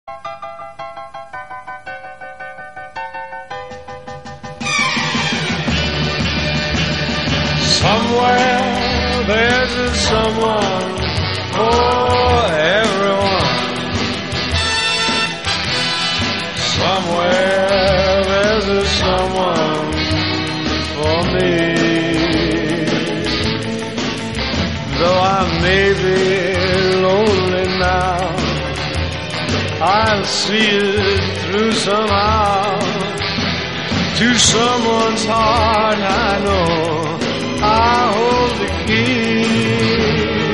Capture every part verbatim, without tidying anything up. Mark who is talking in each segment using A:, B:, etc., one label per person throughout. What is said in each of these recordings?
A: Somewhere there's a someone for everyone. Somewhere there's a someone for me. Though I may be lonely now, I'll see it through somehow. To someone's heart I know I hold the key.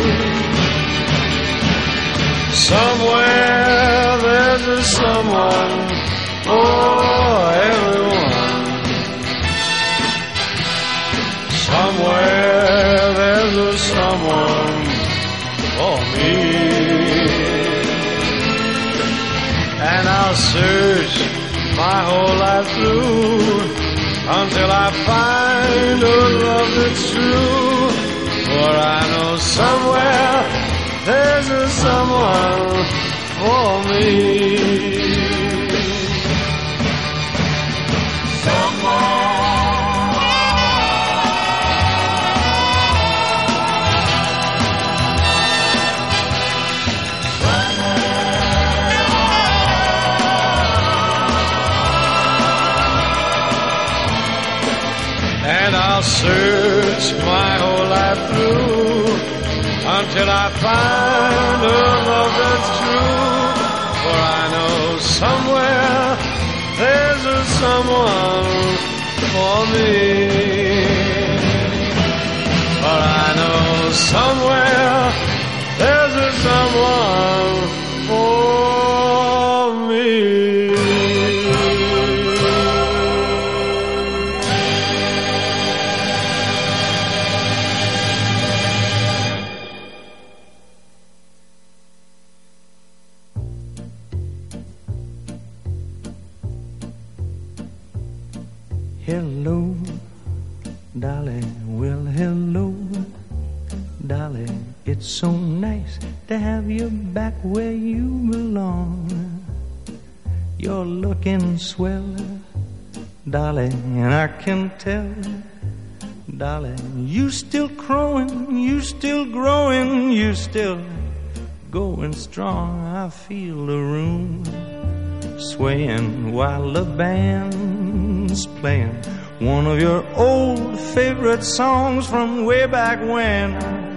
A: Somewhere there's a someone for everyone. Somewhere there's a someone for me. And I'll search my whole life through until I find a love that's true. For I know somewhere there's a someone for me. I'll search my whole life through until I find a love that's true. For I know somewhere there's a someone for me. For I know somewhere there's a someone for me.
B: Hello, darling, well, hello, darling. It's so nice to have you back where you belong. You're looking swell, darling, and I can tell, darling, you still growing, you still growing, you still going strong. I feel the room swaying while the band's playing one of your old favorite songs from way back when.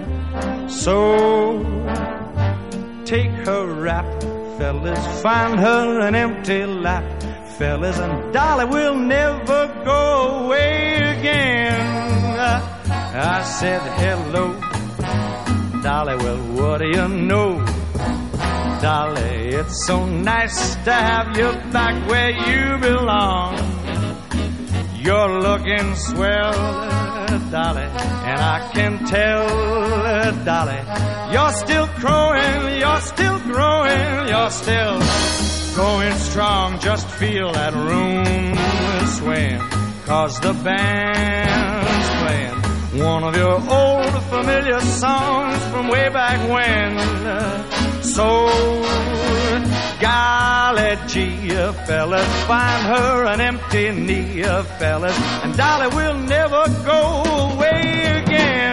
B: So take her rap, fellas, find her an empty lap, fellas, and Dolly will never go away again. I said hello, Dolly, well, what do you know, Dolly, it's so nice to have you back where you belong. You're looking swell, Dolly, and I can tell, Dolly, you're still growing, you're still growing, you're still going strong. Just feel that room swaying, 'cause the band's playing one of your old familiar songs from way back when. So, golly gee, fellas, find her an empty knee, fellas, and Dolly will never go away again.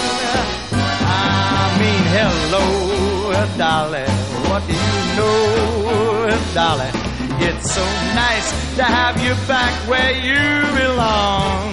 B: I mean, hello, Dolly, what do you know, Dolly? It's so nice to have you back where you belong.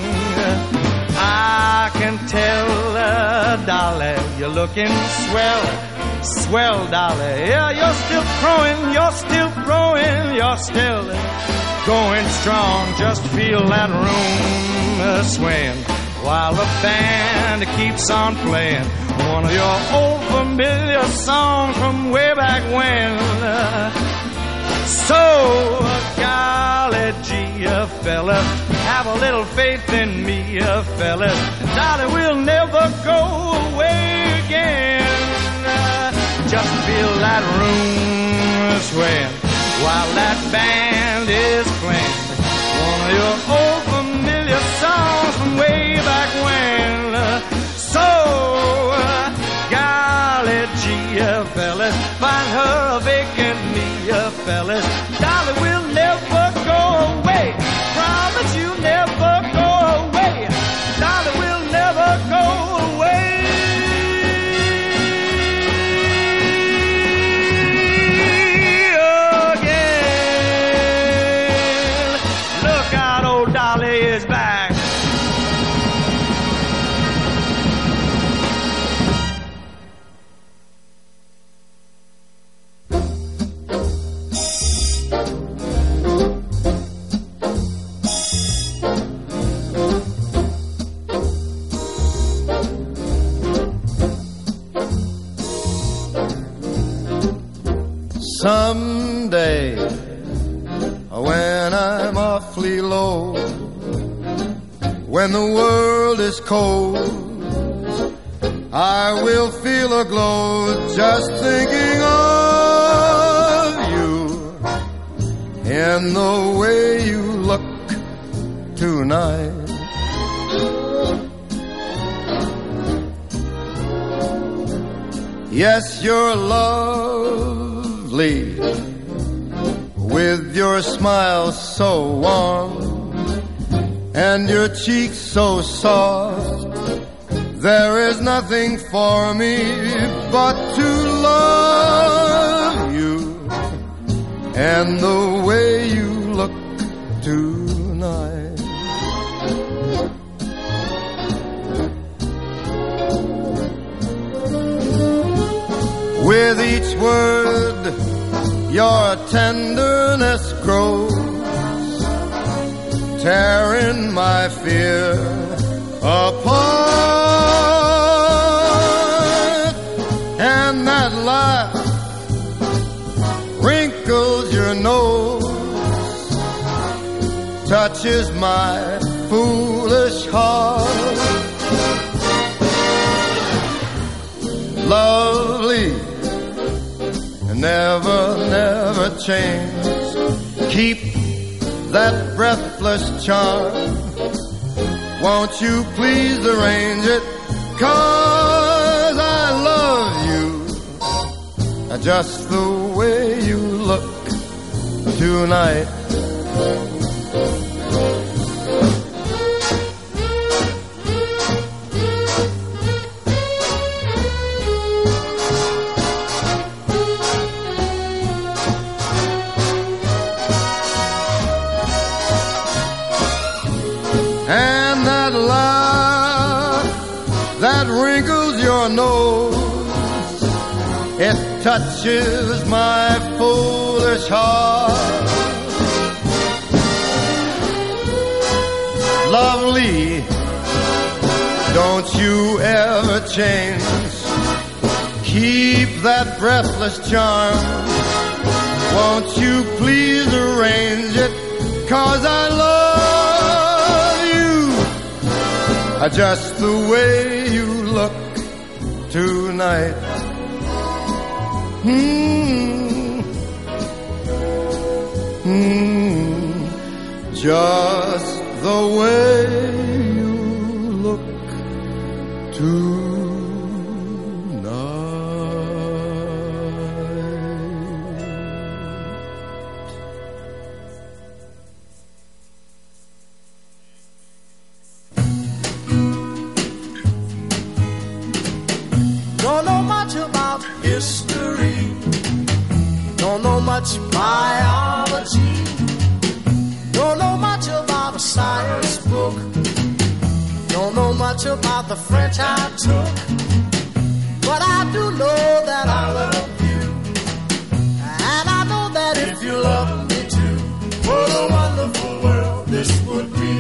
B: I can tell, uh, Dolly, you're looking swell, swell, Dolly. Yeah, you're still growing, you're still growing, you're still going strong. Just feel that room uh, swaying while the band keeps on playing one of your old familiar songs from way back when. Uh, so, golly gee, uh, fella, have a little faith in me, uh, fellas. Dolly will never go away again. Uh, just feel that room swaying while that band is playing one of your old familiar songs from way back when. Uh, so, uh, golly gee, uh, fellas, find her a vacant knee, uh, fellas. fellas, Dolly will never go away. Promise you never go away. Dolly will never go away. Again. Look out, old Dolly is back.
C: Someday, when I'm awfully low, when the world is cold, I will feel a glow just thinking of you and the way you look tonight. Yes, you're lovely, with your smile so warm and your cheeks so soft. There is nothing for me but to love you and the way you look tonight. With each word your tenderness grows, tearing my fear apart. And that laugh wrinkles your nose, touches my foolish heart. Lovely, never, never change. Keep that breathless charm. Won't you please arrange it? 'Cause I love you just the way you look tonight. And that laugh that wrinkles your nose, it touches my foolish heart. Lovely, don't you ever change. Keep that breathless charm. Won't you please arrange it? 'Cause I love just the way you look tonight. Hmm, hmm, just the way you look tonight.
D: Don't know much about history, don't know much biology, don't know much about a science book, don't know much about the French I took, but I do know that I love you, and I know that if you love me too, what a wonderful world this would be.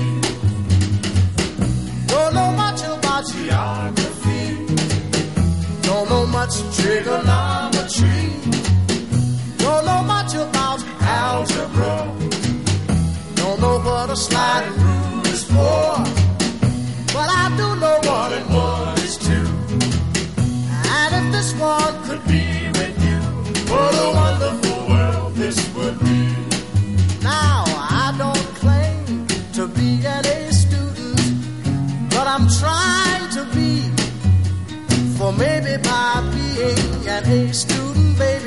D: Don't know much about geography, don't know much trigonometry, don't know much about algebra, don't know what a sliding rule is for, but I do know one and one is two. And if this one could be with you, what a wonderful world this would be. Now, I don't claim to be an A student, but I'm trying to be. For maybe by being an A student, baby,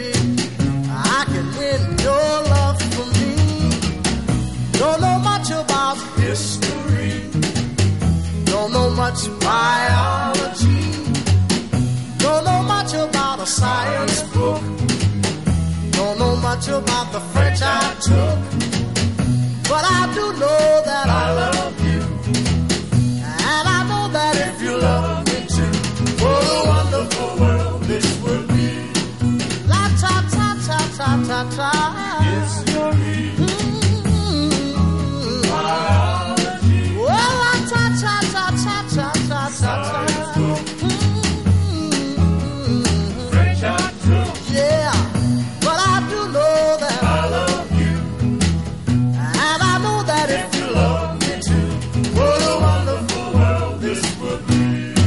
D: much biology, don't know much about a science book, don't know much about the French I took, but I do know that I love you, and I know that if you love me too, what a wonderful world this would be. La ta ta ta ta ta ta. It's your biology. Well, la ta ta ta ta ta ta ta ta. French I took. Yeah, but I do know that I love you, and I know that if you love me too, what a wonderful world this would be.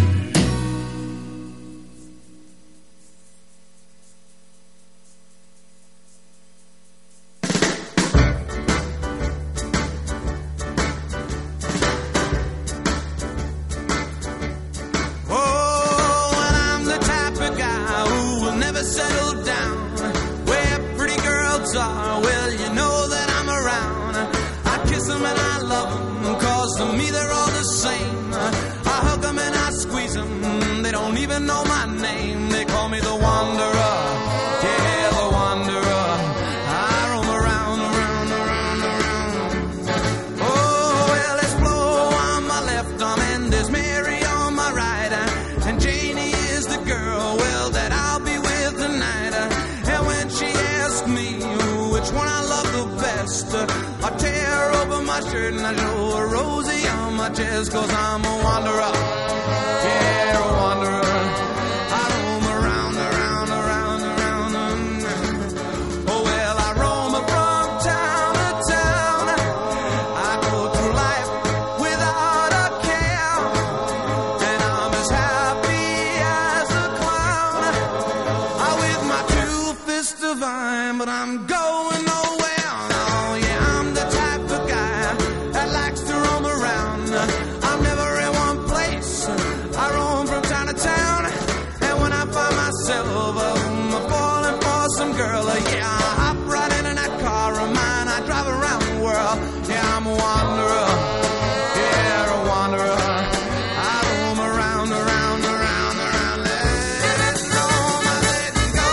B: Settle down where pretty girls are. Well, you know that I'm around. I kiss them and I love them, cause to me they're all the same. I hug them and I squeeze them, they don't even know my name. They call me the Wanderer, yeah, the Wanderer. I roam around, around, around, around. Oh, well, there's Flo on my left arm and there's Mary on my right, and Janie is the girl, well, that I'll be tonight. And when she asks me which one I love the best, I tear open my shirt and I show a Rosie on my chest, cause I'm a wanderer, yeah, a wanderer. I roam around, around, around, around. Oh well, I roam from town to town. I go through life without a care, and I'm as happy as a clown. I with my two fists divine, but I'm going nowhere. Oh yeah, I'm the type of guy that likes to roam around. I'm never in one place. I roam from town to town, and when I find myself um, falling for some girl, uh, yeah, I hop right in that car of mine. I drive around the world. Yeah, I'm a wanderer. Yeah, a wanderer. I roam around, around, around, around. Let it go, let it go.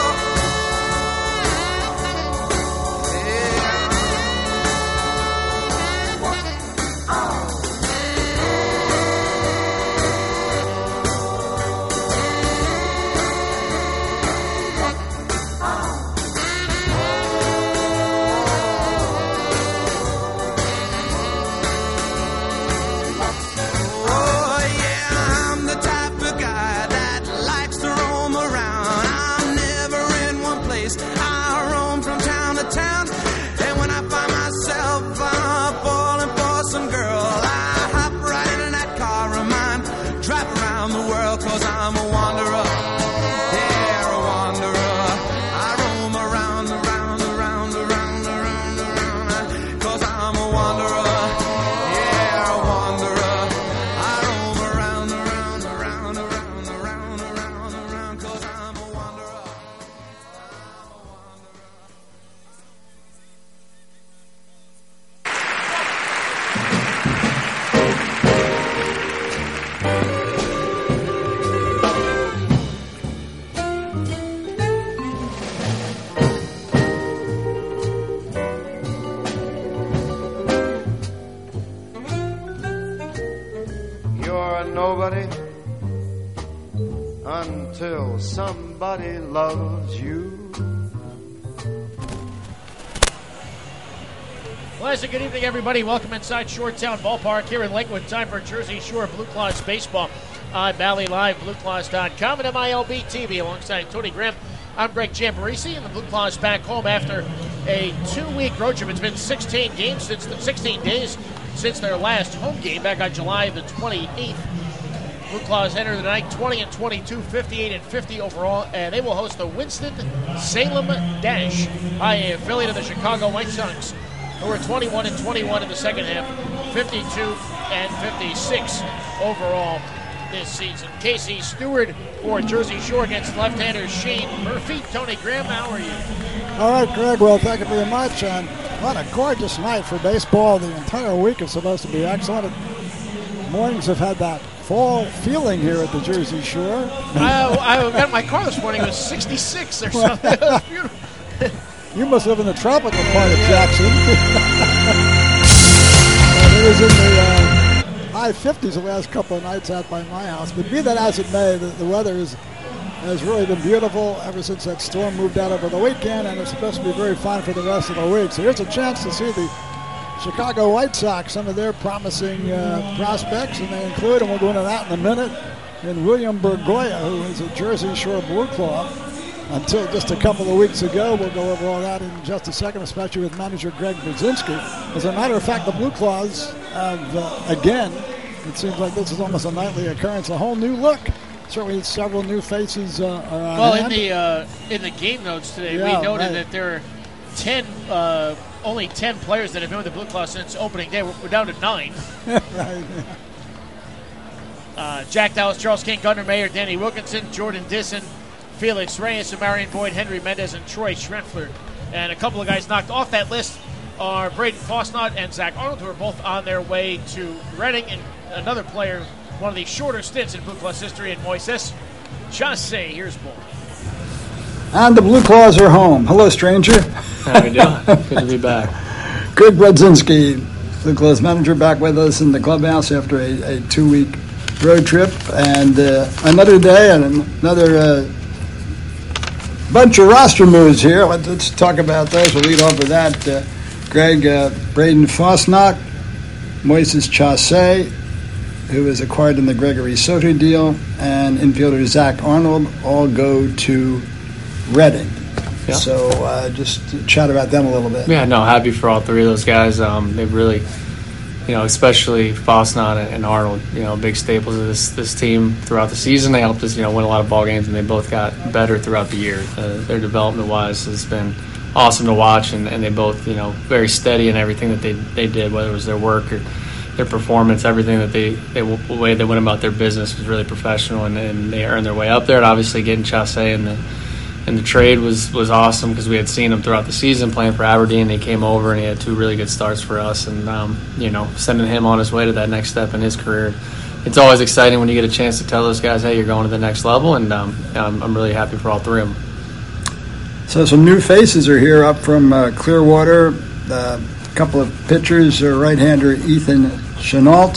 B: Oh yeah, I'm the type of guy that likes to roam around. I'm never in one place. I roam from town to town, and when I find myself uh, falling for some girl, I hop right in that car of mine, drive around the world, cause I'm a wanderer. Yeah, a wanderer. I roam around, around, around, around, around, around, cause I'm a wanderer. Yeah, a wanderer. I roam around, around, around, around, around, around, around, cause I'm a wanderer. I'm a wanderer.
A: You're a nobody until somebody loves you.
E: Pleasant good evening, everybody. Welcome inside Shoretown Ballpark here in Lakewood. Time for Jersey Shore Blue Claws baseball on Valley Live, Blue Claws dot com, and M I L B T V alongside Tony Graham. I'm Greg Jamborisi, and the Blue Claws back home after a two-week road trip. It's been sixteen games since the sixteen days since their last home game back on July the twenty-eighth. Blue Claws enter the night twenty and twenty-two, fifty-eight and fifty overall, and they will host the Winston-Salem Dash, high A affiliate of the Chicago White Sox, who are twenty-one and twenty-one in the second half, fifty-two and fifty-six overall this season. Casey Stewart for Jersey Shore against left-hander Shane Murphy. Tony Graham, how are you?
F: All right, Greg. Well, thank you very much. And what a gorgeous night for baseball. The entire week is supposed to be excellent. Mornings have had that fall feeling here at the Jersey Shore.
E: I, I got in my car this morning. It was sixty-six or something. It was beautiful.
F: You must live in the tropical part of Jackson. It was in the uh, high fifties the last couple of nights out by my house. But be that as it may, the, the weather is, has really been beautiful ever since that storm moved out over the weekend, and it's supposed to be very fine for the rest of the week. So here's a chance to see the Chicago White Sox, some of their promising uh, prospects, and they include, and we'll go into that in a minute, in William Bergoya, who is a Jersey Shore Blue Claw. Until just a couple of weeks ago, we'll go over all that in just a second, especially with manager Greg Brzezinski. As a matter of fact, the Blue Claws have, uh, again, it seems like this is almost a nightly occurrence, a whole new look. Certainly several new faces uh, are on
E: Well,
F: hand.
E: in the uh, in the game notes today,
F: Yeah,
E: we noted
F: right.
E: that there are ten, uh, only ten players that have been with the Blue Claws since opening day. We're, we're down to nine.
F: Right.
E: Uh, Jack Dallas, Charles King, Gunnar Mayer, Danny Wilkinson, Jordan Disson, Felix Reyes, Marion Boyd, Henry Mendez, and Troy Schrempfler. And a couple of guys knocked off that list are Braden Fosnot and Zach Arnold, who are both on their way to Reading. And another player, one of the shorter stints in Blue Claws history, and Moises Chassé. Here's Bull.
G: And the Blue Claws are home. Hello, stranger.
H: How we doing? Good to be back.
G: Greg Brzezinski, Blue Claws manager, back with us in the clubhouse after a, a two-week road trip. And uh, another day and another uh, bunch of roster moves here. Let's, let's talk about those. We'll lead off with that. Uh, Greg, uh, Braden Fosnot, Moises Chassé, who was acquired in the Gregory Soto deal, and infielder Zach Arnold all go to Reading.
H: Yeah.
G: So uh, just chat about them a little bit.
H: Yeah, no, happy for all three of those guys. Um, they've really, you know, especially Fosnot and, and Arnold, you know, big staples of this this team throughout the season. They helped us, you know, win a lot of ball games, and they both got better throughout the year. Uh, their development-wise has been awesome to watch, and, and they both, you know, very steady in everything that they they did, whether it was their work or their performance. Everything that they, they the way they went about their business was really professional, and, and they earned their way up there. And obviously getting Chassé in the in the trade was, was awesome because we had seen him throughout the season playing for Aberdeen. He came over and he had two really good starts for us, and um, you know, sending him on his way to that next step in his career. It's always exciting when you get a chance to tell those guys, hey, you're going to the next level, and um, I'm, I'm really happy for all three of them.
G: So some new faces are here up from uh, Clearwater. Uh, a couple of pitchers, uh, right-hander Ethan Chenault,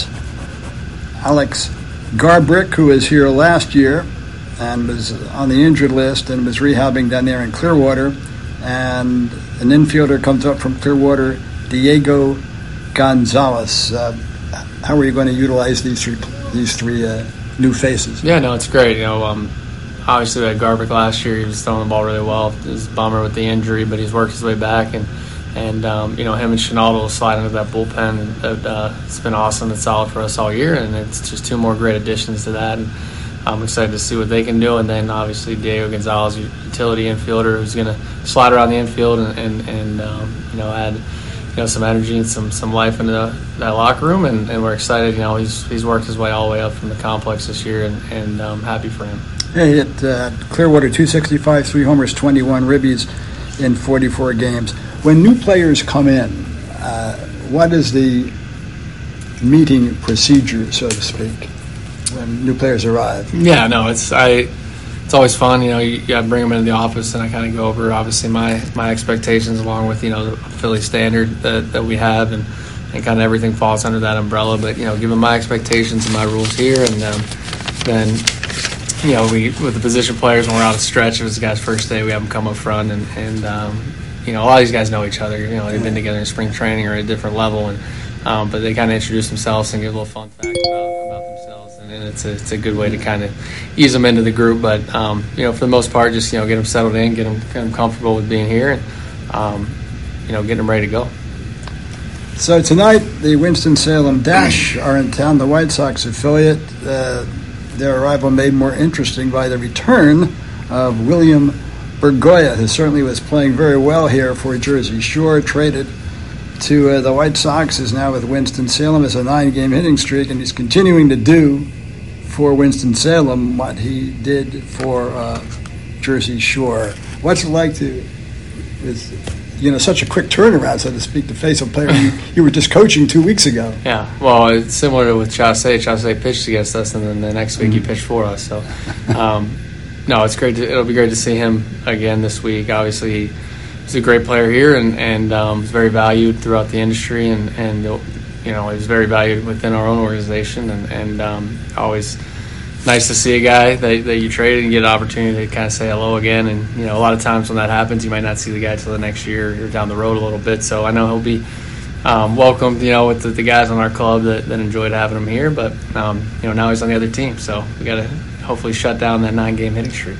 G: Alex Garbrick, who was here last year and was on the injured list and was rehabbing down there in Clearwater, and an infielder comes up from Clearwater, Diego Gonzalez. Uh, how are you going to utilize these three, these three uh, new faces?
H: Yeah, no, it's great. You know, um, obviously we had Garbrick last year. He was throwing the ball really well. It was a bummer with the injury, but he's worked his way back, and and um, you know, him and Chenault will slide into that bullpen. And, uh, it's been awesome and solid for us all year, and it's just two more great additions to that. And I'm excited to see what they can do. And then obviously Diego Gonzalez, utility infielder, who's going to slide around the infield and, and, and um, you know, add, you know, some energy and some, some life into the, that locker room. And, and we're excited. You know, he's he's worked his way all the way up from the complex this year, and, and um, happy for him.
G: Hey, at uh, Clearwater, two sixty-five, three homers, twenty-one ribbies in forty-four games. When new players come in, uh, what is the meeting procedure, so to speak, when new players arrive?
H: Yeah, no, it's I. It's always fun, you know. You, you bring them into the office, and I kind of go over obviously my, my expectations along with, you know, the Philly standard that, that we have, and, and kind of everything falls under that umbrella. But, you know, given my expectations and my rules here, and um, then, you know, we with the position players, when we're out of stretch, if it's the guy's first day, we have them come up front, and and um, you know, a lot of these guys know each other. You know, they've been together in spring training or at a different level, and um, but they kind of introduce themselves and give a little fun fact about, about themselves, and, and it's a it's a good way to kind of ease them into the group. But um, you know, for the most part, just, you know, get them settled in, get them, get them comfortable with being here, and um, you know, get them ready to go.
G: So tonight, the Winston-Salem Dash are in town, the White Sox affiliate. Uh, their arrival made more interesting by the return of William Bergoya, who certainly was playing very well here for Jersey Shore, traded to uh, the White Sox, is now with Winston-Salem as a nine-game hitting streak, and he's continuing to do for Winston-Salem what he did for uh, Jersey Shore. What's it like to is you know, such a quick turnaround, so to speak, to face a player you, you were just coaching two weeks ago.
H: Yeah, well, it's similar to with Chaussee. Chaussee pitched against us, and then the next week he pitched for us. So, um, no, it's great. To, it'll be great to see him again this week. Obviously, he's a great player here, and and um, he's very valued throughout the industry, and and you know, he's very valued within our own organization, and and um, always nice to see a guy that, that you traded and get an opportunity to kind of say hello again. And, you know, a lot of times when that happens, you might not see the guy till the next year or down the road a little bit. So I know he'll be um, welcomed, you know, with the, the guys on our club that, that enjoyed having him here. But, um, you know, now he's on the other team. So we got to hopefully shut down that nine-game hitting streak.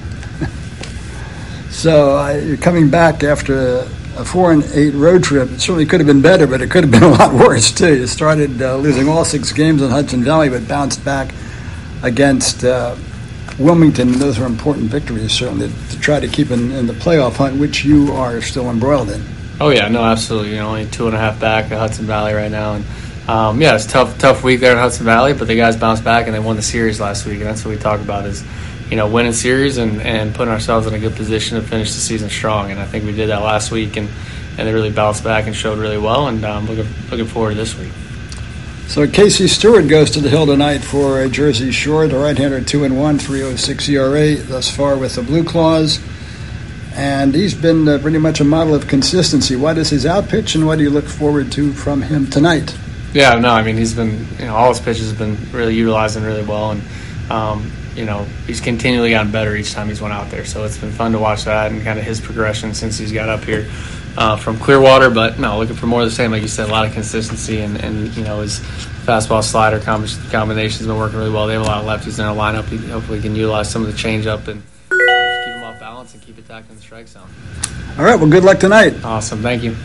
G: So uh, you're coming back after a, a four and eight road trip. It certainly could have been better, but it could have been a lot worse, too. You started uh, losing all six games in Hudson Valley, but bounced back against uh, Wilmington. Those are important victories, certainly, to try to keep in, in the playoff hunt, which you are still embroiled in.
H: Oh, yeah, no, absolutely. You know, only two and a half back at Hudson Valley right now. And, um, yeah, it's a tough, tough week there in Hudson Valley, but the guys bounced back and they won the series last week, and that's what we talk about is, you know, winning series and, and putting ourselves in a good position to finish the season strong. And I think we did that last week, and, and they really bounced back and showed really well, and um, looking, looking forward to this week.
G: So Casey Stewart goes to the hill tonight for uh, Jersey Shore. The right-hander, two and one, three oh six E R A thus far with the Blue Claws, and he's been uh, pretty much a model of consistency. What is his out pitch, and what do you look forward to from him tonight?
H: Yeah, no, I mean he's been, you know, all his pitches have been really utilizing really well, and um, you know, he's continually gotten better each time he's went out there. So it's been fun to watch that and kind of his progression since he's got up here. Uh, from Clearwater, but no, looking for more of the same. Like you said, a lot of consistency, and, and you know, his fastball slider com- combination has been working really well. They have a lot of lefties in their lineup. He hopefully can utilize some of the changeup and uh, just keep them off balance and keep attacking the strike zone.
G: All right, well, good luck tonight.
H: Awesome, thank you.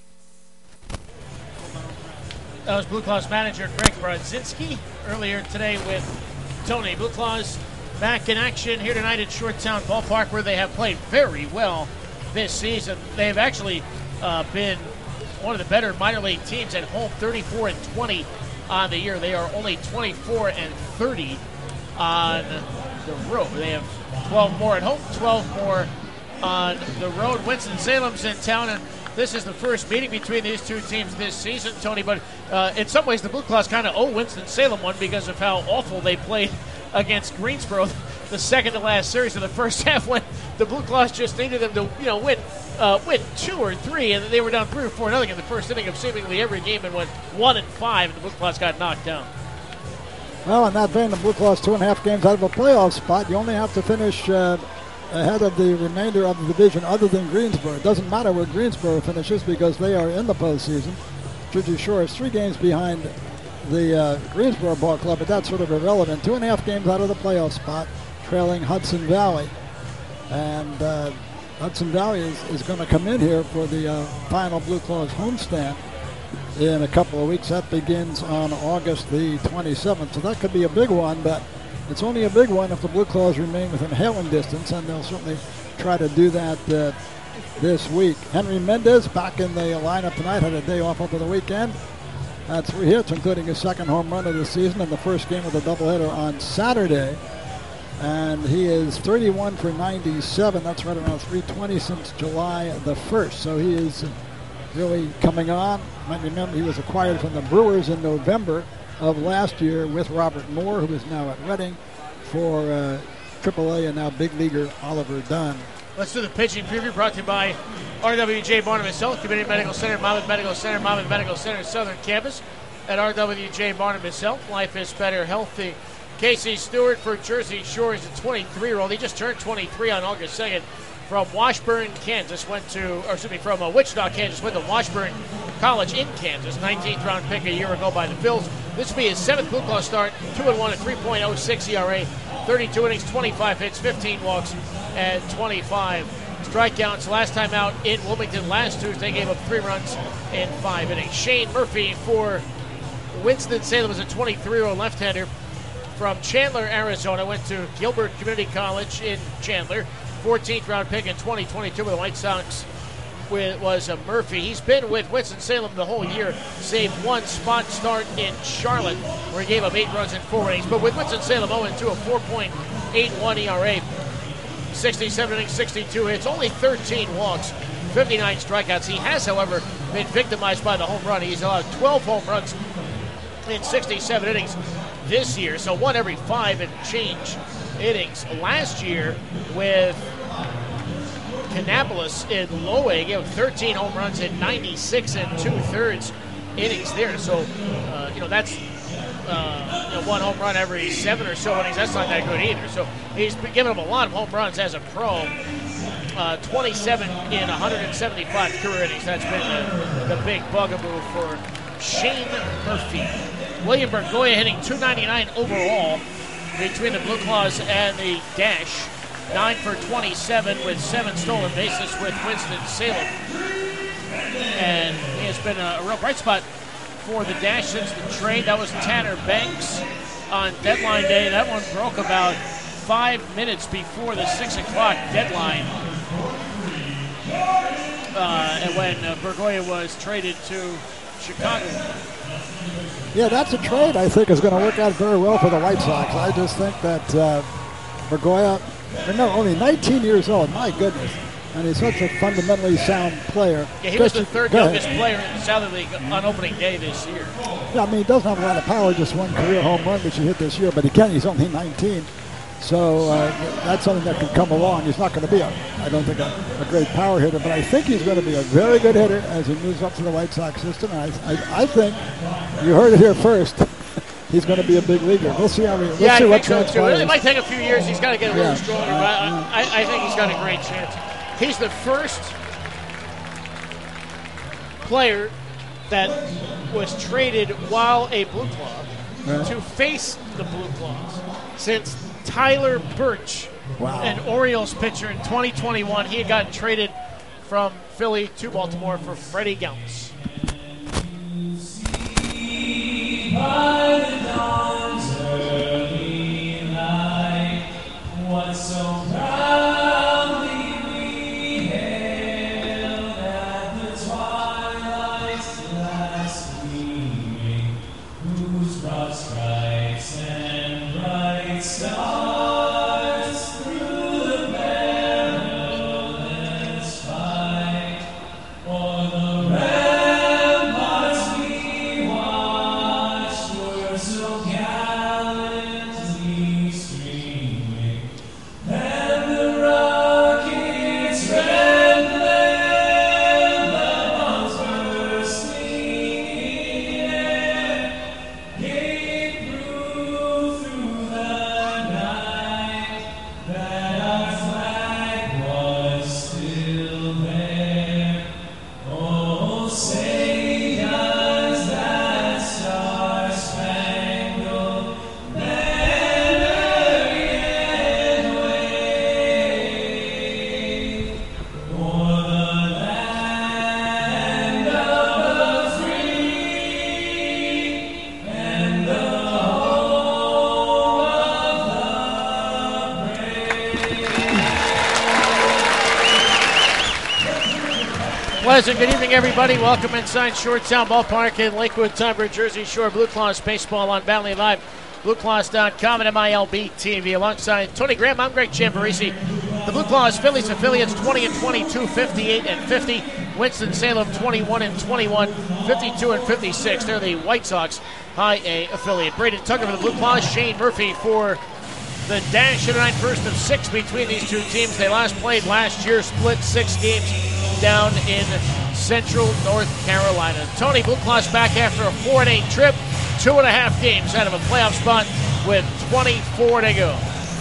E: That was Blue Claws manager Greg Brodzinski earlier today with Tony. Blue Claws back in action here tonight at Shoretown Ballpark, where they have played very well this season. They've actually uh, been one of the better minor league teams at home, thirty-four and twenty on the year. They are only twenty-four and thirty on the road. They have twelve more at home, twelve more on the road. Winston-Salem's in town, and this is the first meeting between these two teams this season, Tony. But uh, in some ways, the Blue Claws kind of owe Winston-Salem one because of how awful they played against Greensboro the second to last series of the first half, when the Blue Claws just needed them to, you know, win, uh, win two or three, and they were down three or four nothing in the first inning of seemingly every game, and went one and five, and the Blue Claws got knocked down.
F: Well, in that vein, the Blue Claws two and a half games out of a playoff spot. You only have to finish uh, ahead of the remainder of the division, other than Greensboro. It doesn't matter where Greensboro finishes because they are in the postseason. Jersey Shore is three games behind the uh, Greensboro Ball Club, but that's sort of irrelevant. Two and a half games out of the playoff spot, trailing Hudson Valley. And uh, Hudson Valley is, is going to come in here for the uh, final Blue Claws homestand in a couple of weeks. That begins on August the twenty-seventh. So that could be a big one, but it's only a big one if the Blue Claws remain within hailing distance, and they'll certainly try to do that uh, this week. Henry Mendez back in the lineup tonight, had a day off over the weekend. Had three hits, including his second home run of the season in the first game of the doubleheader on Saturday. And he is thirty-one for ninety-seven. That's right around three twenty since July the first. So he is really coming on. You might remember he was acquired from the Brewers in November of last year with Robert Moore, who is now at Reading, for uh, triple A and now big leaguer Oliver Dunn.
E: Let's do the pitching preview, brought to you by R W J Barnabas Health, Community Medical Center, Monmouth Medical Center, Monmouth Medical Center, Southern Campus. At R W J Barnabas Health, life is better, healthy. Casey Stewart for Jersey Shore is a twenty-three-year-old. He just turned twenty-three on August second from Washburn, Kansas. Went to, or excuse me, from uh, Wichita, Kansas. Went to Washburn College in Kansas. nineteenth round pick a year ago by the Phils. This will be his seventh Blue Claw start. two and one at three point oh six E R A. thirty-two innings, twenty-five hits, fifteen walks, and twenty-five strikeouts. Last time out in Wilmington last Tuesday, gave up three runs in five innings. Shane Murphy for Winston-Salem is a twenty-three-year-old left-hander from Chandler, Arizona. Went to Gilbert Community College in Chandler. fourteenth round pick in twenty twenty-two with the White Sox. With, was a Murphy. He's been with Winston-Salem the whole year, save one spot start in Charlotte, where he gave up eight runs in four innings. But with Winston-Salem oh and two, a four point eight one E R A, sixty-seven innings, sixty-two hits, only thirteen walks, fifty-nine strikeouts. He has, however, been victimized by the home run. He's allowed twelve home runs in sixty-seven innings this year, so one every five and change innings. Last year with Kannapolis in low A, gave thirteen home runs in ninety-six and two-thirds innings there. So, uh, you know, that's uh, you know, one home run every seven or so innings. That's not that good either. So he's been giving him a lot of home runs as a pro. Uh, twenty-seven in one hundred seventy-five career innings. That's been the, the big bugaboo for Shane Murphy. William Bergoya hitting two ninety-nine overall between the Blue Claws and the Dash. nine for twenty-seven with seven stolen bases with Winston-Salem. And he has been a, a real bright spot for the Dash since the trade. That was Tanner Banks on deadline day. That one broke about five minutes before the six o'clock deadline. Uh, and when uh, Bergoya was traded to Chicago.
F: Yeah, that's a trade I think is going to work out very well for the White Sox. I just think that uh, Bergoya, no, only nineteen years old, my goodness, and he's such a fundamentally sound player.
E: Yeah, he was the third youngest player in the Southern League on opening day this year.
F: Yeah, I mean, he doesn't have a lot of power, just one career home run, which he hit this year, but he can, he's only nineteen. So uh, that's something that can come along. He's not going to be, a, I don't think, a, a great power hitter, but I think he's going to be a very good hitter as he moves up to the White Sox system. And I, I, I think, you heard it here first, he's going to be a big leaguer. We'll see how he, we'll
E: yeah,
F: see
E: I
F: what
E: think so too.
F: transpires.
E: It might take a few years. He's got to get a little
F: Yeah.
E: stronger, but I, I, I think he's got a great chance. He's the first player that was traded while a Blue Claw
F: Right.
E: to face the Blue Claws since Tyler Birch,
F: Wow.
E: an Orioles pitcher in twenty twenty-one. He had gotten traded from Philly to Baltimore for Freddie Galvis.
I: By the dawn's early light, what so proudly we hailed at the twilight's last gleaming, whose broad stripes and bright stars through the perilous fight, o'er the ramparts we watched were so gallantly streaming, and the rocket's red glare, the bombs bursting in air, gave proof through the night that our flag was still there. Oh, say does that star-spangled banner yet wave o'er the land of the free and the home of the
E: Pleasant good evening, everybody. Welcome inside Shorttown Ballpark in Lakewood, Tunbridge, Jersey Shore. Blue Claws baseball on Valley Live, blue claws dot com and M I L B T V. Alongside Tony Graham, I'm Greg Champarisi. The Blue Claws Phillies affiliates twenty and twenty-two, fifty-eight and fifty. Winston-Salem twenty-one and twenty-one, fifty-two and fifty-six. They're the White Sox High A affiliate. Braden Tucker for the Blue Claws, Shane Murphy for the Dash. In a nine first of six between these two teams. They last played last year, split six games down in Central North Carolina. Tony, Blue Claws back after a four and eight trip, two and a half games out of a playoff spot with twenty-four to go.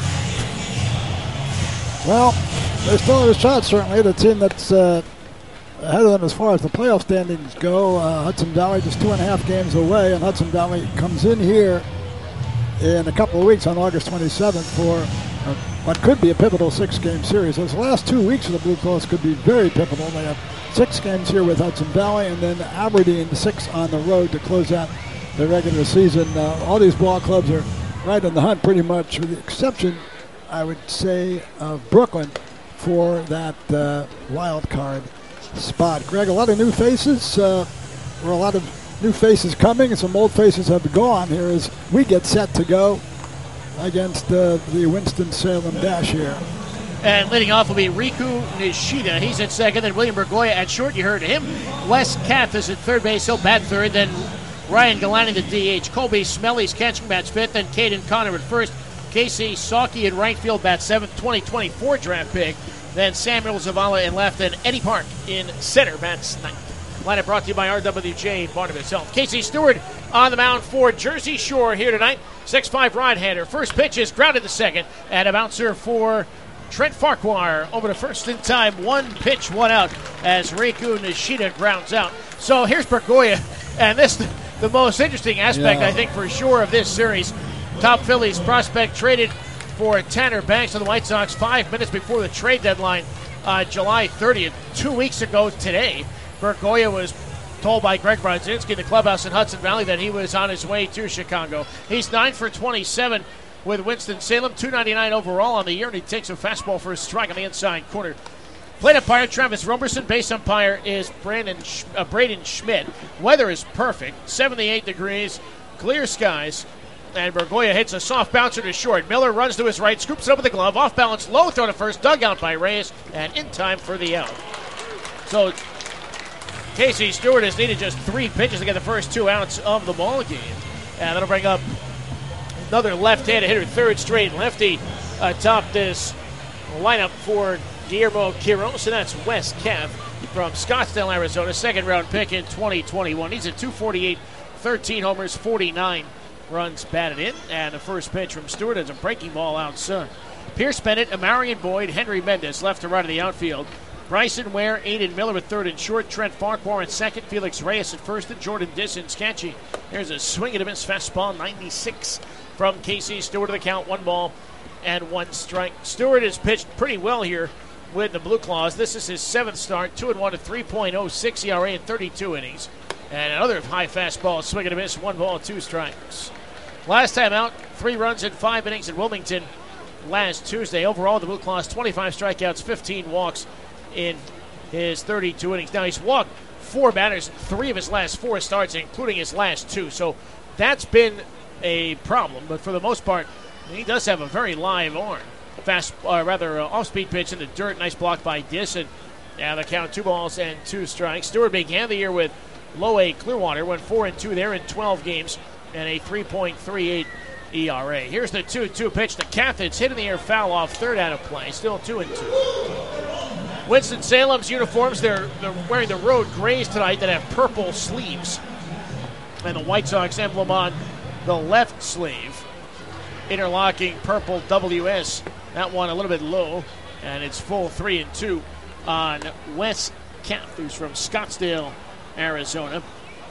F: Well, they still have a shot, certainly. The team that's uh, ahead of them as far as the playoff standings go, uh, Hudson Valley just two and a half games away, and Hudson Valley comes in here in a couple of weeks on August twenty-seventh for uh, what could be a pivotal six-game series. Those last two weeks of the Blue Claws could be very pivotal. They have six games here with Hudson Valley, and then Aberdeen, six on the road to close out the regular season. Uh, all these ball clubs are right in the hunt pretty much, with the exception, I would say, of Brooklyn for that uh, wild card spot. Greg, a lot of new faces. Uh, there are a lot of new faces coming, and some old faces have gone here as we get set to go against uh, the Winston-Salem Dash here.
E: And leading off will be Riku Nishida. He's at second. Then William Bergoya at short. You heard him. Wes Kath is at third base. He'll bat third. Then Ryan Galani, the D H. Colby Smelly's catching, bats fifth. Then Caden Connor at first. Casey Sawkey in right field, bats seventh. twenty twenty-four draft pick. Then Samuel Zavala in left. And Eddie Park in center, bats ninth. Lineup brought to you by R W J Barnabas Health. Casey Stewart on the mound for Jersey Shore here tonight. six five right-hander. First pitch is grounded to second. And a bouncer for Trent Farquhar over to first in time. One pitch, one out as Riku Nishida grounds out. So here's Bergoya. And this the most interesting aspect,
F: Yeah.
E: I think, for sure of this series. Top Phillies prospect traded for Tanner Banks of the White Sox five minutes before the trade deadline, uh, July thirtieth. Two weeks ago today, Bergoya was told by Greg Brodzinski in the clubhouse in Hudson Valley that he was on his way to Chicago. He's nine for twenty-seven with Winston-Salem, two ninety-nine overall on the year, and he takes a fastball for a strike on the inside corner. Plate umpire Travis Roberson. Base umpire is Brandon Sch- uh, Braden Schmidt. Weather is perfect, seventy-eight degrees, clear skies. And Bergoya hits a soft bouncer to short. Miller runs to his right, scoops it up with the glove, off balance, low throw to first, dug out by Reyes, and in time for the out. So Casey Stewart has needed just three pitches to get the first two outs of the ball game. And that'll bring up another left-handed hitter, third straight lefty atop this lineup for Guillermo Quiros, and that's Wes Kath from Scottsdale, Arizona, second-round pick in twenty twenty-one. He's at two forty-eight, thirteen homers, forty-nine runs batted in, and the first pitch from Stewart is a breaking ball outside. Pierce Bennett, Amarian Boyd, Henry Mendez left to right of the outfield. Bryson Ware, Aiden Miller at third and short. Trent Farquhar at second. Felix Reyes at first, and Jordan Disson's catching. There's a swing and a miss fastball, ninety-six from Casey Stewart to the count. One ball and one strike. Stewart has pitched pretty well here with the Blue Claws. This is his seventh start, two and one, a three point oh six E R A in thirty-two innings. And another high fastball, swing and a miss, one ball, two strikes. Last time out, three runs in five innings in Wilmington last Tuesday. Overall, the Blue Claws, twenty-five strikeouts, fifteen walks in his thirty-two innings. Now, he's walked four batters, three of his last four starts, including his last two. So that's been a problem. But for the most part, he does have a very live arm. Fast, uh, rather uh, off-speed pitch in the dirt. Nice block by Disson. And the count, two balls and two strikes. Stewart began the year with low A Clearwater, went four and two there in twelve games, and a three point three eight E R A. Here's the two two pitch to Kath. It's hit in the air, foul off, third out of play. Still two and two. Winston-Salem's uniforms, they're, they're wearing the road grays tonight that have purple sleeves. And the White Sox emblem on the left sleeve. Interlocking purple W S. That one a little bit low. And it's full three and two on Wes Kath, who's from Scottsdale, Arizona.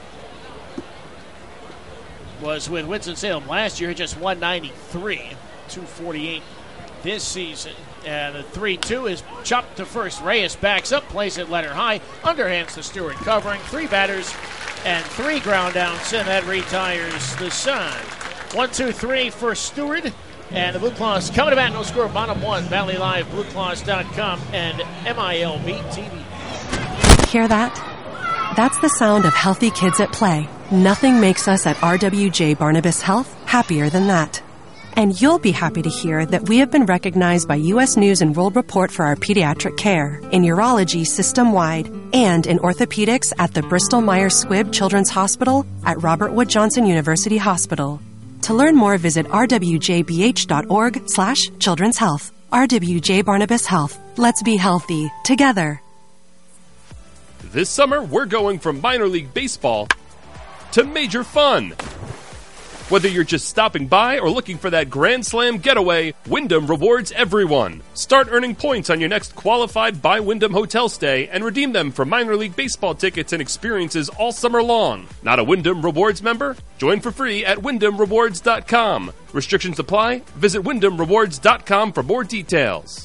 E: Was with Winston-Salem last year, just one ninety-three, two forty-eight this season. And the three two is chopped to first. Reyes backs up, plays it letter high, underhands to Stewart, covering three batters and three ground outs, and that retires the side. One, two, three for Stewart. And the Blue Claws coming to bat, no score, bottom one, Valley Live, blue claws dot com, and M I L B T V.
J: Hear that? That's the sound of healthy kids at play. Nothing makes us at R W J Barnabas Health happier than that. And you'll be happy to hear that we have been recognized by U S News and World Report for our pediatric care, in urology system-wide, and in orthopedics at the Bristol Myers Squibb Children's Hospital at Robert Wood Johnson University Hospital. To learn more, visit r w j b h dot org slash children's health. R W J Barnabas Health. Let's be healthy together.
K: This summer, we're going from minor league baseball to major fun. Whether you're just stopping by or looking for that Grand Slam getaway, Wyndham rewards everyone. Start earning points on your next qualified by Wyndham hotel stay and redeem them for minor league baseball tickets and experiences all summer long. Not a Wyndham Rewards member? Join for free at wyndham rewards dot com. Restrictions apply. Visit wyndham rewards dot com for more details.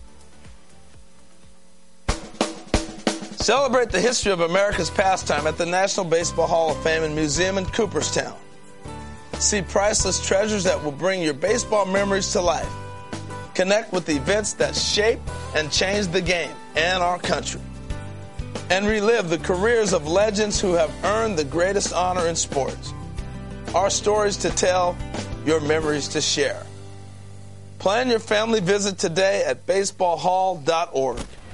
L: Celebrate the history of America's pastime at the National Baseball Hall of Fame and Museum in Cooperstown. See priceless treasures that will bring your baseball memories to life. Connect with events that shaped and changed the game and our country. And relive the careers of legends who have earned the greatest honor in sports. Our stories to tell, your memories to share. Plan your family visit today at baseball hall dot org.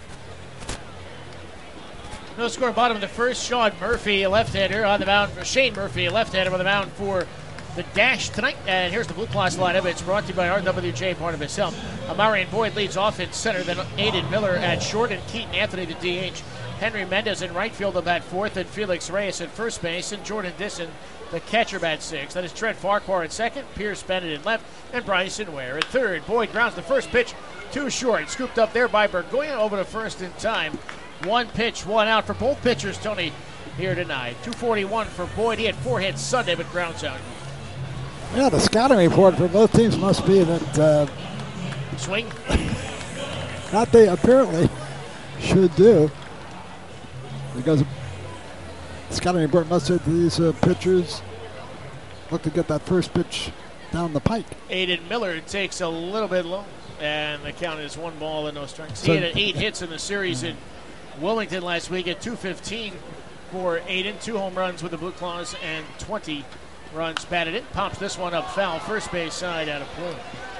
E: No score bottom of the first. Sean Murphy, a left-hander on the mound for Shane Murphy, a left-hander on the mound for the Dash tonight. And here's the Blue Cross lineup. It's brought to you by R W J Barnabas Health. Amarian Boyd leads off in center, then Aiden Miller at short, and Keaton Anthony the D H. Henry Mendez in right field up at fourth, and Felix Reyes at first base, and Jordan Disson, the catcher, bat six. That is Trent Farquhar at second, Pierce Bennett in left, and Bryson Ware at third. Boyd grounds the first pitch too short. Scooped up there by Bergoya over to first in time. One pitch, one out for both pitchers, Tony, here tonight. two forty-one for Boyd. He had four hits Sunday, but grounds out.
F: Yeah, the scouting report for both teams must be that uh,
E: swing.
F: Not they apparently should do, because the scouting report must say these uh, pitchers look to get that first pitch down the pike.
E: Aiden Miller takes a little bit low, and the count is one ball and no strikes.
F: So,
E: he had eight hits in the series in Wilmington last week at two fifteen for Aiden. Two home runs with the Blue Claws and twenty runs batted in. Pops this one up foul, first base side out of play.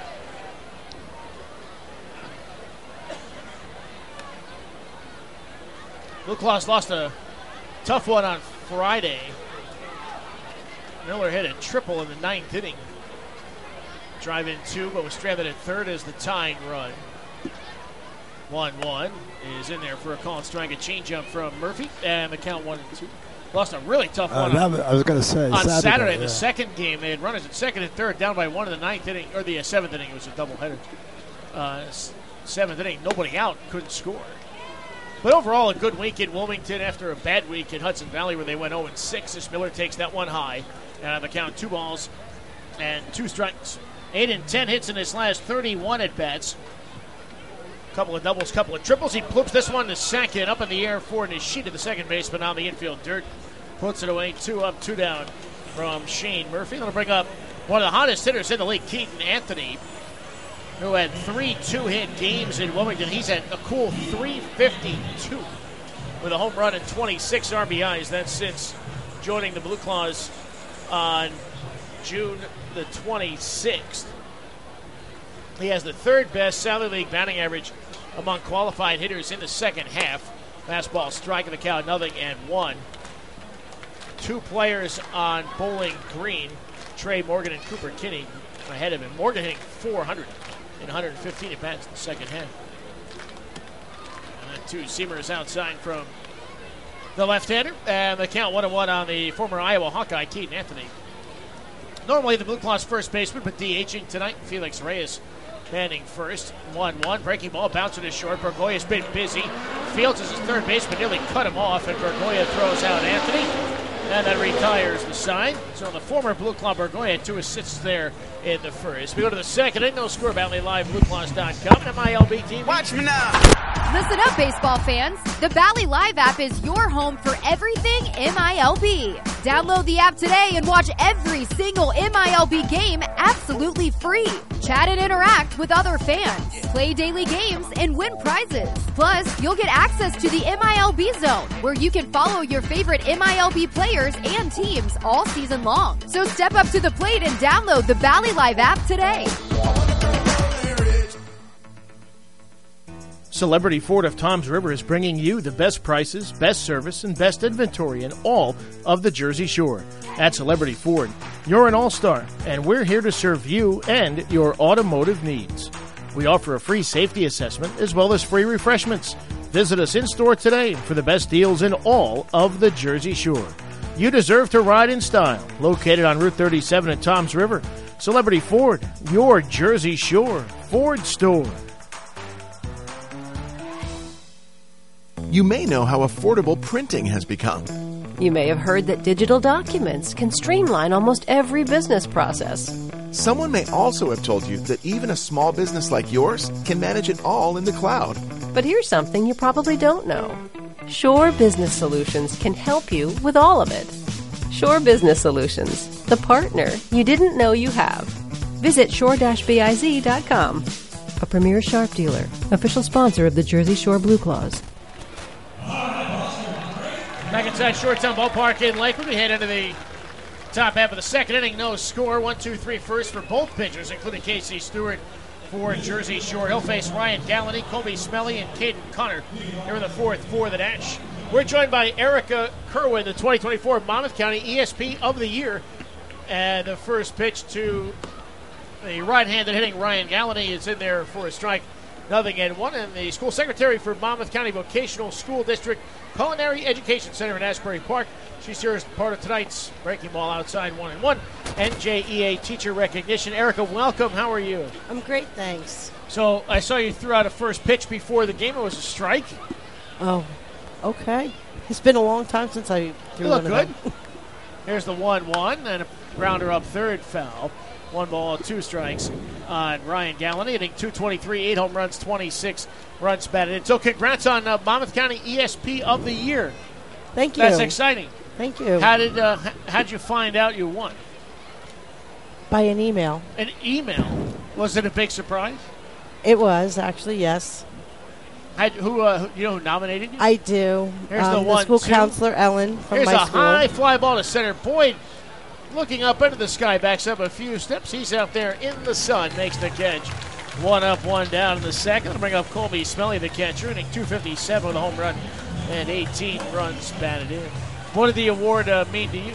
E: Blue Claws lost a tough one on Friday. Miller hit a triple in the ninth inning. Drive in two, but was stranded at third as the tying run. one one is in there for a call and strike. A changeup from Murphy, and the count one and two. Lost a really tough
F: Uh,
E: one.
F: that
E: on,
F: was- I was gonna say,
E: on
F: Saturday,
E: Saturday,
F: yeah.
E: the second game, they had runners at second and third, down by one in the ninth inning, or the uh, seventh inning. It was a doubleheader. Uh, s- seventh inning, nobody out, couldn't score. But overall, a good week in Wilmington after a bad week in Hudson Valley where they went oh and six. As Miller takes that one high, and on the count, two balls and two strikes. Eight and ten hits in his last thirty-one at bats. Couple of doubles, couple of triples. He flips this one to second, up in the air for his sheet of the second baseman on the infield dirt. Puts it away, two up, two down from Shane Murphy. That'll bring up one of the hottest hitters in the league, Keaton Anthony, who had three two-hit games in Wilmington. He's at a cool three fifty-two with a home run and twenty-six R B Is. That's since joining the Blue Claws on June the twenty-sixth. He has the third best Sally League batting average among qualified hitters in the second half. Fastball striking the count, nothing and one. Two players on Bowling Green, Trey Morgan and Cooper Kinney, ahead of him. Morgan hitting four hundred and one hundred fifteen at bats in the second half. And then two seamers outside from the left-hander, and the count one and one on the former Iowa Hawkeye, Keaton Anthony. Normally the Blue Claws first baseman, but DHing tonight, Felix Reyes standing first. one one, breaking ball, bouncing to short. Bergoya's been busy. Fields is his third baseman, nearly cut him off, and Bergoya throws out Anthony. And that retires the side. So the former Blue Claw Bergoya had two assists there in the first. We go to the second. Ain't no score. Valley Live, Blue Claws dot com, and M I L B T V. Watch me now.
M: Listen up, baseball fans. The Bally Live app is your home for everything M I L B. Download the app today and watch every single M I L B game absolutely free. Chat and interact with other fans. Play daily games and win prizes. Plus, you'll get access to the M I L B Zone, where you can follow your favorite M I L B players and teams all season long. So step up to the plate and download the Bally Live app today.
E: Celebrity Ford of Toms River is bringing you the best prices, best service, and best inventory in all of the Jersey Shore. At Celebrity Ford, you're an all-star, and we're here to serve you and your automotive needs. We offer a free safety assessment as well as free refreshments. Visit us in-store today for the best deals in all of the Jersey Shore. You deserve to ride in style. Located on Route thirty-seven at Toms River, Celebrity Ford, your Jersey Shore Ford store.
N: You may know how affordable printing has become.
O: You may have heard that digital documents can streamline almost every business process.
N: Someone may also have told you that even a small business like yours can manage it all in the cloud.
O: But here's something you probably don't know. Shore Business Solutions can help you with all of it. Shore Business Solutions, the partner you didn't know you have. Visit shore dash biz dot com. A premier Sharp dealer, official sponsor of the Jersey Shore Blue Claws.
E: Back inside Shoretown Ballpark in Lakewood. We head into the top half of the second inning. No score. One, two, three first for both pitchers, including Casey Stewart for Jersey Shore. He'll face Ryan Gallaty, Colby Smelly, and Caden Connor here in the fourth for the Dash. We're joined by Erica Kerwin, the twenty twenty-four Monmouth County E S P of the Year. And the first pitch to the right-handed hitting Ryan Gallaty is in there for a strike. Nothing and one. And the school secretary for Monmouth County Vocational School District Culinary Education Center in Asbury Park. She's here as part of tonight's breaking ball outside one and one. N J E A teacher recognition. Erica, welcome. How are you?
P: I'm great, thanks.
E: So I saw you threw out a first pitch before the game. It was a strike.
P: Oh, okay. It's been a long time since I threw
E: You look
P: one
E: good.
P: of them.
E: Here's the one one and a grounder up third, foul. One ball, two strikes on Ryan Gallaty, hitting two twenty-three, eight home runs, twenty-six runs batted in. So congrats on uh, Monmouth County E S P of the Year.
P: Thank you.
E: That's exciting.
P: Thank you.
E: How did uh, how did you find out you won?
P: By an email.
E: An email. Was it a big surprise?
P: It was, actually, yes.
E: Had, who, uh, who you know who nominated you?
P: I do.
E: Here's
P: um,
E: the one,
P: school
E: two.
P: counselor, Ellen, from
E: Here's
P: my
E: a
P: school.
E: high fly ball to center. Boyd looking up into the sky, backs up a few steps. He's out there in the sun, makes the catch. One up, one down in the second. To bring up Colby Smelly, the catcher, hitting two fifty-seven with a home run and eighteen runs batted in. What did the award uh, mean to you?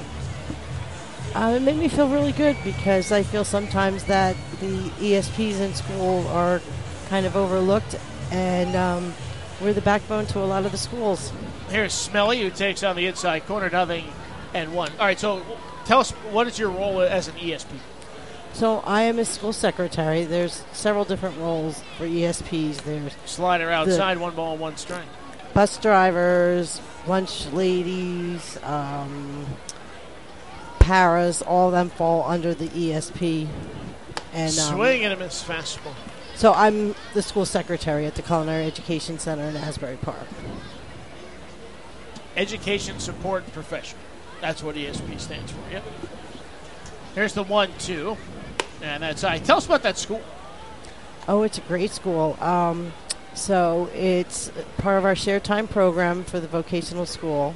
P: Uh, it made me feel really good because I feel sometimes that the E S Ps in school are kind of overlooked, and um, we're the backbone to a lot of the schools.
E: Here's Smelly, who takes on the inside corner, nothing and one. All right, so tell us, what is your role as an E S P?
P: So I am a school secretary. There's several different roles for E S Ps. There's
E: Slider outside, one ball, one strike.
P: Bus drivers, lunch ladies, um, paras, all of them fall under the E S P. And um,
E: Swing and a miss fastball.
P: So I'm the school secretary at the Culinary Education Center in Asbury Park.
E: Education Support Professional. That's what E S P stands for, yep. Here's the one two. And that's I. Tell us about that school.
P: Oh, it's a great school. Um, so it's part of our shared time program for the vocational school.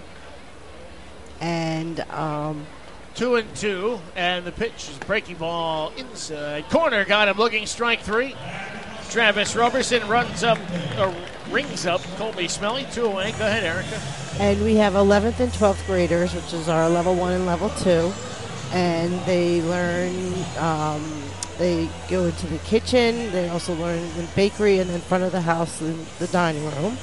P: And um,
E: two and two, and the pitch is breaking ball inside corner. Got him looking, strike three. Travis Roberson runs up, or rings up Colby Smelly, two away. Go ahead, Erica.
P: And we have eleventh and twelfth graders, which is our level one and level two. And they learn, um, they go into the kitchen. They also learn in the bakery and in front of the house in the dining room.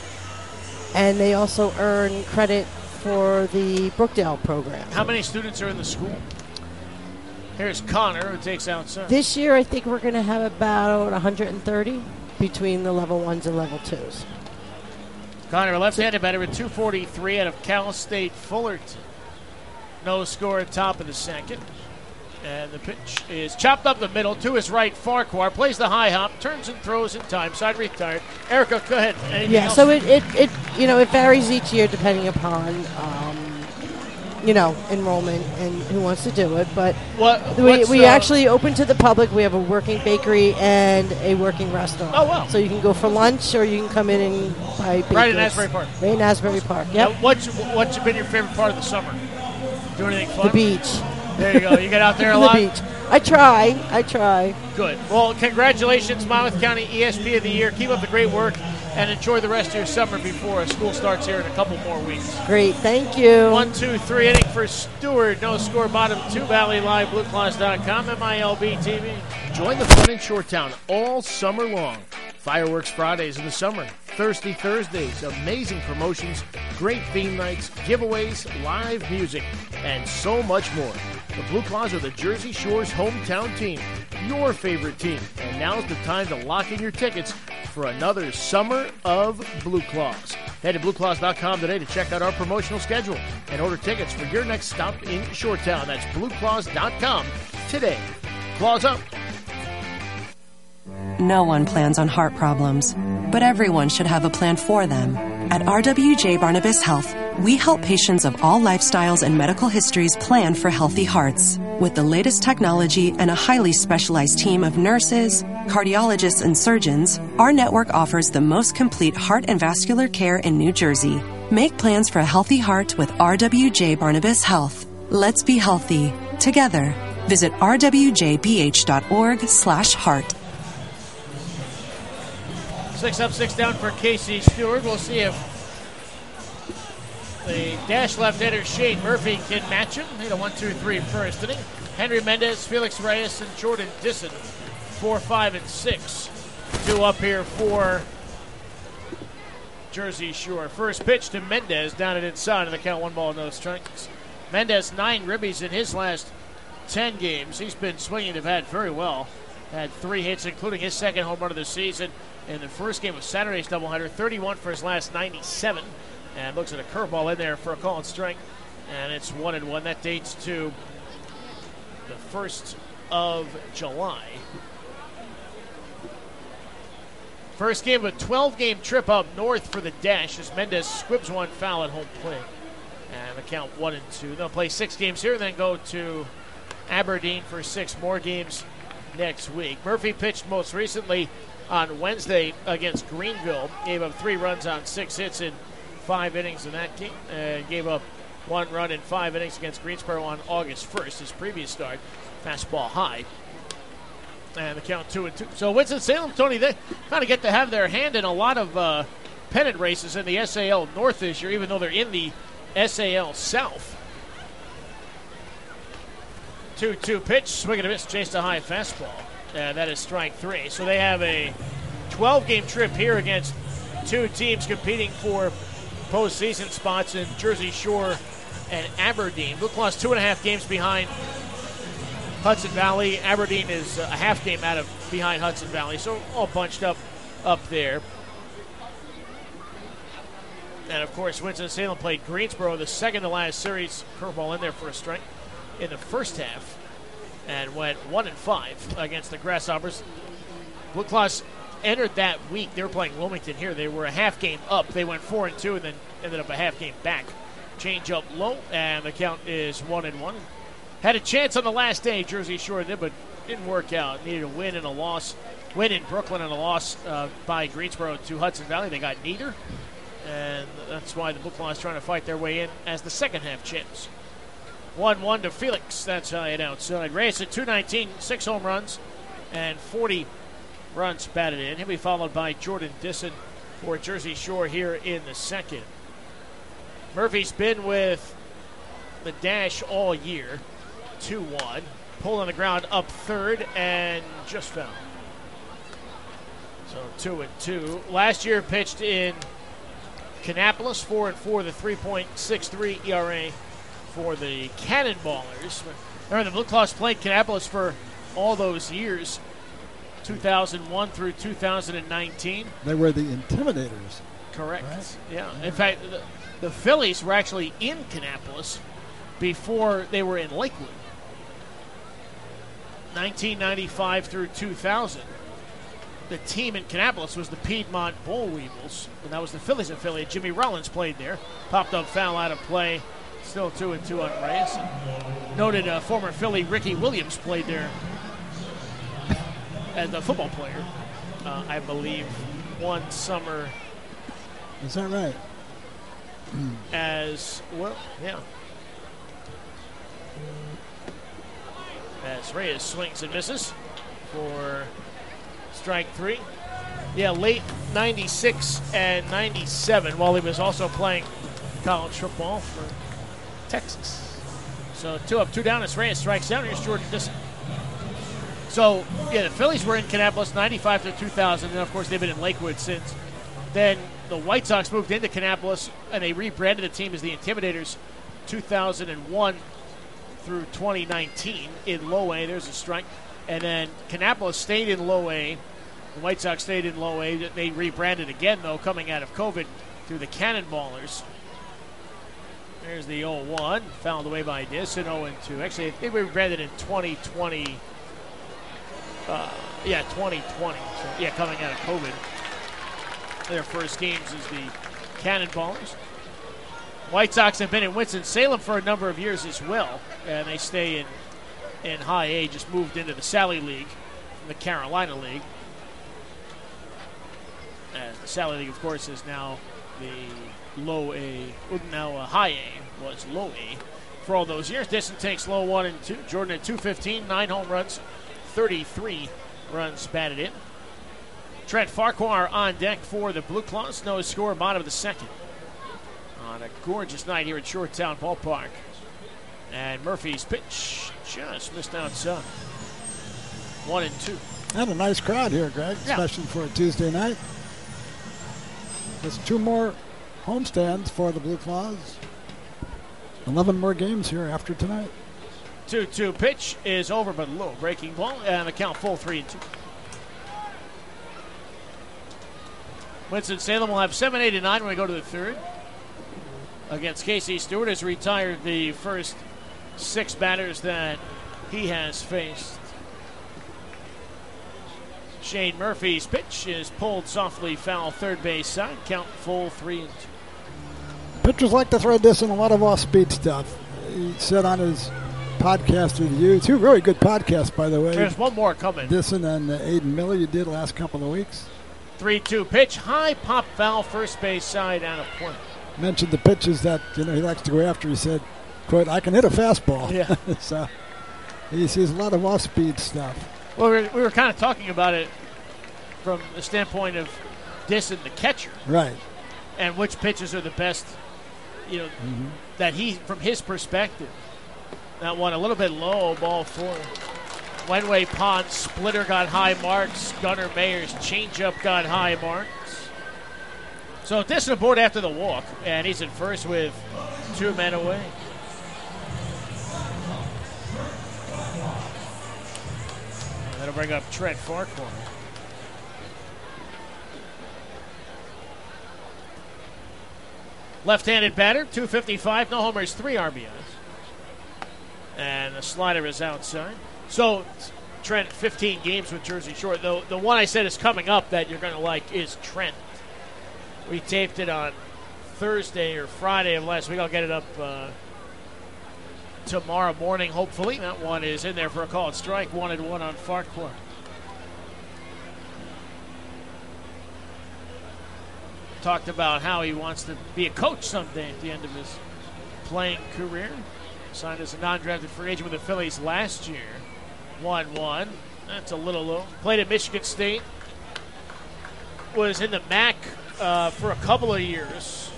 P: And they also earn credit for the Brookdale program.
E: How many students are in the school? Here's Connor, who takes outside.
P: This year, I think we're going to have about one hundred thirty between the level ones and level twos.
E: Connor, left-handed batter with two forty-three out of Cal State Fullerton. No score at top of the second. And the pitch is chopped up the middle to his right. Farquhar plays the high hop, turns and throws in time. Side retired. Erica, go ahead. Anything
P: Yeah,
E: else?
P: so it, it, it, you know, it varies each year depending upon, um, you know, enrollment and who wants to do it. But
E: What-
P: we,
E: what's,
P: we
E: uh,
P: actually open to the public. We have a working bakery and a working restaurant.
E: Oh, wow.
P: So you can go for lunch or you can come in and buy baked
E: Right in
P: goods.
E: Asbury Park.
P: Right in Asbury Park, yep.
E: Now, what's, what's been your favorite part of the summer? Do anything fun?
P: The beach.
E: There you go. You get out there a
P: the
E: lot?
P: beach. I try. I try.
E: Good. Well, congratulations, Monmouth County E S P of the Year. Keep up the great work and enjoy the rest of your summer before school starts here in a couple more weeks.
P: Great. Thank you.
E: One, two, three inning for Stewart. No score, bottom two. Valley Live, Blue Claws dot com, M I L B T V. Join the fun in Short Town all summer long. Fireworks Fridays in the summer, Thirsty Thursdays, amazing promotions, great theme nights, giveaways, live music, and so much more. The Blue Claws are the Jersey Shore's hometown team, your favorite team. And now's the time to lock in your tickets for another summer of Blue Claws. Head to blue claws dot com today to check out our promotional schedule and order tickets for your next stop in Short Town. That's blue claws dot com today. Claws up.
J: No one plans on heart problems, but everyone should have a plan for them. At R W J Barnabas Health, we help patients of all lifestyles and medical histories plan for healthy hearts. With the latest technology and a highly specialized team of nurses, cardiologists, and surgeons, our network offers the most complete heart and vascular care in New Jersey. Make plans for a healthy heart with R W J Barnabas Health. Let's be healthy together. Visit r w j b h dot org slash heart.
E: Six up, six down for Casey Stewart. We'll see if the dash left-hander Shane Murphy can match him. Hit a one two three first inning. Henry Mendez, Felix Reyes, and Jordan Disson, four, five, and six. Two up here for Jersey Shore. First pitch to Mendez down and inside, and the count one ball, no strikes. Mendez, nine ribbies in his last ten games. He's been swinging the bat very well. Had three hits, including his second home run of the season in the first game of Saturday's doubleheader. thirty-one for his last ninety-seven. And looks at a curveball in there for a call and strike. And it's one and one. That dates to the first of July. First game of a twelve-game trip up north for the Dash as Mendez squibs one foul at home plate. And the count one and two. They'll play six games here, then go to Aberdeen for six more games next week. Murphy pitched most recently on Wednesday against Greenville. Gave up three runs on six hits in five innings in that game. Uh, gave up one run in five innings against Greensboro on August first, his previous start. Fastball high. And the count two and two. So Winston-Salem, Tony, they kind of get to have their hand in a lot of uh, pennant races in the S A L North this year, even though they're in the S A L South. two two pitch, swing and a miss, chased a high fastball. And that is strike three. So they have a twelve-game trip here against two teams competing for postseason spots in Jersey Shore and Aberdeen. Blue Claws two and a half games behind Hudson Valley. Aberdeen is a half game out of behind Hudson Valley, so all bunched up up there. And of course, Winston-Salem played Greensboro the second to last series. Curveball in there for a strike in the first half, and went one and five against the Grasshoppers. Blue Claws entered that week. They were playing Wilmington here. They were a half game up. They went four and two, and then ended up a half game back. Change up low, and the count is one and one. Had a chance on the last day, Jersey Shore did, but didn't work out. Needed a win and a loss. Win in Brooklyn and a loss uh, by Greensboro to Hudson Valley. They got neither, and that's why the Blue Claws trying to fight their way in as the second half champs. one one to Felix. That's how it outside. Reyes at two nineteen, six home runs, and forty runs batted in. He'll be followed by Jordan Disson for Jersey Shore here in the second. Murphy's been with the Dash all year. two one. Pull on the ground up third and just fell. So two and two. Last year pitched in Kannapolis, four and four, the three point six three E R A for the Cannonballers. Remember, the Blue Claws played Kannapolis for all those years, two thousand one through two thousand nineteen.
F: They were the Intimidators.
E: Correct.
F: Right?
E: Yeah. In fact, the, the Phillies were actually in Kannapolis before they were in Lakewood. nineteen ninety-five through two thousand. The team in Kannapolis was the Piedmont Bull Weevils, and that was the Phillies affiliate. Jimmy Rollins played there. Popped up foul out of play. Still two and two on Reyes. And noted uh, former Philly Ricky Williams played there as a football player, uh, I believe, one summer.
F: Is that right?
E: As well, yeah. As Reyes swings and misses for strike three. Yeah, late ninety-six and ninety-seven, while he was also playing college football for Texas. So two up, two down as Reyes strikes out. Here's Jordan Disson. So, yeah, the Phillies were in Kannapolis ninety-five to two thousand, and of course they've been in Lakewood since. Then the White Sox moved into Kannapolis, and they rebranded the team as the Intimidators two thousand one through twenty nineteen in low A. There's a strike. And then Kannapolis stayed in low A. The White Sox stayed in low A. They rebranded again, though, coming out of COVID through the Cannonballers. There's the oh one, fouled away by Disson, oh and two. Actually, they rebranded in twenty twenty. Uh, yeah, twenty twenty. So, yeah, coming out of COVID. Their first games is the Cannonballers. White Sox have been in Winston-Salem for a number of years as well, and they stay in, in high A, just moved into the Sally League from the Carolina League. And the Sally League, of course, is now the low A, now a high A, was low A for all those years. Disson takes low one and two. Jordan at two fifteen, nine home runs, thirty-three runs batted in. Trent Farquhar on deck for the Blue Claws. No score, bottom of the second. On a gorgeous night here at Shoretown Ballpark. And Murphy's pitch just missed outside. One and two.
F: And a nice crowd here, Greg,
E: Yeah.
F: especially for a Tuesday night. There's two more homestands for the Blue Claws. eleven more games here after tonight.
E: two two pitch is over, but low. Breaking ball, and the count full three and two. Winston-Salem will have seven, eight, and nine when we go to the third. Against Casey Stewart, has retired the first six batters that he has faced. Shane Murphy's pitch is pulled softly foul third base side. Count full three and two.
F: Pitchers like to throw this in a lot of off-speed stuff. He said on his podcast with you, two really good podcasts, by the way.
E: There's one more coming.
F: Disson and uh, Aiden Miller you did last couple of weeks.
E: three two pitch, high pop foul, first base side, out of play.
F: Mentioned the pitches that you know he likes to go after. He said, "quote I can hit a fastball."
E: Yeah.
F: So he sees a lot of off-speed stuff.
E: Well, we were, we were kind of talking about it from the standpoint of Disson, the catcher,
F: Right.
E: and which pitches are the best. You know,
F: Mm-hmm.
E: that he, from his perspective, that one a little bit low, ball four. Wenway Pond splitter got high marks. Gunnar Mayer's changeup got high marks. So Disson aboard after the walk, and he's at first with two men away. And that'll bring up Trent Farquhar. Left-handed batter, two fifty-five, no homers, three R B Is. And the slider is outside. So, Trent, fifteen games with Jersey Shore. The, the one I said is coming up that you're going to like is Trent. We taped it on Thursday or Friday of last week. I'll get it up uh, tomorrow morning, hopefully. That one is in there for a called strike, one and one on Farquhar. Talked about how he wants to be a coach someday at the end of his playing career. Signed as a non-drafted free agent with the Phillies last year. one one. That's a little low. Played at Michigan State. Was in the M A C uh, for a couple of years.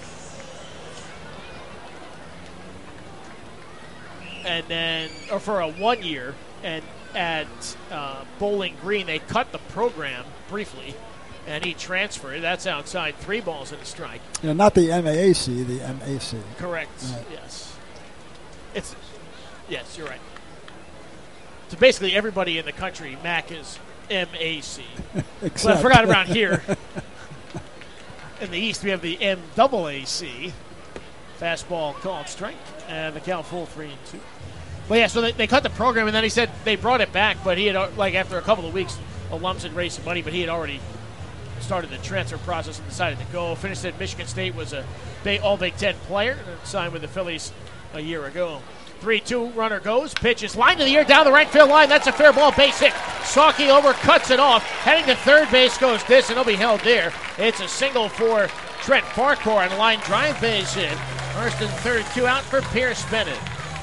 E: And then, or for a one year. And at uh, Bowling Green, they cut the program briefly. And he transferred. That's outside. Three balls and a strike.
F: Yeah, not the M A A C, the M A C.
E: Correct.
F: Right.
E: Yes. It's yes, you're right. So basically, everybody in the country, M A C is M A C.
F: Except.
E: Well, I forgot around here. In the East, we have the M A A C. Fastball called strike, and the count full three and two. But yeah, so they, they cut the program, and then he said they brought it back, but he had like after a couple of weeks, alums had raised some money, but he had already started the transfer process and decided to go. Finished at Michigan State, was a big, all Big Ten player, and signed with the Phillies a year ago. three two, runner goes, pitches, line to the air, down the right field line. That's a fair ball, base hit. Sawkey over, cuts it off. Heading to third base goes this, and he'll be held there. It's a single for Trent Farquhar, and line drive base hit. First and third, two out for Pierce Bennett.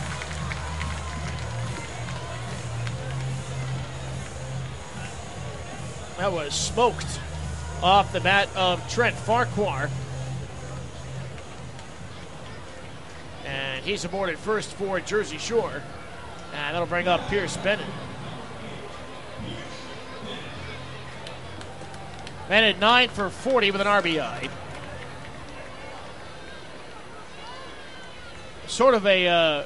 E: That was smoked off the bat of Trent Farquhar. And he's aboard at first for Jersey Shore. And that'll bring up Pierce Bennett. Bennett nine for forty with an R B I. Sort of a uh,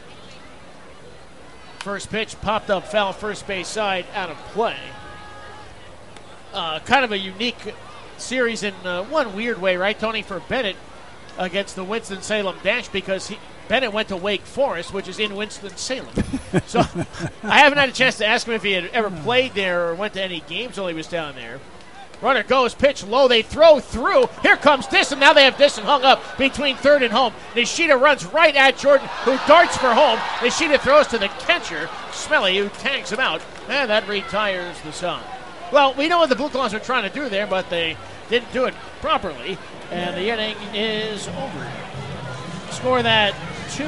E: first pitch popped up foul first base side out of play. Uh, kind of a unique series in uh, one weird way, right, Tony, for Bennett against the Winston-Salem Dash, because he, Bennett went to Wake Forest, which is in Winston-Salem. So I haven't had a chance to ask him if he had ever played there or went to any games while he was down there. Runner goes, pitch low, they throw through. Here comes Disson. Now they have Disson hung up between third and home. Nishida runs right at Jordan, who darts for home. Nishida throws to the catcher, Smelly, who tags him out, and that retires the side. Well, we know what the Blue Claws are trying to do there, but they didn't do it properly, and the inning is over. Score that two,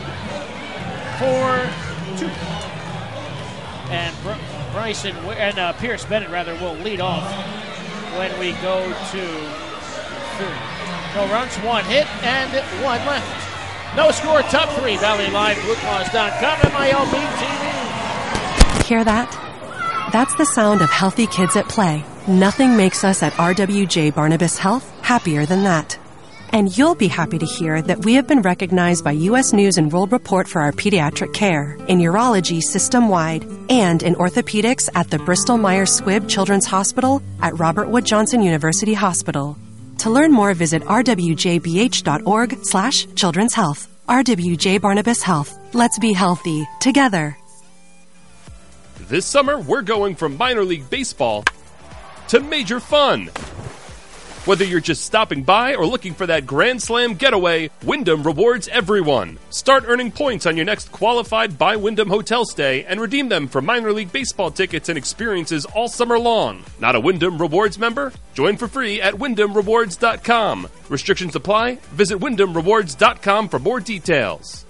E: four, two. And Br- Bryson and uh, Pierce Bennett rather will lead off when we go to third. No runs, one hit, and one left. No score, top three, Valley Live, Blue Claws dot com, M I L B T V.
J: Hear that? That's the sound of healthy kids at play. Nothing makes us at R W J Barnabas Health happier than that. And you'll be happy to hear that we have been recognized by U S News and World Report for our pediatric care, in urology system-wide, and in orthopedics at the Bristol Myers Squibb Children's Hospital at Robert Wood Johnson University Hospital. To learn more, visit r w j b h dot org slash children's health. R W J Barnabas Health. Let's be healthy together.
K: This summer, we're going from minor league baseball to major fun. Whether you're just stopping by or looking for that Grand Slam getaway, Wyndham rewards everyone. Start earning points on your next qualified by Wyndham hotel stay and redeem them for minor league baseball tickets and experiences all summer long. Not a Wyndham Rewards member? Join for free at wyndham rewards dot com. Restrictions apply. Visit wyndham rewards dot com for more details.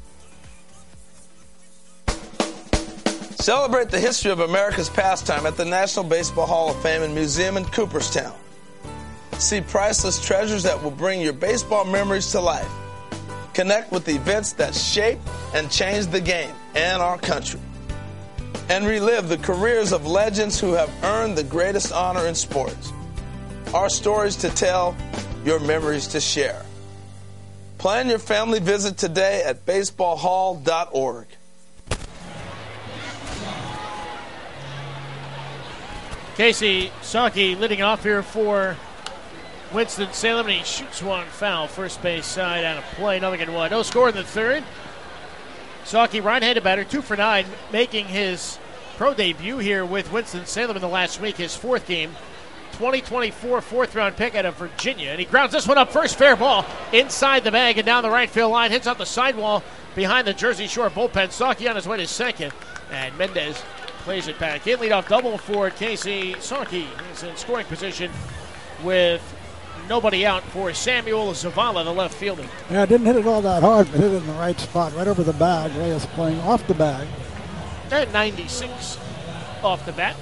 L: Celebrate the history of America's pastime at the National Baseball Hall of Fame and Museum in Cooperstown. See priceless treasures that will bring your baseball memories to life. Connect with events that shaped and changed the game and our country. And relive the careers of legends who have earned the greatest honor in sports. Our stories to tell, your memories to share. Plan your family visit today at baseball hall dot org.
E: Casey Saki leading off here for Winston-Salem, and he shoots one foul. First base side out of play, nothing in one. No score in the third. Saki, right-handed batter, two for nine, making his pro debut here with Winston-Salem in the last week, his fourth game. twenty twenty-four fourth-round pick out of Virginia, and he grounds this one up first, fair ball, inside the bag and down the right field line, hits off the sidewall behind the Jersey Shore bullpen. Saki on his way to second, and Mendez plays it back in. Leadoff double for Casey Saki. He's in scoring position with nobody out for Samuel Zavala, the left fielder.
F: Yeah, didn't hit it all that hard, but hit it in the right spot, right over the bag. Reyes playing off the bag.
E: At ninety-six off the bat.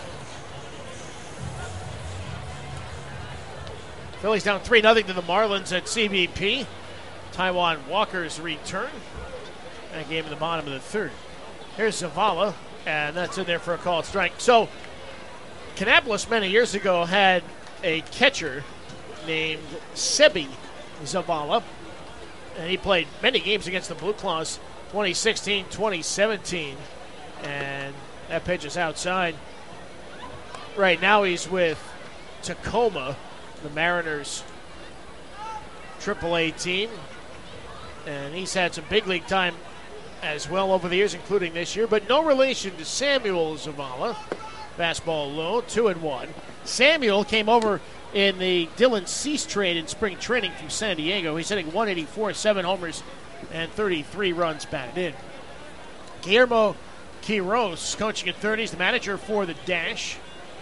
E: Phillies down three nothing to the Marlins at C B P. Taiwan Walker's return. That game in the bottom of the third. Here's Zavala, and that's in there for a called strike. So, Kannapolis many years ago had a catcher named Sebi Zavala, and he played many games against the Blue Claws, twenty sixteen, twenty seventeen, and that pitch is outside. Right now he's with Tacoma, the Mariners triple A team, and he's had some big league time as well over the years, including this year, but no relation to Samuel Zavala. Fastball low, two and one. Samuel came over in the Dylan Cease trade in spring training from San Diego. He's hitting one eighty-four, seven homers, and thirty-three runs batted in. Guillermo Quiroz coaching at thirty. He's the manager for the Dash.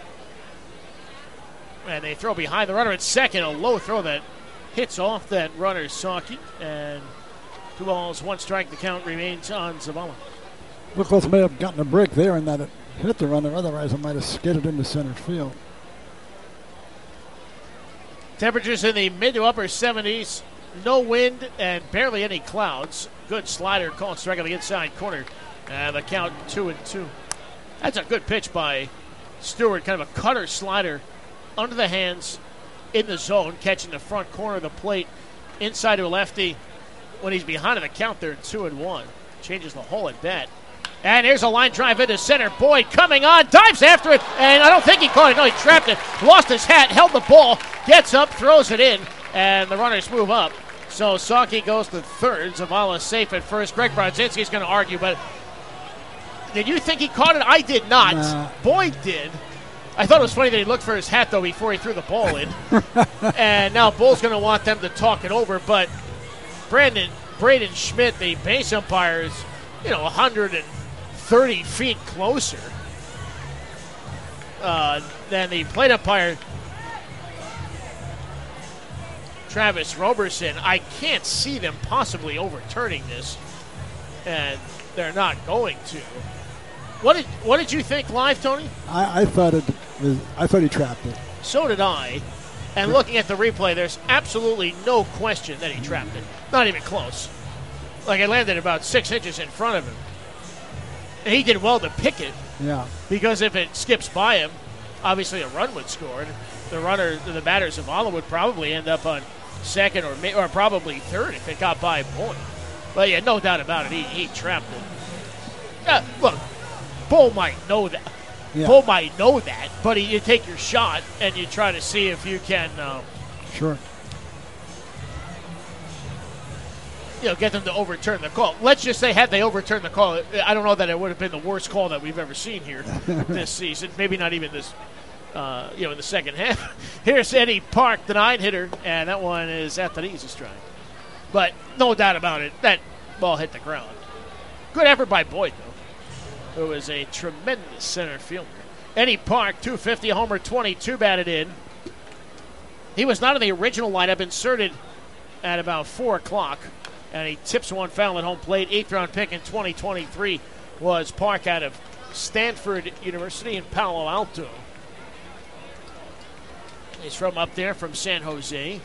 E: And they throw behind the runner at second. A low throw that hits off that runner, Saki. And two balls, one strike. The count remains on Zavala.
F: Looked like may have gotten a break there in that it hit the runner. Otherwise, it might have skidded into center field.
E: Temperatures in the mid to upper seventies. No wind and barely any clouds. Good slider called strike on the inside corner. And the count two and two. That's a good pitch by Stewart. Kind of a cutter slider under the hands in the zone, catching the front corner of the plate inside to a lefty. When he's behind in the count there, two and one. Changes the whole at bat. And here's a line drive into center. Boyd coming on, dives after it, and I don't think he caught it. No, he trapped it, lost his hat, held the ball, gets up, throws it in, and the runners move up. So Saki goes to third. Zavala safe at first. Greg Brodzinski's going to argue, but did you think he caught it? I did not.
F: Nah.
E: Boyd did. I thought it was funny that he looked for his hat, though, before he threw the ball in. And now Bull's going to want them to talk it over, but Brandon Braden Schmidt, the base umpire, is, you know, one hundred thirty feet closer uh, than the plate umpire, Travis Roberson. I can't see them possibly overturning this, and they're not going to. What did what did you think live, Tony?
F: I, I thought it was. I thought he trapped it.
E: So did I. And looking at the replay, there's absolutely no question that he trapped it. Not even close. Like, it landed about six inches in front of him. And he did well to pick it.
F: Yeah.
E: Because if it skips by him, obviously a run would score. And the runner, the batter, Zavala, would probably end up on second or or probably third if it got by Boyd. But, yeah, no doubt about it. He, he trapped it. Uh, look, Bull might know that.
F: Yeah.
E: Bull might know that, but he, you take your shot and you try to see if you can um,
F: Sure.
E: you know, get them to overturn the call. Let's just say had they overturned the call, I don't know that it would have been the worst call that we've ever seen here this season. Maybe not even this, uh, you know, in the second half. Here's Eddie Park, the nine hitter, and that one is at the knees of strike. But no doubt about it, that ball hit the ground. Good effort by Boyd, though, who is a tremendous center fielder. Eddie Park, two fifty, homer twenty-two batted in. He was not in the original lineup, inserted at about four o'clock. And he tips one foul at home plate. Eighth round pick in twenty twenty-three was Park out of Stanford University in Palo Alto. He's from up there, from San Jose.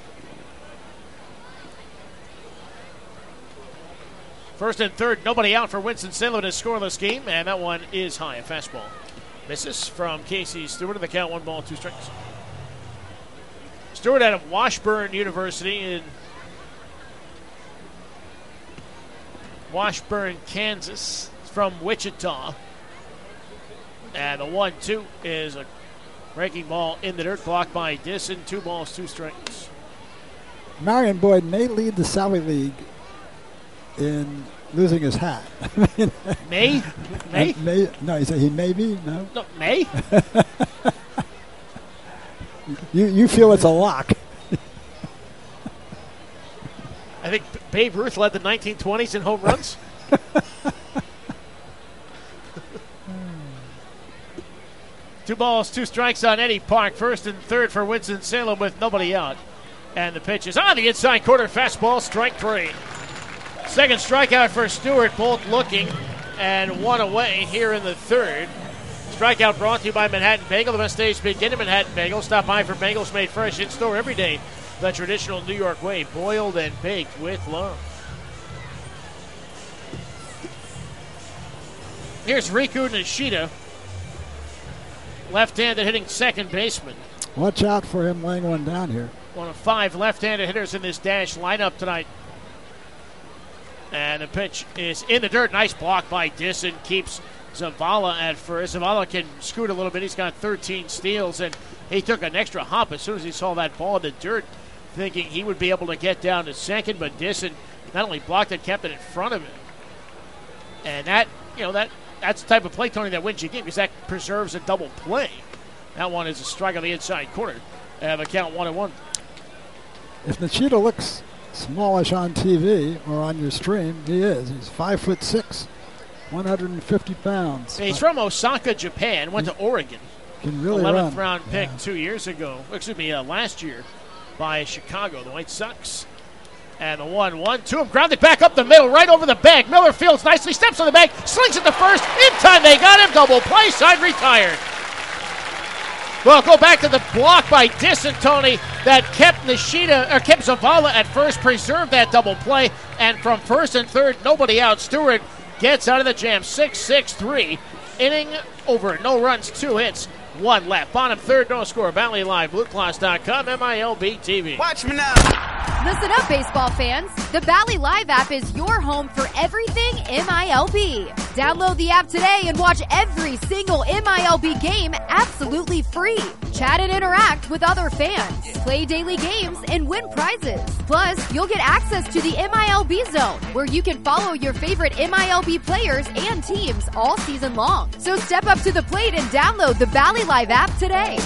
E: First and third, nobody out for Winston-Salem in a scoreless game, and that one is high, a fastball. Misses from Casey Stewart in the count, one ball, two strikes. Stewart out of Washburn University in Washburn, Kansas, from Wichita. And the one two is a breaking ball in the dirt, blocked by Disson. Two balls, two strikes.
F: Marion Boyd may lead the Sally League in losing his hat.
E: May? May?
F: may? No, he said he may be? No?
E: No, May?
F: you, you feel it's a lock.
E: I think Babe Ruth led the nineteen twenties in home runs. Two balls, two strikes on Eddie Park. First and third for Winston-Salem with nobody out. And the pitch is on the inside corner. Fastball, strike three. Second strikeout for Stewart, both looking, and one away here in the third. Strikeout brought to you by Manhattan Bagel. The best days begin at Manhattan Bagel. Stop by for bagels made fresh in store every day. The traditional New York way, boiled and baked with love. Here's Riku Nishida, left-handed hitting second baseman.
F: Watch out for him laying one down here.
E: One of five left-handed hitters in this Dash lineup tonight. And the pitch is in the dirt. Nice block by Disson. Keeps Zavala at first. Zavala can scoot a little bit. He's got thirteen steals, and he took an extra hop as soon as he saw that ball in the dirt, thinking he would be able to get down to second, but Disson not only blocked it, kept it in front of him. And that, you know, that that's the type of play, Tony, that wins you a game, because that preserves a double play. That one is a strike on the inside corner. They have a count one and one.
F: If Nishida looks smallish on T V or on your stream, he is. He's five foot six, one hundred fifty pounds.
E: He's from Osaka, Japan. Went to Oregon.
F: Can really
E: eleventh
F: run.
E: round pick
F: Yeah.
E: two years ago. Excuse me, uh, last year by Chicago, the White Sox. And the one one to him, grounded back up the middle, right over the bag. Miller fields nicely, steps on the bag, slings it to first. In time, they got him. Double play, side retired. Well, go back to the block by Disson, Tony, that kept Nishida, or kept Zavala at first, preserved that double play, and from first and third, nobody out. Stewart gets out of the jam, six six three, inning over, no runs, two hits, one left. Bottom third, no score. Valley Live, Blue Claws dot com, M I L B T V.
L: Watch me now.
M: Listen up, baseball fans. The Valley Live app is your home for everything M I L B. Download the app today and watch every single M I L B game absolutely free. Chat and interact with other fans. Play daily games and win prizes. Plus, you'll get access to the M I L B Zone, where you can follow your favorite M I L B players and teams all season long. So step up to the plate and download the Valley Live app today.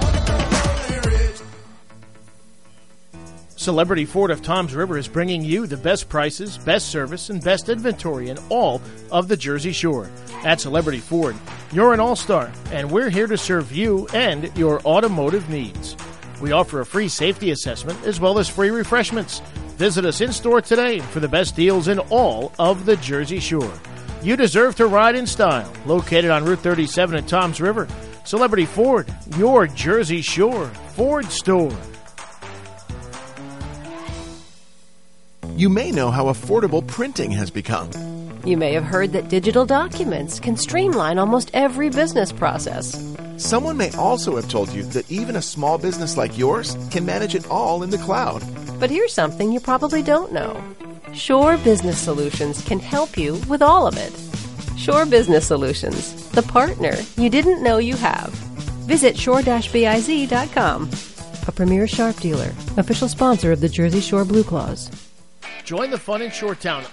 E: Celebrity Ford of Toms River is bringing you the best prices, best service, and best inventory in all of the Jersey Shore. At Celebrity Ford, you're an all-star, and we're here to serve you and your automotive needs. We offer a free safety assessment as well as free refreshments. Visit us in-store today for the best deals in all of the Jersey Shore. You deserve to ride in style. Located on Route thirty-seven at Toms River, Celebrity Ford, your Jersey Shore Ford store.
N: You may know how affordable printing has become.
O: You may have heard that digital documents can streamline almost every business process.
N: Someone may also have told you that even a small business like yours can manage it all in the cloud.
O: But here's something you probably don't know. Shore Business Solutions can help you with all of it. Shore Business Solutions, the partner you didn't know you have. Visit shore dash biz dot com. A premier Sharp dealer, official sponsor of the Jersey Shore Blue Claws.
E: Join the fun in Shoretown.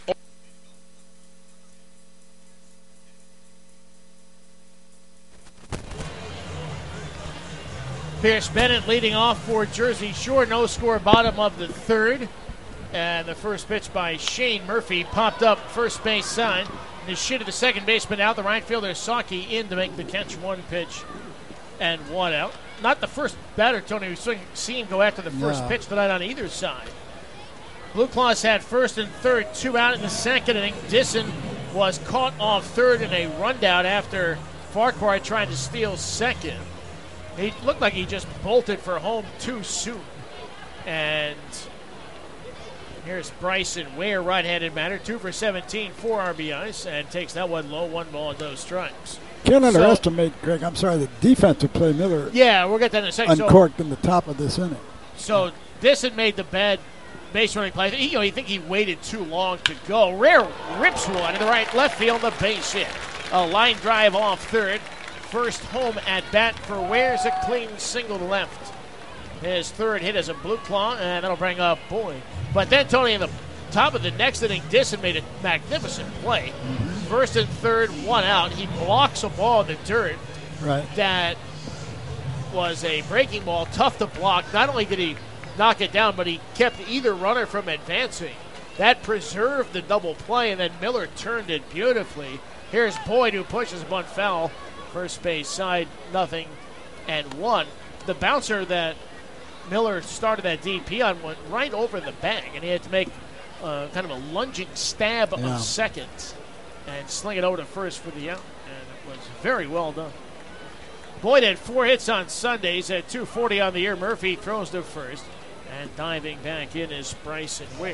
E: Pierce Bennett leading off for Jersey Shore. No score, bottom of the third. And the first pitch by Shane Murphy popped up first base side. And is shifted the second baseman out. The right fielder Saki in to make the catch. One pitch and one out. Not the first batter, Tony, we've seen him go after the first
F: No.
E: pitch tonight on either side. Blue Claws had first and third, two out in the second inning. Disson was caught off third in a rundown after Farquhar tried to steal second. He looked like he just bolted for home too soon. And here's Bryson Ware, right-handed batter, two for seventeen, four R B Is, and takes that one low, one ball, no strikes.
F: Can't
E: So-
F: underestimate, Greg, I'm sorry, the defensive play Miller
E: Yeah, we'll get that in a second. So-
F: uncorked in the top of this inning.
E: So Disson made the bad base running play. He, you know, you think he waited too long to go. Rare rips one in the right left field, the base hit. A line drive off third. First home at bat for Ware's a clean single to left. His third hit as a Blue Claw, and that'll bring up Boyd. But then, Tony, in the top of the next inning, Disson made a magnificent play. First and third, one out. He blocks a ball in the dirt
F: Right.
E: that was a breaking ball, tough to block. Not only did he knock it down, but he kept either runner from advancing. That preserved the double play, and then Miller turned it beautifully. Here's Boyd, who pushes one foul. First base side, nothing and one. The bouncer that Miller started that D P on went right over the bag, and he had to make uh, kind of a lunging stab
F: Yeah.
E: of second and sling it over to first for the out, and it was very well done. Boyd had four hits on Sundays at two forty on the year. Murphy throws to first, and diving back in is Bryson Ware.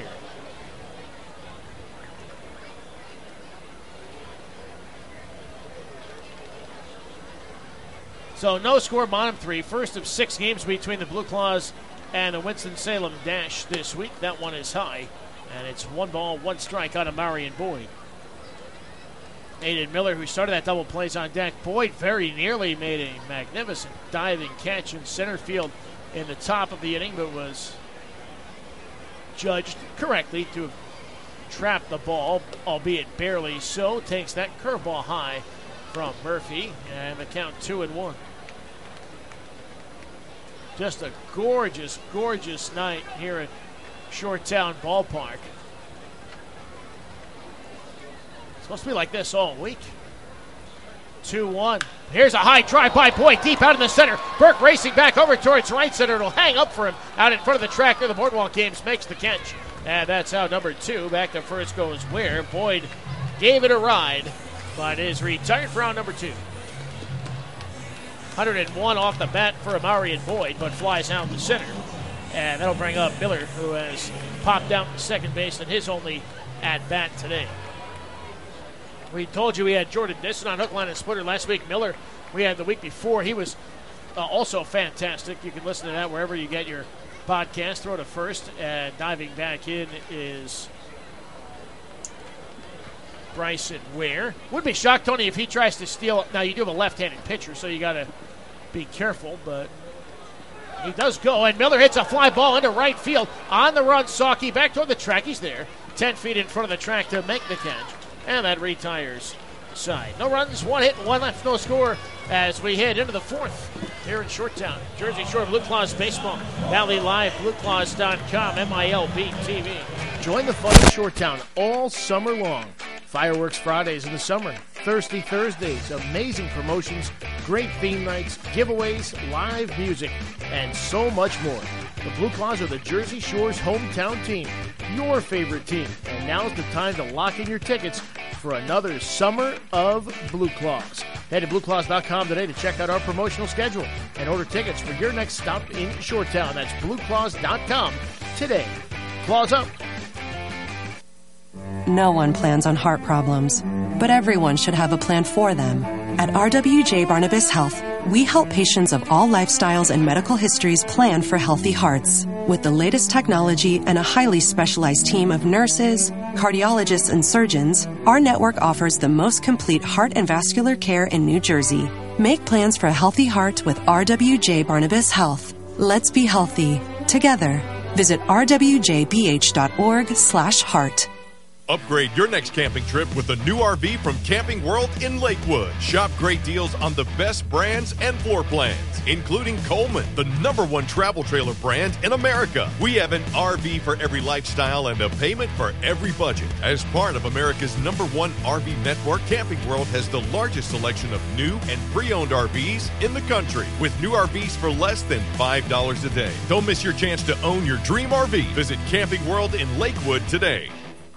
E: So no score, bottom three. First of six games between the Blue Claws and the Winston-Salem Dash this week. That one is high, and it's one ball, one strike on Marion Boyd. Aiden Miller, who started that double, plays on deck. Boyd very nearly made a magnificent diving catch in center field in the top of the inning, but was judged correctly to have trapped the ball, albeit barely so. Takes that curveball high from Murphy, and the count two and one. Just a gorgeous, gorgeous night here at Shoretown Ballpark. Supposed to be like this all week. two one. Here's a high drive by Boyd, deep out in the center. Burke racing back over towards right center. It'll hang up for him out in front of the track near the Boardwalk Games. Makes the catch. And that's out number two. Back to first goes Ware. Boyd gave it a ride, but is retired for round number two. one oh one off the bat for Amari and Boyd, but flies out to center. And that'll bring up Miller, who has popped out to second base in his only at-bat today. We told you we had Jordan Disson on hook, line, and splitter last week. Miller, we had the week before. He was uh, also fantastic. You can listen to that wherever you get your podcast. Throw to first, and diving back in is Bryson Ware. Would be shocked, Tony, if he tries to steal. Now, you do have a left-handed pitcher, so you got to be careful, but he does go, and Miller hits a fly ball into right field. On the run, Saki back toward the track. He's there, ten feet in front of the track to make the catch. And that retires side. No runs, one hit, one left, no score as we head into the fourth here in Shoretown. Jersey Shore Blue Claws Baseball. Valley Live, blue claws dot com, M I L B T V. Join the fun in Shoretown all summer long. Fireworks Fridays in the summer, Thirsty Thursdays, amazing promotions, great theme nights, giveaways, live music, and so much more. The Blue Claws are the Jersey Shore's hometown team, your favorite team. And now's the time to lock in your tickets for another summer of Blue Claws. Head to blue claws dot com today to check out our promotional schedule and order tickets for your next stop in Shoretown. That's blue claws dot com today. Claws up.
J: No one plans on heart problems, but everyone should have a plan for them. At R W J Barnabas Health, we help patients of all lifestyles and medical histories plan for healthy hearts. With the latest technology and a highly specialized team of nurses, cardiologists, and surgeons, our network offers the most complete heart and vascular care in New Jersey. Make plans for a healthy heart with R W J Barnabas Health. Let's be healthy together. Visit r w j b h dot org slash heart.
Q: Upgrade your next camping trip with a new R V from Camping World in Lakewood. Shop great deals on the best brands and floor plans, including Coleman, the number one travel trailer brand in America. We have an R V for every lifestyle and a payment for every budget. As part of America's number one R V network, Camping World has the largest selection of new and pre-owned R Vs in the country, with new R Vs for less than five dollars a day. Don't miss your chance to own your dream R V. Visit Camping World in Lakewood today.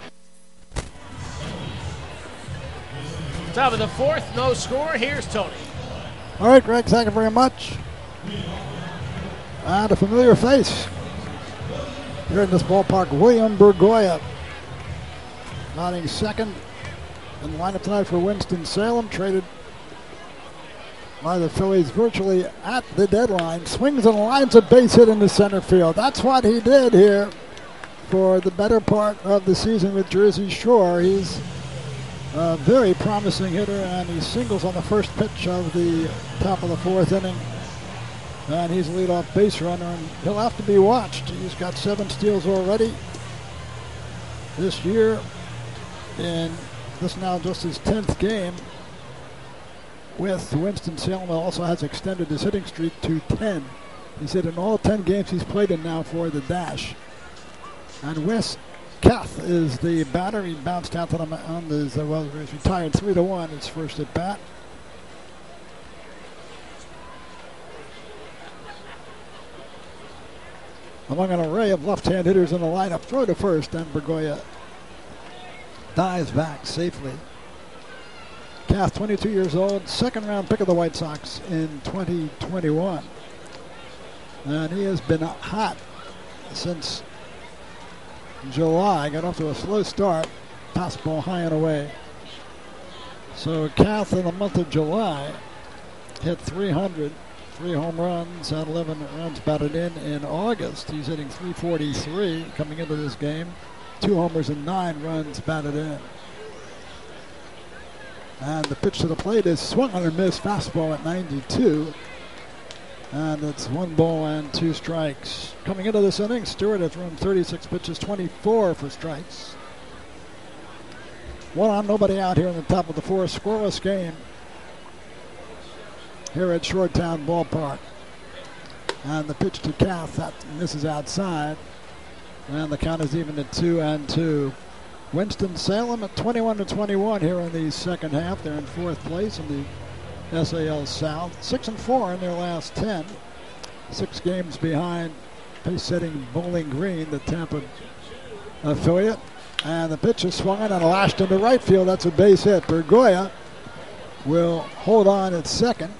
E: Top of the fourth, no score. Here's Tony.
F: All right, Greg, thank you very much. And a familiar face here in this ballpark, William Bergoya, batting second in the lineup tonight for Winston-Salem, traded by the Phillies virtually at the deadline. Swings and lines a base hit into center field. That's what he did here for the better part of the season with Jersey Shore. He's a very promising hitter, and he singles on the first pitch of the top of the fourth inning. And he's a leadoff base runner, and he'll have to be watched. He's got seven steals already this year, and this now just his tenth game with Winston-Salem. Also has extended his hitting streak to ten. He's hit in all ten games he's played in now for the Dash. And Wes Kath is the batter. He bounced out on, on his, uh, well, he's retired three to one his first at bat. Among an array of left-hand hitters in the lineup, throw to first, and Bergoya dives back safely. Kath, twenty-two years old, second round pick of the White Sox in twenty twenty-one. And he has been hot since July. Got off to a slow start, fastball high and away. So Kath in the month of July hit three hundred, three home runs, had eleven runs batted in. In August, he's hitting three forty-three coming into this game, two homers and nine runs batted in. And the pitch to the plate is swung on and missed, fastball at ninety-two. And it's one ball and two strikes. Coming into this inning, Stewart has thrown thirty-six pitches, twenty-four for strikes. One on, nobody out here in the top of the fourth. Scoreless game here at Shoretown Ballpark. And the pitch to Kath, that misses outside. And the count is even at two and two. Winston-Salem at twenty-one to twenty-one here in the second half. They're in fourth place in the S A L South. Six and four in their last ten. Six games behind pace-setting Bowling Green, the Tampa affiliate. And the pitch is swung and lashed into right field. That's a base hit. Bergoya will hold on at second.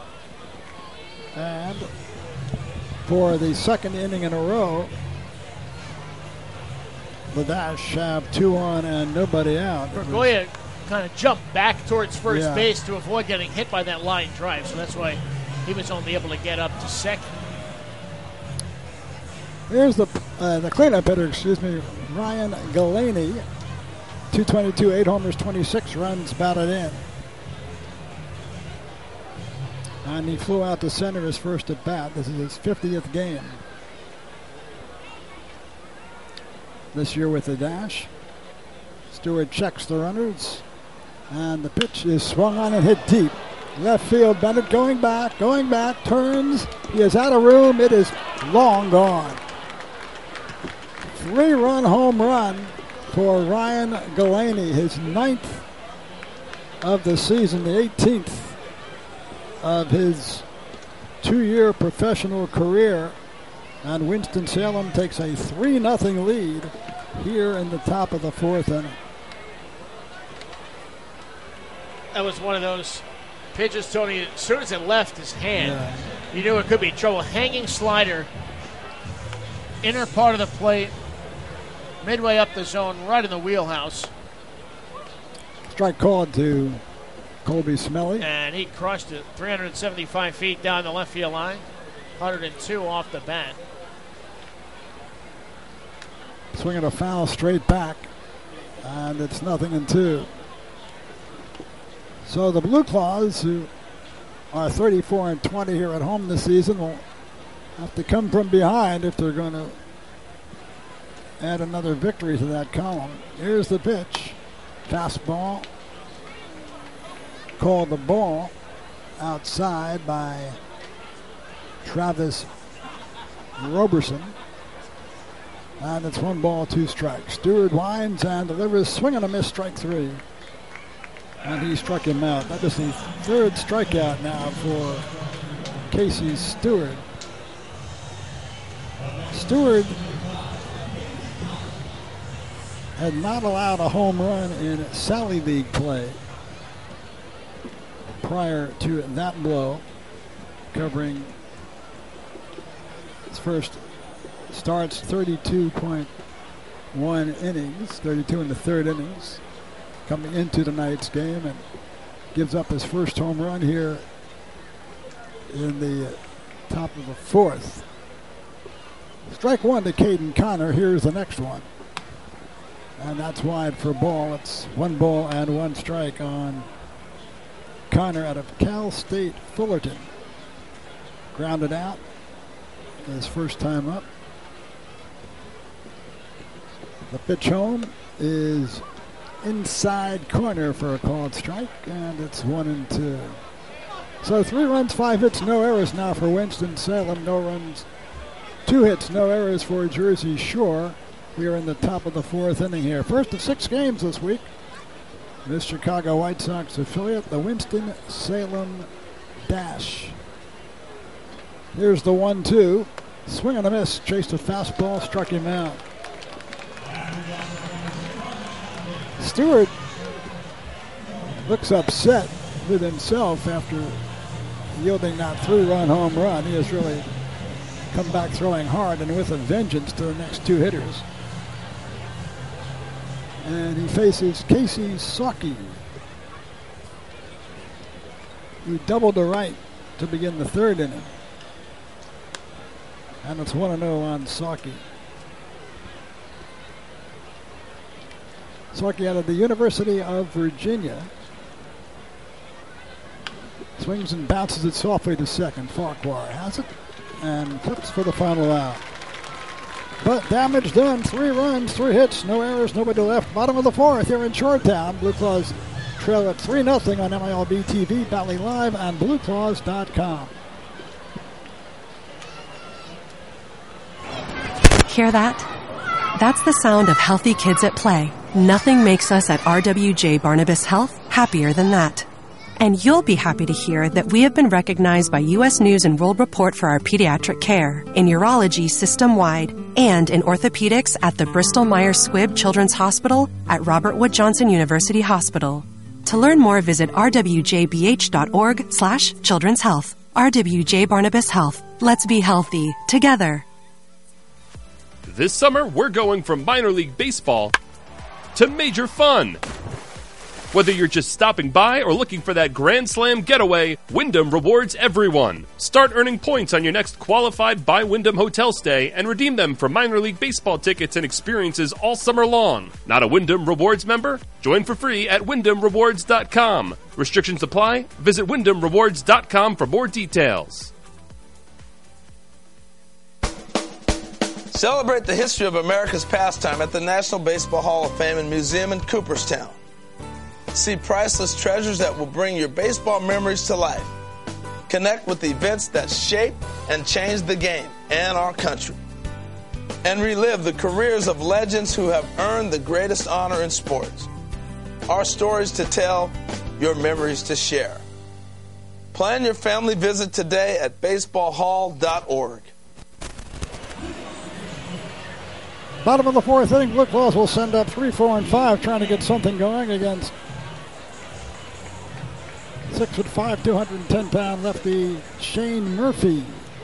F: And for the second inning in a row, the Dash have two on and nobody out.
E: Bergoya kind of jumped back towards first
F: Yeah.
E: base to avoid getting hit by that line drive, so that's why he was only able to get up to second.
F: Here's the uh, the cleanup hitter, excuse me, Ryan Galaney, two twenty-two, eight homers, twenty-six runs batted in. And he flew out to center his first at bat. This is his fiftieth game this year with the Dash. Stewart checks the runners, and the pitch is swung on and hit deep. Left field, Bennett going back, going back, turns. He is out of room. It is long gone. Three-run home run for Ryan Galaney, his ninth of the season, the eighteenth of his two-year professional career. And Winston-Salem takes a three nothing lead here in the top of the fourth inning.
E: That was one of those pitches, Tony. As soon as it left his hand,
F: Yeah.
E: you knew it could be trouble. Hanging slider, inner part of the plate, midway up the zone, right in the wheelhouse.
F: Strike called to Colby Smelly.
E: And he crushed it three hundred seventy-five feet down the left field line. one hundred two off the bat.
F: Swinging a foul straight back. And it's nothing in two. So the Blue Claws, who are thirty-four and twenty here at home this season, will have to come from behind if they're going to add another victory to that column. Here's the pitch. Fastball. Called the ball outside by Travis Roberson. And it's one ball, two strikes. Stewart winds and delivers, swing and a miss, strike three. And he struck him out. That is the third strikeout now for Casey Stewart. Stewart had not allowed a home run in Sally League play prior to that blow, covering his first starts thirty-two point one innings, thirty-two in the third innings, coming into tonight's game, and gives up his first home run here in the top of the fourth. Strike one to Caden Connor. Here's the next one. And that's wide for a ball. It's one ball and one strike on Connor out of Cal State Fullerton. Grounded out his first time up. The pitch home is inside corner for a called strike, and it's one and two. So three runs, five hits, no errors now for Winston-Salem. No runs, two hits, no errors for Jersey Shore. We are in the top of the fourth inning here. First of six games this week. This Chicago White Sox affiliate, the Winston-Salem Dash. Here's the one two. Swing and a miss. Chased a fastball, struck him out. Stewart looks upset with himself after yielding that three-run home run. He has really come back throwing hard and with a vengeance to the next two hitters. And he faces Casey Saki, who doubled to right to begin the third inning. And it's one and oh on Saki. Saki out of the University of Virginia. Swings and bounces it softly to second. Farquhar has it and flips for the final out. But damage done. Three runs, three hits, no errors, nobody left. Bottom of the fourth here in Shoretown. Blue Claws trail at three nothing on M I L B T V, Valley Live, and blue claws dot com.
J: Hear that? That's the sound of healthy kids at play. Nothing makes us at R W J Barnabas Health happier than that. And you'll be happy to hear that we have been recognized by U S News and World Report for our pediatric care, in urology system-wide, and in orthopedics at the Bristol Myers Squibb Children's Hospital at Robert Wood Johnson University Hospital. To learn more, visit r w j b h dot org slash children's health. R W J Barnabas Health. Let's be healthy together.
K: This summer, we're going from minor league baseball to major fun. Whether you're just stopping by or looking for that Grand Slam getaway, Wyndham rewards everyone. Start earning points on your next qualified by Wyndham hotel stay and redeem them for minor league baseball tickets and experiences all summer long. Not a Wyndham Rewards member? Join for free at wyndham rewards dot com. Restrictions apply. Visit wyndham rewards dot com for more details.
L: Celebrate the history of America's pastime at the National Baseball Hall of Fame and Museum in Cooperstown. See priceless treasures that will bring your baseball memories to life. Connect with events that shaped and changed the game and our country. And relive the careers of legends who have earned the greatest honor in sports. Our stories to tell, your memories to share. Plan your family visit today at baseball hall dot org.
F: Bottom of the fourth inning, Blue Claws will send up three, four, and five, trying to get something going against Six foot five, two hundred ten pound lefty Shane Murphy.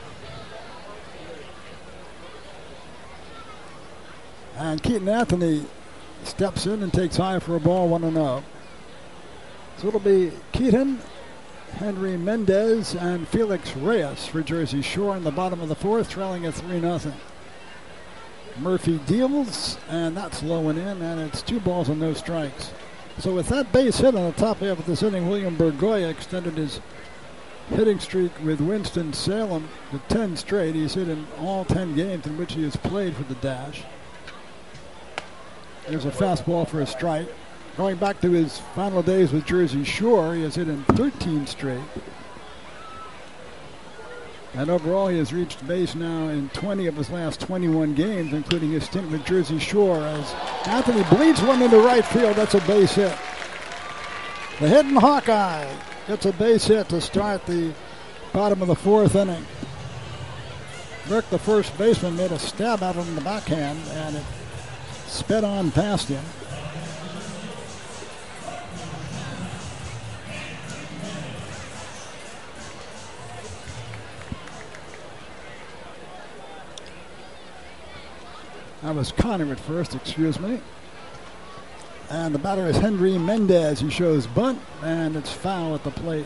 F: And Keaton Anthony steps in and takes high for a ball, one and oh. So it'll be Keaton, Henry Mendez, and Felix Reyes for Jersey Shore in the bottom of the fourth, trailing at three nothing. Murphy deals, and that's low and in, and it's two balls and no strikes. So with that base hit on the top half of this inning, William Bergoya extended his hitting streak with Winston-Salem to ten straight. He's hit in all ten games in which he has played for the Dash. There's a fastball for a strike. Going back to his final days with Jersey Shore, he has hit in thirteen straight. And overall, he has reached base now in twenty of his last twenty-one games, including his stint with Jersey Shore, as Anthony bleeds one into right field. That's a base hit. The hidden Hawkeye gets a base hit to start the bottom of the fourth inning. Burke, the first baseman, made a stab at it in the backhand, and it sped on past him. That was Connor at first, excuse me. And the batter is Henry Mendez. He shows bunt, and it's foul at the plate.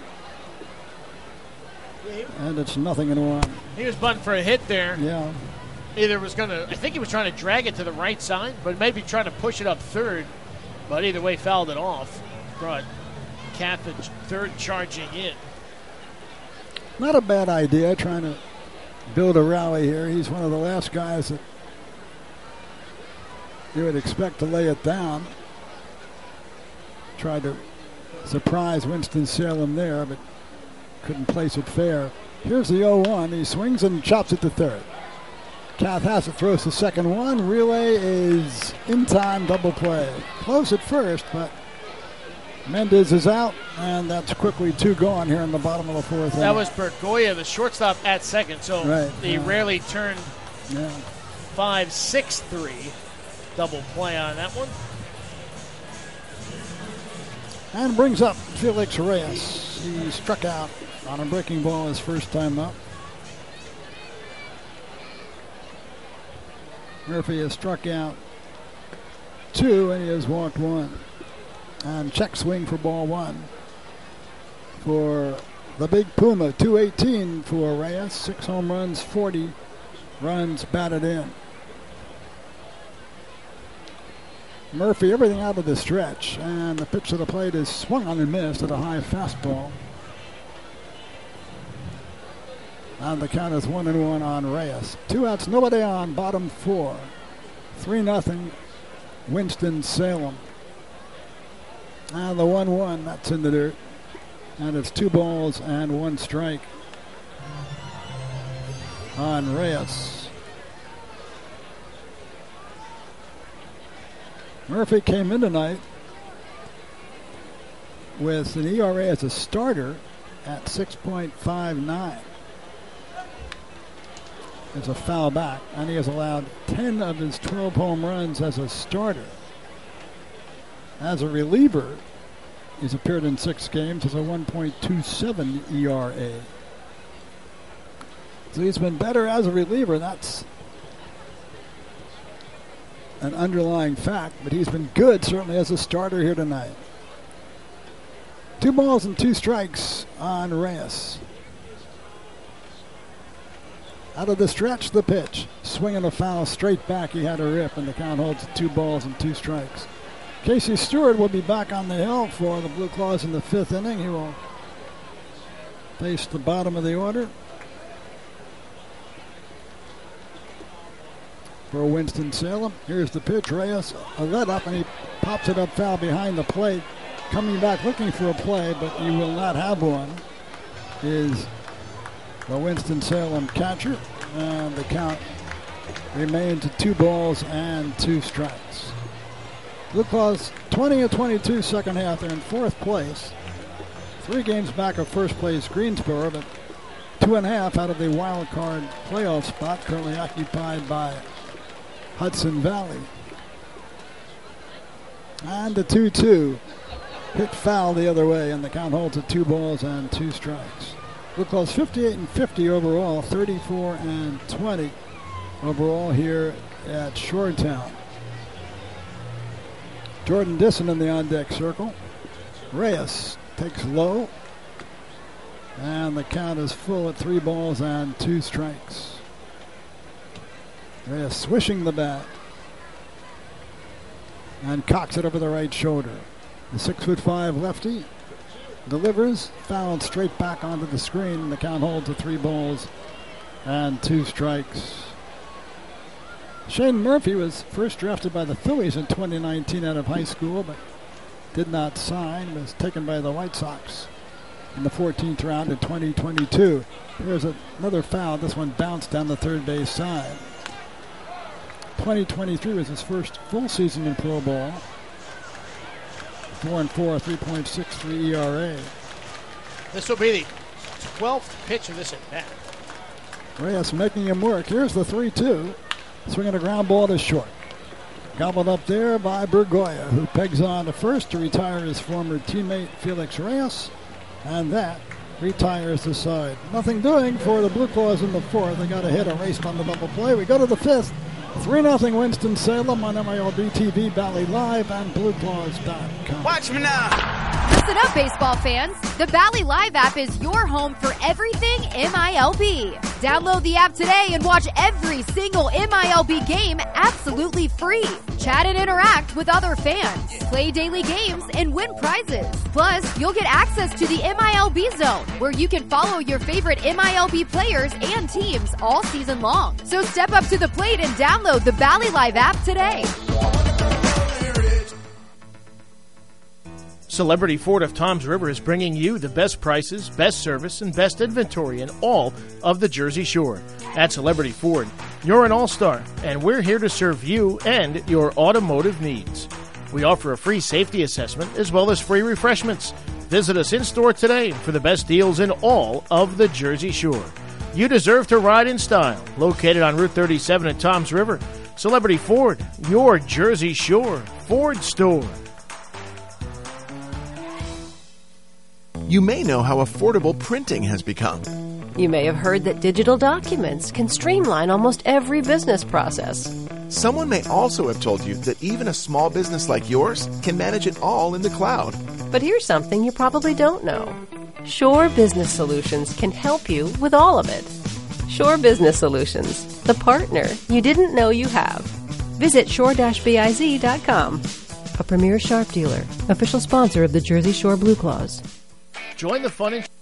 F: And it's nothing in one.
E: He was bunting for a hit there.
F: Yeah.
E: Either was going to, I think he was trying to drag it to the right side, but maybe trying to push it up third. But either way, fouled it off. Brought Catholic third charging in.
F: Not a bad idea, trying to build a rally here. He's one of the last guys that you would expect to lay it down. Tried to surprise Winston-Salem there, but couldn't place it fair. Here's the oh one. He swings and chops it to third. Kath has it, throws the second one. Relay is in time, double play. Close at first, but Mendez is out, and that's quickly two gone here in the bottom of the fourth.
E: That was Bergoya, the shortstop, at second, so
F: right,
E: he
F: yeah.
E: rarely turned
F: yeah.
E: five six three. Double play on that one.
F: And brings up Felix Reyes. He struck out on a breaking ball his first time up. Murphy has struck out two, and he has walked one. And check swing for ball one for the Big Puma. two eighteen for Reyes. Six home runs, forty runs batted in. Murphy, everything out of the stretch, and the pitch to the plate is swung on and missed at a high fastball. And the count is one and one on Reyes. Two outs, nobody on, bottom four. Three nothing, Winston-Salem. And the one one, that's in the dirt. And it's two balls and one strike on Reyes. Murphy came in tonight with an E R A as a starter at six point five nine. It's a foul back, and he has allowed ten of his twelve home runs as a starter. As a reliever, he's appeared in six games as a one point two seven E R A. So he's been better as a reliever. That's an underlying fact, but he's been good certainly as a starter here tonight. Two balls and two strikes on Reyes. Out of the stretch, the pitch. Swinging a foul straight back. He had a rip, and the count holds two balls and two strikes. Casey Stewart will be back on the hill for the Blue Claws in the fifth inning. He will face the bottom of the order for Winston-Salem. Here's the pitch. Reyes a let up, and he pops it up foul behind the plate. Coming back looking for a play, but he will not have one, is the Winston-Salem catcher. And the count remains at two balls and two strikes. Blue Claws twenty of twenty-two second half. They're in fourth place. Three games back of first place Greensboro, but two and a half out of the wild card playoff spot currently occupied by Hudson Valley. And the two two. hit foul the other way, and the count holds at two balls and two strikes. Blue Claws fifty-eight and fifty overall, thirty-four and twenty overall here at Shoretown. Jordan Disson in the on-deck circle. Reyes takes low, and the count is full at three balls and two strikes. Reyes swishing the bat and cocks it over the right shoulder. The six foot five lefty delivers, fouled straight back onto the screen. The count holds at three balls and two strikes. Shane Murphy was first drafted by the Phillies in twenty nineteen out of high school, but did not sign, was taken by the White Sox in the fourteenth round in twenty twenty-two. Here's another foul. This one bounced down the third base side. twenty twenty-three was his first full season in pro ball. Four and four, three point six three E R A.
E: This will be the twelfth pitch of this at bat.
F: Reyes making him work. Here's the three two. Swinging a ground ball to short. Gobbled up there by Bergoya, who pegs on to first to retire his former teammate Felix Reyes. And that retires the side. Nothing doing for the Blue Claws in the fourth. They got a hit, erased on the double play. We go to the fifth. three nothing Winston-Salem on M I L B T V, Valley Live, and blue claws dot com.
M: Watch me now. Listen up, baseball fans. The Valley Live app is your home for everything M I L B. Download the app today and watch every single M I L B game absolutely free. Chat and interact with other fans. Play daily games and win prizes. Plus, you'll get access to the M I L B Zone, where you can follow your favorite M I L B players and teams all season long. So step up to the plate and download the Valley Live app today.
E: Celebrity Ford of Toms River is bringing you the best prices, best service, and best inventory in all of the Jersey Shore. At Celebrity Ford, you're an all-star, and we're here to serve you and your automotive needs. We offer a free safety assessment as well as free refreshments. Visit us in-store today for the best deals in all of the Jersey Shore. You deserve to ride in style. Located on Route thirty-seven at Toms River, Celebrity Ford, your Jersey Shore Ford store.
N: You may know how affordable printing has become.
O: You may have heard that digital documents can streamline almost every business process.
N: Someone may also have told you that even a small business like yours can manage it all in the cloud.
O: But here's something you probably don't know. Shore Business Solutions can help you with all of it. Shore Business Solutions, the partner you didn't know you have. Visit shore dash biz dot com. A premier Sharp dealer, official sponsor of the Jersey Shore Blue Claws.
E: Join the fun and...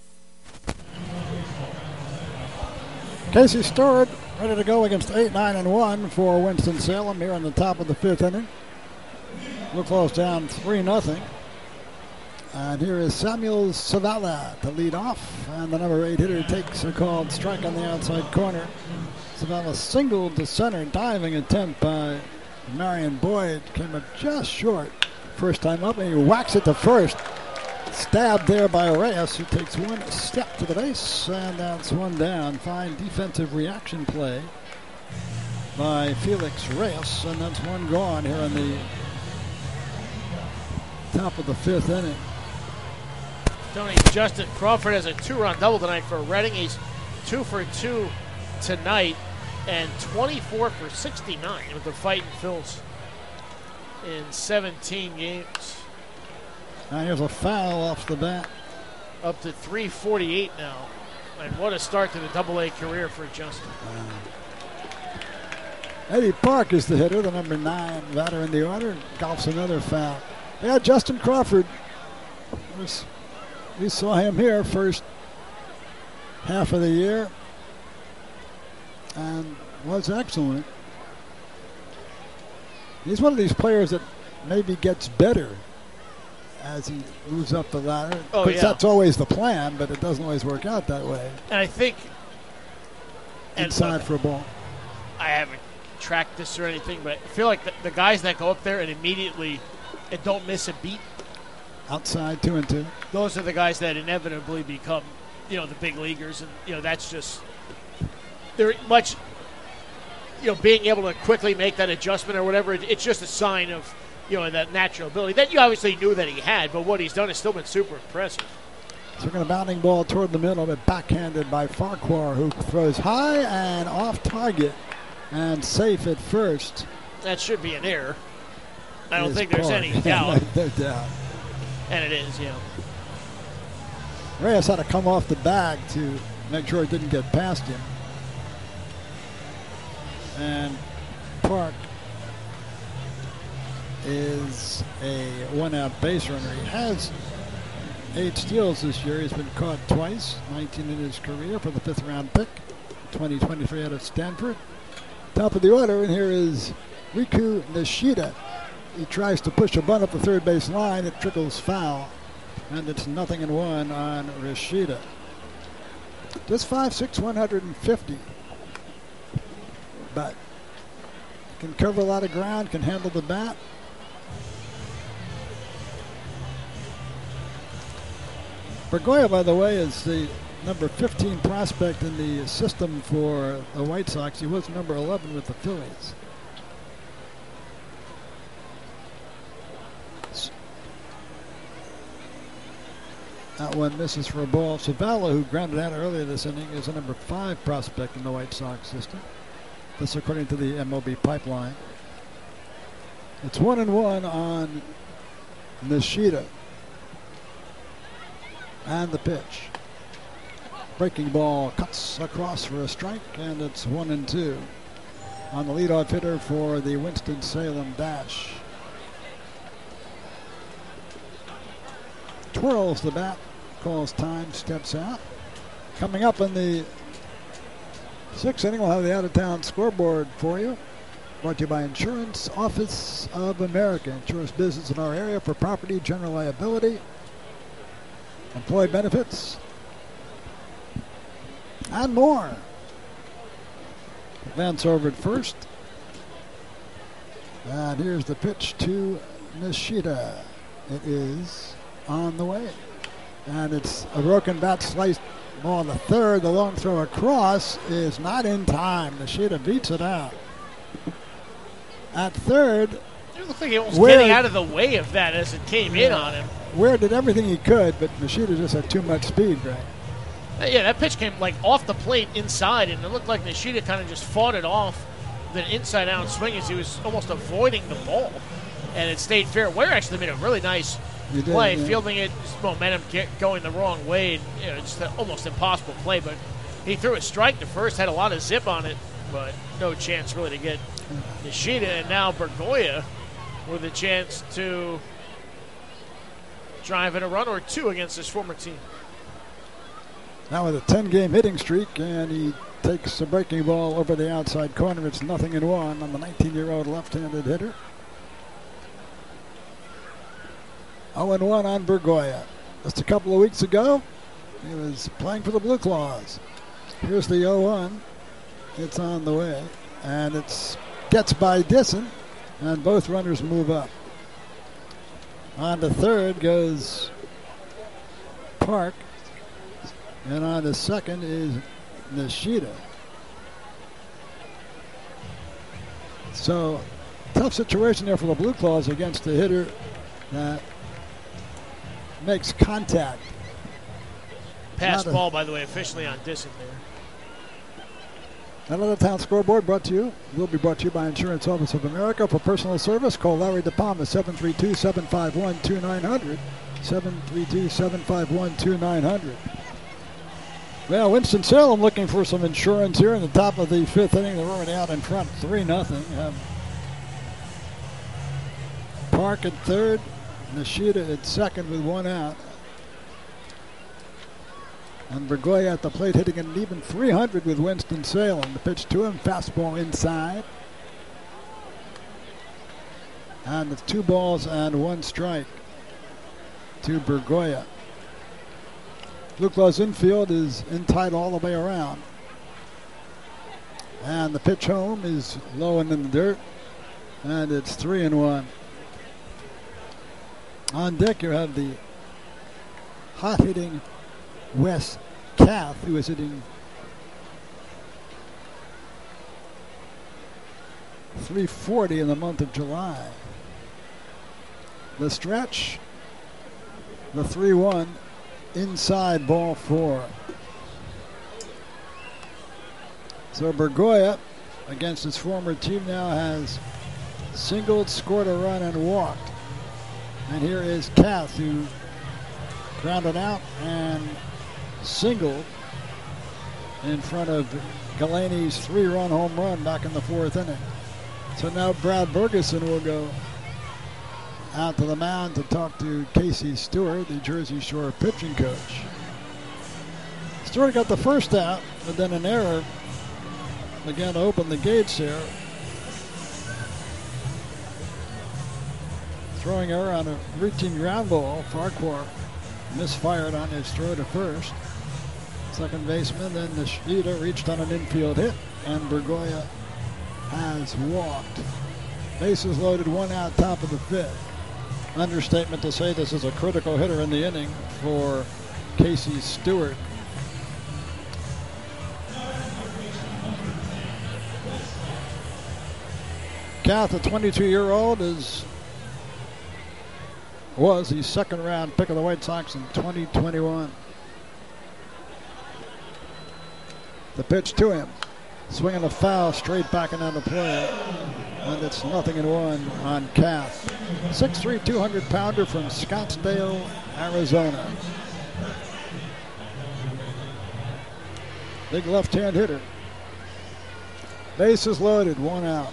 F: Casey Stewart ready to go against eight nine and one for Winston-Salem here in the top of the fifth inning. Blue Claws down three nothing. And here is Samuel Zavala to lead off. And the number eight hitter takes a called strike on the outside corner. Zavala singled to center, diving attempt by Marion Boyd. Came up just short. First time up, and he whacks it to first. Stabbed there by Reyes, who takes one step to the base, and that's one down. Fine defensive reaction play by Felix Reyes, and that's one gone here in the top of the fifth inning.
E: Tony, Justin Crawford has a two-run double tonight for Reading. He's two for two tonight and twenty-four for sixty-nine with the Fighting Phils in seventeen games.
F: Now here's a foul off the bat.
E: Up to three forty-eight now. And what a start to the double A career for Justin.
F: Uh, Eddie Park is the hitter, the number nine batter in the order. Golfs another foul. Yeah, Justin Crawford. Was, we saw him here first half of the year and was excellent. He's one of these players that maybe gets better as he moves up the ladder.
E: Oh,
F: but
E: yeah.
F: That's always the plan, but it doesn't always work out that way.
E: And I think...
F: Inside
E: and,
F: for a ball.
E: I haven't tracked this or anything, but I feel like the, the guys that go up there and immediately and don't miss a beat.
F: Outside, two and two.
E: Those are the guys that inevitably become, you know, the big leaguers. And, you know, that's just... They're much... You know, being able to quickly make that adjustment or whatever, it, it's just a sign of you know, that natural ability that you obviously knew that he had, but what he's done has still been super impressive.
F: Swinging a bounding ball toward the middle, but backhanded by Farquhar, who throws high and off target and safe at first.
E: That should be an error. I don't
F: Is
E: think there's
F: Park.
E: any doubt.
F: No doubt.
E: And it is, yeah.
F: Reyes had to come off the bag to make sure it didn't get past him. And Park is a one-out base runner. He has eight steals this year. He's been caught twice, nineteen in his career for the fifth-round pick, twenty twenty-three out of Stanford. Top of the order, and here is Riku Nishida. He tries to push a bunt up the third base line. It trickles foul, and it's nothing in one on Nishida. Just five six, one fifty. But can cover a lot of ground, can handle the bat. Bergoya, by the way, is the number fifteen prospect in the system for the White Sox. He was number eleven with the Phillies. That one misses for a ball. Zavala, who grounded out earlier this inning, is a number five prospect in the White Sox system. This according to the M L B pipeline. It's one and one on Nishida. And the pitch. Breaking ball cuts across for a strike, and it's one and two on the leadoff hitter for the Winston-Salem Dash. Twirls the bat, calls time, steps out. Coming up in the sixth inning, we'll have the out-of-town scoreboard for you. Brought to you by Insurance Office of America. Insurance business in our area for property, general liability, employee benefits, and more. Advance over at first. And here's the pitch to Nishida. It is on the way. And it's a broken bat sliced ball to third. The long throw across is not in time. Nishida beats it out. At third,
E: It looked like he was
F: Where-
E: getting out of the way of that as it came in on him.
F: Ware did everything he could, but Nishida just had too much speed, right?
E: Uh, Yeah, that pitch came like off the plate inside, and it looked like Nishida kind of just fought it off with an inside-out swing as he was almost avoiding the ball, and it stayed fair. Ware actually made a really nice
F: He did,
E: play,
F: yeah.
E: fielding it, just momentum get going the wrong way. And, you know, it's an almost impossible play, but he threw a strike to first, had a lot of zip on it, but no chance really to get Nishida, and now Bergoya with a chance to drive in a run or two against his former team.
F: Now with a ten-game hitting streak, and he takes a breaking ball over the outside corner. It's nothing in one on the nineteen-year-old left-handed hitter. oh and one on Bergoya. Just a couple of weeks ago, he was playing for the Blue Claws. Here's the oh one. It's on the way, and it gets by Disson, and both runners move up. On to third goes Park. And on the second is Nishida. So, tough situation there for the Blue Claws against the hitter that makes contact.
E: Pass
F: Not a-
E: ball, by the way, officially on Disson there.
F: Another town scoreboard brought to you, will be brought to you by Insurance Office of America. For personal service, call Larry DePalma, seven three two, seven five one, two nine zero zero, seven three two, seven five one, two nine zero zero. Well, Winston-Salem looking for some insurance here in the top of the fifth inning. They're already out in front, three nothing. Um, Park at third, Nishida at second with one out. And Bergoya at the plate hitting an even three hundred with Winston-Salem. The pitch to him, fastball inside. And it's two balls and one strike to Bergoya. Blue Claws infield is in tight all the way around. And the pitch home is low and in the dirt. And it's three and one. On deck you have the hot hitting Wes Kath, who is hitting three forty in the month of July. The stretch. The three one. Inside ball four. So Bergoya, against his former team now, has singled, scored a run, and walked. And here is Kath, who grounded out and singled in front of Galaney's three-run home run back in the fourth inning. So now Brad Bergeson will go out to the mound to talk to Casey Stewart, the Jersey Shore pitching coach. Stewart got the first out, but then an error began to open the gates here. Throwing error on a routine ground ball. Farquhar misfired on his throw to first. Second baseman, then Nishida reached on an infield hit, and Bergoya has walked. Bases loaded, one out, top of the fifth. Understatement to say this is a critical hitter in the inning for Casey Stewart. Kath, a twenty-two-year-old, is was the second-round pick of the White Sox in twenty twenty-one. The pitch to him. Swinging a foul straight back and down the play. And it's nothing in one on Kath. six three, two hundred pounder from Scottsdale, Arizona. Big left-hand hitter. Bases loaded, one out.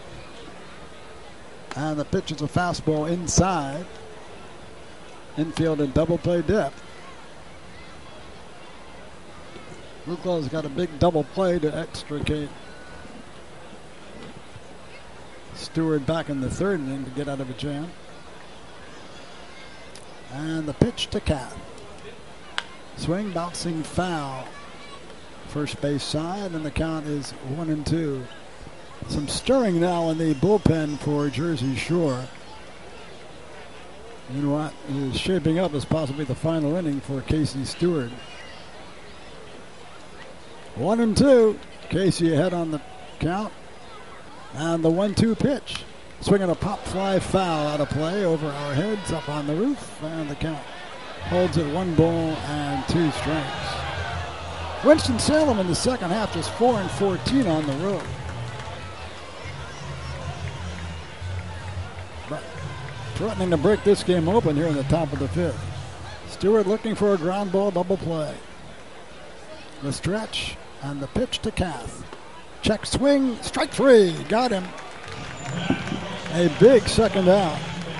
F: And the pitch is a fastball inside. Infield in double play depth. Luclaw's got a big double play to extricate Stewart back in the third inning to get out of a jam. And the pitch to Kath. Swing, bouncing foul. First base side, and the count is one and two. Some stirring now in the bullpen for Jersey Shore. In what is shaping up as possibly the final inning for Casey Stewart. One and two. Casey ahead on the count. And the one two pitch. Swinging a pop fly foul out of play over our heads up on the roof. And the count holds it one ball and two strikes. Winston-Salem in the second half just four and fourteen on the road. But threatening to break this game open here in the top of the fifth. Stewart looking for a ground ball double play. The stretch and the pitch to Kath. Check swing, strike three. Got him. A big second out.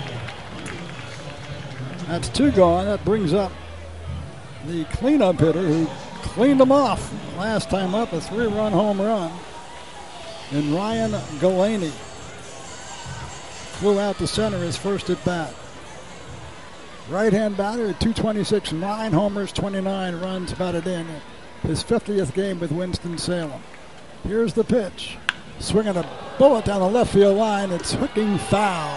F: That's two gone. That brings up the cleanup hitter who cleaned them off last time up, a three-run home run. And Ryan Galaney flew out to center his first at bat. Right-hand batter at two twenty-six, nine homers, twenty-nine runs, batted in his fiftieth game with Winston-Salem. Here's the pitch. Swinging a bullet down the left field line. It's hooking foul.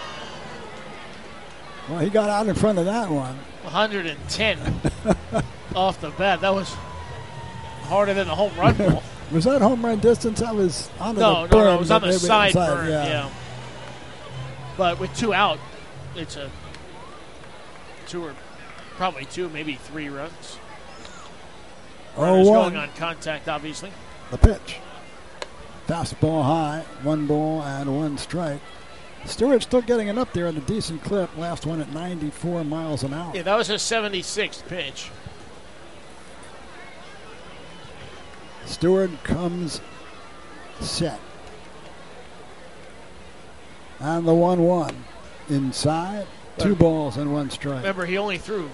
F: Well, he got out in front of that one.
E: one hundred ten off the bat. That was harder than the home run ball.
F: Was that home run distance? That was on the
E: No,
F: burn,
E: no, no. It was on the
F: maybe
E: side
F: inside,
E: burn,
F: yeah.
E: yeah. But with two out, it's a two or probably two, maybe three runs. Runners
F: oh one.
E: going on contact, obviously.
F: The pitch. Fastball high, one ball and one strike. Stewart still getting it up there at a decent clip. Last one at ninety-four miles an hour.
E: Yeah, that was his seventy-sixth pitch.
F: Stewart comes set. And the one one. Inside, two
E: But
F: balls and one strike.
E: Remember, he only threw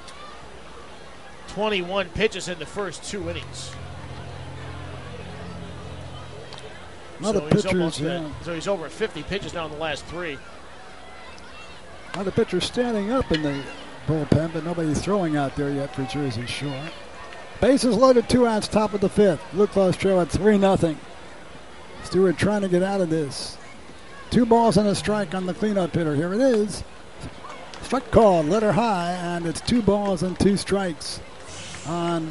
E: twenty-one pitches in the first two innings.
F: Another
E: so he's
F: pitchers,
E: almost
F: yeah.
E: at- so he's over fifty pitches now in the last three.
F: Another pitcher standing up in the bullpen, but nobody's throwing out there yet for Jersey Shore. Bases loaded, two outs, top of the fifth. Blue Claws trail at three nothing. Stewart trying to get out of this. Two balls and a strike on the cleanup hitter. Here it is. Strike called, letter high, and it's two balls and two strikes on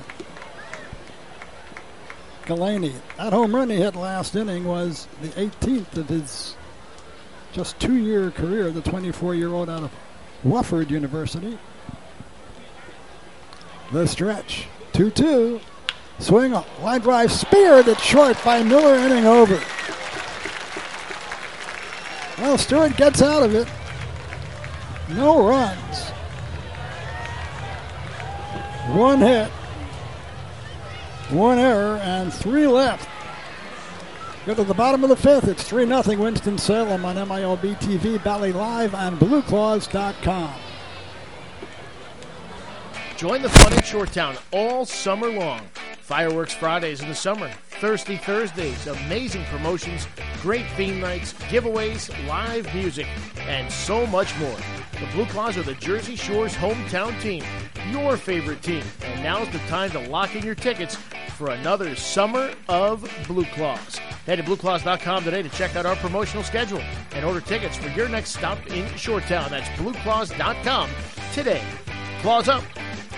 F: Galaney. That home run he hit last inning was the eighteenth of his just two-year career, the twenty-four-year-old out of Wofford University. The stretch, two two. Swing, a line drive, speared it short by Miller, inning over. Well, Stewart gets out of it. No runs. One hit. One error and three left. Go to the bottom of the fifth. It's three nothing Winston-Salem on M I L B T V, Bally Live, and Blue Claws dot com.
E: Join the fun in Shoretown all summer long. Fireworks Fridays in the summer, Thirsty Thursdays, amazing promotions, great theme nights, giveaways, live music, and so much more. The Blue Claws are the Jersey Shore's hometown team, your favorite team. And now's the time to lock in your tickets for another summer of Blue Claws. Head to Blue Claws dot com today to check out our promotional schedule and order tickets for your next stop in Shoretown. That's Blue Claws dot com today. Claws up.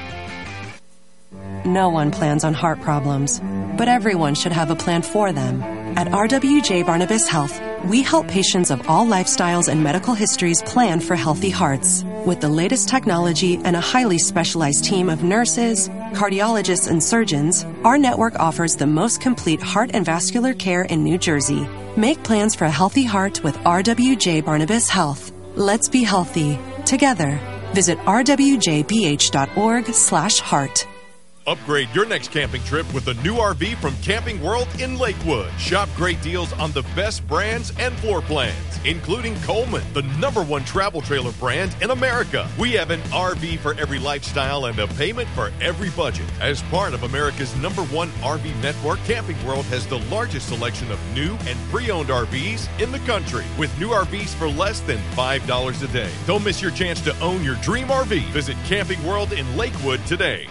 J: No one plans on heart problems, but everyone should have a plan for them. At R W J Barnabas Health, we help patients of all lifestyles and medical histories plan for healthy hearts. With the latest technology and a highly specialized team of nurses, cardiologists, and surgeons, our network offers the most complete heart and vascular care in New Jersey. Make plans for a healthy heart with R W J Barnabas Health. Let's be healthy together. Visit r w j b h dot org slash heart.
Q: Upgrade your next camping trip with a new R V from Camping World in Lakewood. Shop great deals on the best brands and floor plans, including Coleman, the number one travel trailer brand in America. We have an R V for every lifestyle and a payment for every budget. As part of America's number one R V network, Camping World has the largest selection of new and pre-owned R Vs in the country, with new R Vs for less than five dollars a day. Don't miss your chance to own your dream R V. Visit Camping World in Lakewood today.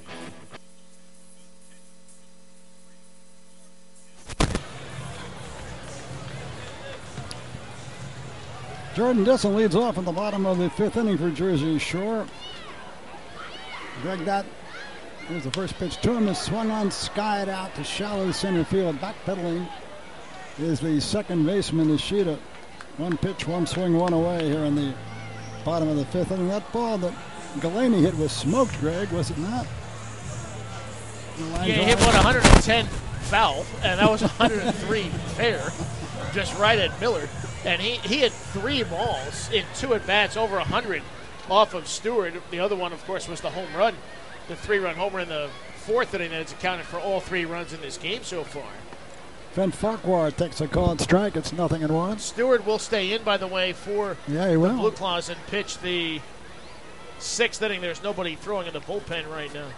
F: Jordan Disson leads off in the bottom of the fifth inning for Jersey Shore. Greg, that here's the first pitch to him. Is swung on, skied out to shallow center field. Backpedaling is the second baseman, Ishida. One pitch, one swing, one away here in the bottom of the fifth inning. That ball that Galaney hit was smoked, Greg, was it not?
E: Yeah, he hit one one hundred ten foul, and that was one hundred three fair, just right at Miller. And he, he had three balls in two at-bats, over one hundred off of Stewart. The other one, of course, was the home run, the three-run homer in the fourth inning that's accounted for all three runs in this game so far.
F: Fenn Farquhar takes a called strike. It's nothing in one.
E: Stewart will stay in, by the way, for
F: yeah, he
E: the
F: will.
E: Blue Claws and pitch the sixth inning. There's nobody throwing in the bullpen right now.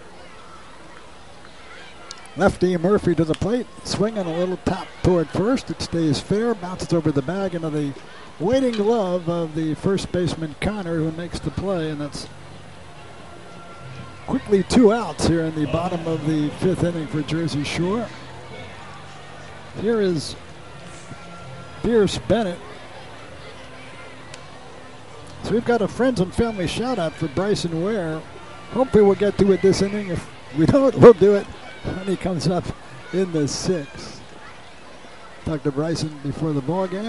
F: Lefty Murphy to the plate, swinging a little tap toward first. It stays fair, bounces over the bag into the waiting glove of the first baseman Connor, who makes the play, and that's quickly two outs here in the bottom of the fifth inning for Jersey Shore. Here is Pierce Bennett. So we've got a friends and family shout out for Bryson Ware. Hopefully we'll get to it this inning. If we don't, we'll do it when he comes up in the sixth. Talked to Bryson before the ball game.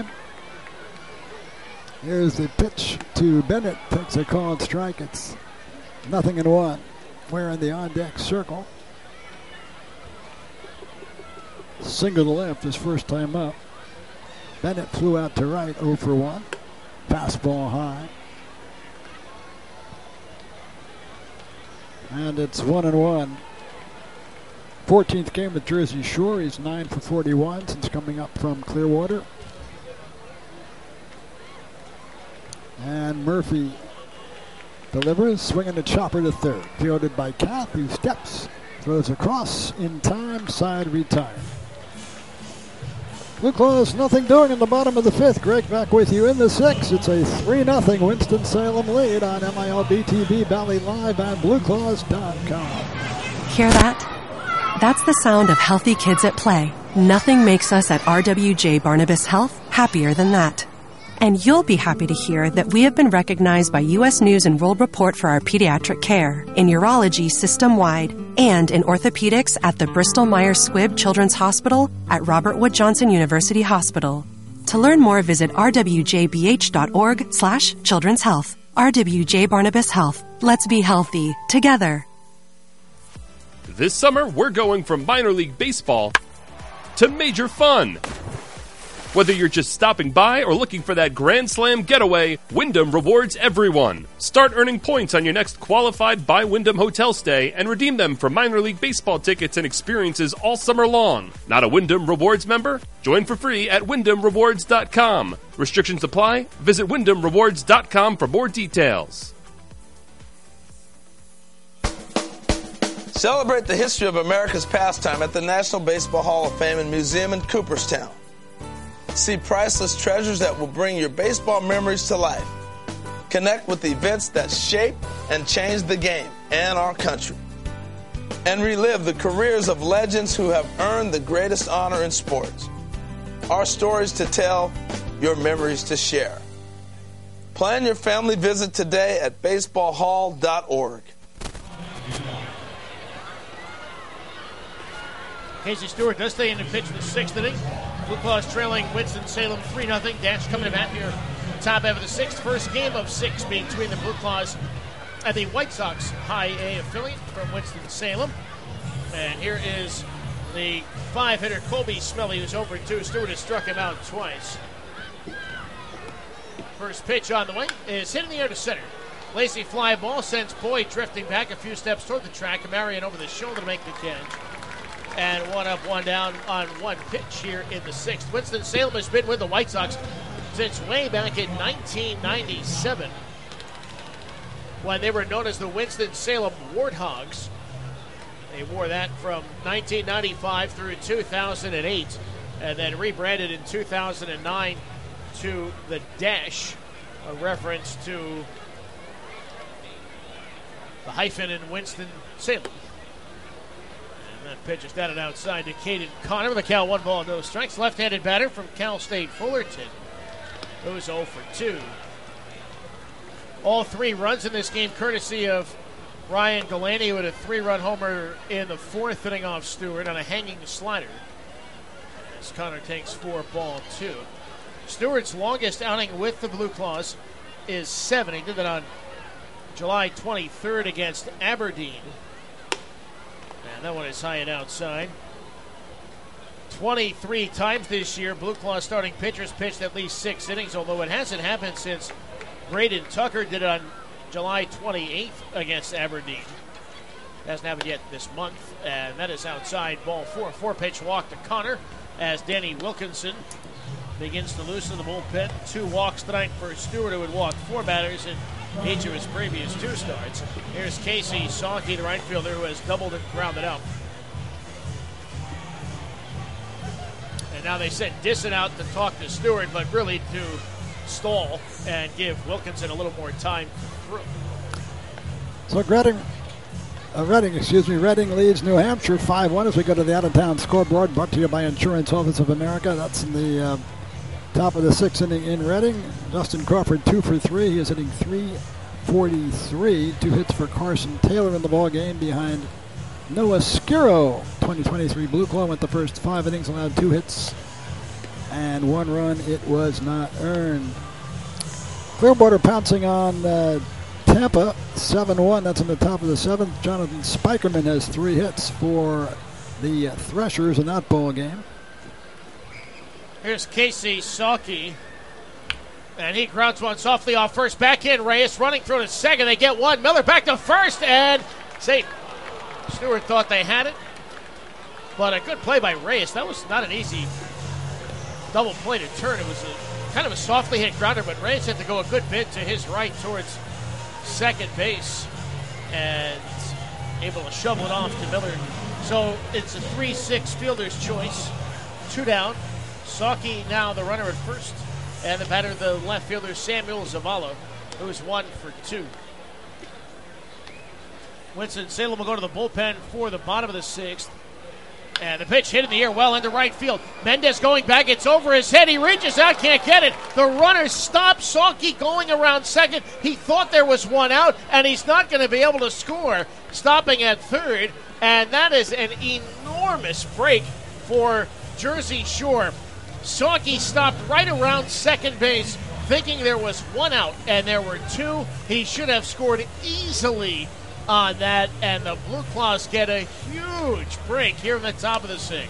F: Here's the pitch to Bennett. Takes a called strike. It's nothing in one. Ware in the on-deck circle. Single to left his first time up. Bennett flew out to right, oh for one. Fastball high. And it's one and one. fourteenth game with Jersey Shore. He's nine for forty-one since coming up from Clearwater. And Murphy delivers, swinging a chopper to third. Fielded by Kath, who steps, throws across in time, side retired. Blue Claws, nothing doing in the bottom of the fifth. Greg back with you in the sixth. It's a three nothing Winston-Salem lead on M I L B T V, Bally Live, and Blue Claws dot com.
J: Hear that? That's the sound of healthy kids at play. Nothing makes us at R W J Barnabas Health happier than that. And you'll be happy to hear that we have been recognized by U S News and World Report for our pediatric care, in urology system-wide, and in orthopedics at the Bristol Myers Squibb Children's Hospital at Robert Wood Johnson University Hospital. To learn more, visit r w j b h dot org slash children's health. R W J Barnabas Health. Let's be healthy together.
K: This summer, we're going from minor league baseball to major fun. Whether you're just stopping by or looking for that Grand Slam getaway, Wyndham rewards everyone. Start earning points on your next qualified by Wyndham hotel stay and redeem them for minor league baseball tickets and experiences all summer long. Not a Wyndham Rewards member? Join for free at wyndham rewards dot com. Restrictions apply. Visit wyndham rewards dot com for more details.
L: Celebrate the history of America's pastime at the National Baseball Hall of Fame and Museum in Cooperstown. See priceless treasures that will bring your baseball memories to life. Connect with events that shaped and changed the game and our country. And relive the careers of legends who have earned the greatest honor in sports. Our stories to tell, your memories to share. Plan your family visit today at baseball hall dot org.
E: Casey Stewart does stay in the pitch in the sixth inning. Blue Claws trailing Winston-Salem three nothing. Dash coming to bat here. Top half of the sixth. First game of six being between the Blue Claws and the White Sox High A affiliate from Winston-Salem. And here is the five-hitter Colby Smelly, who's over two. Stewart has struck him out twice. First pitch on the way is hit in the air to center. Lacy fly ball sends Boyd drifting back a few steps toward the track. Marion over the shoulder to make the catch. And one up, one down on one pitch here in the sixth. Winston-Salem has been with the White Sox since way back in nineteen ninety-seven, when they were known as the Winston-Salem Warthogs. They wore that from nineteen ninety-five through two thousand eight, and then rebranded in two thousand nine to the Dash, a reference to the hyphen in Winston-Salem. That pitch is down and outside to Caden Connor with a count, one ball, no strikes. Left-handed batter from Cal State Fullerton, who's oh for two. All three runs in this game courtesy of Ryan Galani, who had a three-run homer in the fourth inning off Stewart on a hanging slider. As Connor takes four, ball two. Stewart's longest outing with the Blue Claws is seven. He did that on July twenty-third against Aberdeen. And that one is high and outside. twenty-three times this year, Blue Claw starting pitchers pitched at least six innings, although it hasn't happened since Braden Tucker did it on July twenty-eighth against Aberdeen. Hasn't happened yet this month, and that is outside, ball four. Four-pitch walk to Connor as Danny Wilkinson begins to loosen the bullpen. Two walks tonight for Stewart, who had walked four batters in each of his previous two starts. Here's Casey Salke, the right fielder, who has doubled and grounded out. And now they sent Disson out to talk to Stewart, but really to stall and give Wilkinson a little more time through.
F: So Reading, uh, Reading, excuse me, Reading leads New Hampshire five one as we go to the out-of-town scoreboard, brought to you by Insurance Office of America. That's in the uh, top of the sixth inning in Reading. Justin Crawford two for three. He is hitting three forty-three. Two hits for Carson Taylor in the ball game behind Noah Skiro. twenty twenty-three Blue Claw went the first five innings, allowed two hits and one run. It was not earned. Clearwater pouncing on uh, Tampa seven one. That's in the top of the seventh. Jonathan Spikerman has three hits for the Threshers in that ball game.
E: Here's Casey Salke, and he grounds one softly off first. Back in, Reyes running through to second. They get one. Miller back to first, and say Stewart thought they had it, but a good play by Reyes. That was not an easy double play to turn. It was a kind of a softly hit grounder, but Reyes had to go a good bit to his right towards second base and able to shovel it off to Miller. So it's a three six fielder's choice. Two down. Salke now the runner at first, and the batter, the left fielder, Samuel Zavala, who's one for two. Winston-Salem will go to the bullpen for the bottom of the sixth. And the pitch hit in the air well into right field. Mendez going back. It's over his head. He reaches out, can't get it. The runner stops. Salke going around second. He thought there was one out, and he's not going to be able to score, stopping at third. And that is an enormous break for Jersey Shore. Sawkey stopped right around second base, thinking there was one out, and there were two. He should have scored easily on that, and the Blue Claws get a huge break here in the top of the sixth.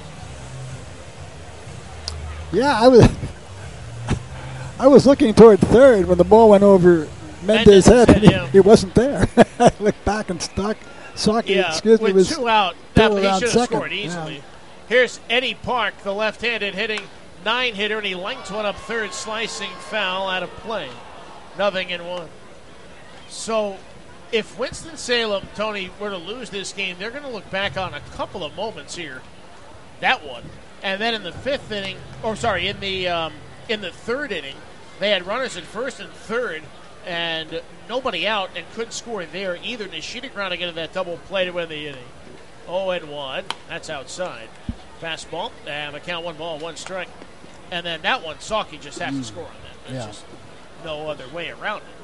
F: Yeah, I was I was looking toward third when the ball went over Mendez's head, and he,
E: yeah.
F: he wasn't there. I looked back and stuck. Sawkey,
E: Yeah,
F: excuse me,
E: with
F: was
E: two out,
F: still
E: that, he
F: around
E: should have
F: second.
E: scored easily.
F: Yeah.
E: Here's Eddie Park, the left-handed hitting nine hitter, and he linked one up third, slicing foul out of play. Nothing in one. So if Winston-Salem, Tony, were to lose this game, they're going to look back on a couple of moments here. That one. And then in the fifth inning, or sorry, in the um, in the third inning, they had runners at first and third, and nobody out, and couldn't score there either. Nishida grounding into that double play to win the inning. oh and one. That's outside. Fastball, and a count, one ball, one strike. And then that one, Sawkey just has to score on that. There's
F: Yeah.
E: just no other way around it.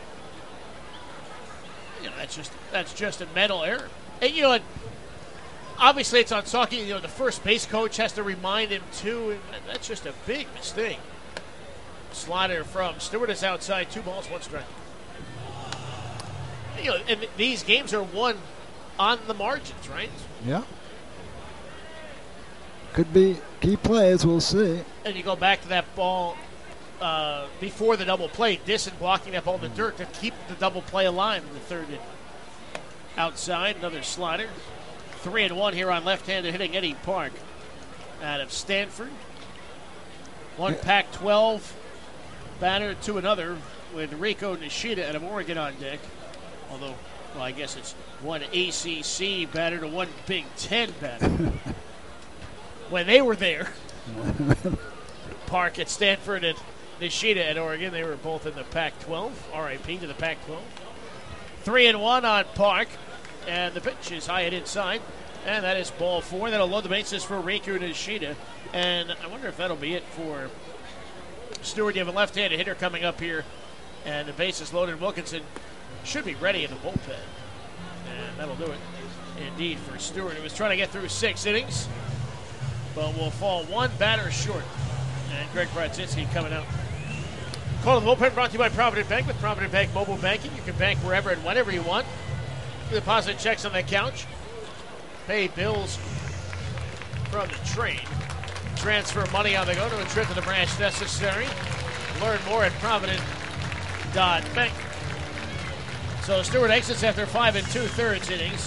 E: You know, that's just that's just a mental error. And you know, it, obviously it's on Sawkey. You know, the first base coach has to remind him too. And that's just a big mistake. Slider from Stewart is outside. Two balls, one strike. You know, and th- these games are won on the margins, right?
F: Yeah. Could be key plays, we'll see.
E: And you go back to that ball uh, before the double play. Disson blocking that ball in the dirt to keep the double play alive in the third inning. Outside, another slider. Three and one here on left-handed hitting Eddie Park out of Stanford. One Pac twelve batter to another with Rico Nishida out of Oregon on deck. Although, well, I guess it's one A C C batter to one Big Ten batter. When they were there, Park at Stanford and Nishida at Oregon, they were both in the Pac twelve. R I P to the Pac twelve. Three and one on Park, and the pitch is high and inside, and that is ball four. That'll load the bases for Riku Nishida, and I wonder if that'll be it for Stewart. You have a left-handed hitter coming up here, and the bases loaded. Wilkinson should be ready in the bullpen, and that'll do it indeed for Stewart, who was trying to get through six innings, but will fall one batter short. And Greg Brodzinski coming out. Call to the bullpen brought to you by Provident Bank. With Provident Bank mobile banking, you can bank wherever and whenever you want. Deposit checks on the couch. Pay bills from the train. Transfer money on the go to a trip to the branch necessary. Learn more at Provident dot bank. So Stewart exits after five and two-thirds innings.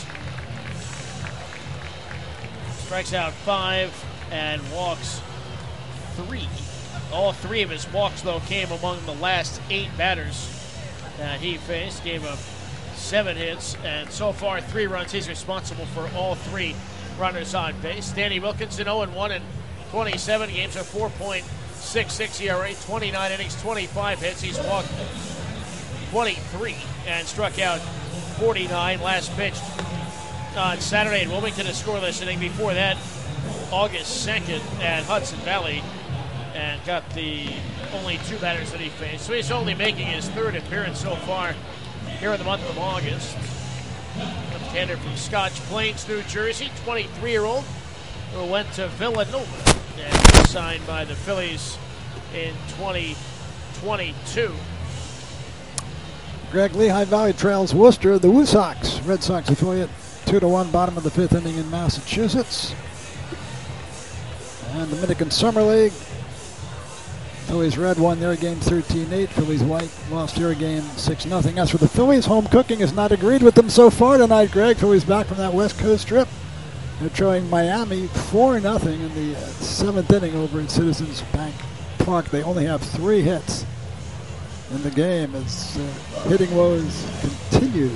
E: Strikes out five and walks three. All three of his walks, though, came among the last eight batters that he faced. Gave up seven hits, and so far three runs. He's responsible for all three runners on base. Danny Wilkinson oh and one in twenty-seven games, a four point six six E R A, twenty-nine innings, twenty-five hits. He's walked twenty-three and struck out forty-nine. Last pitched on Saturday in Wilmington, a scoreless inning. Before that, August second at Hudson Valley, and got the only two batters that he faced. So he's only making his third appearance so far here in the month of August. Left-hander from Scotch Plains, New Jersey, twenty-three-year-old who went to Villanova and was signed by the Phillies in twenty twenty-two.
F: Greg, Lehigh Valley trails Worcester. The Woo Sox, Red Sox affiliate, two to one, bottom of the fifth inning in Massachusetts. And the Dominican Summer League. Phillies Red won their game thirteen eight. Phillies White lost their game six nothing. As for the Phillies, home cooking has not agreed with them so far tonight, Greg. Phillies back from that West Coast trip. They're trailing Miami four nothing in the uh, seventh inning over at Citizens Bank Park. They only have three hits in the game as uh, hitting woes continue.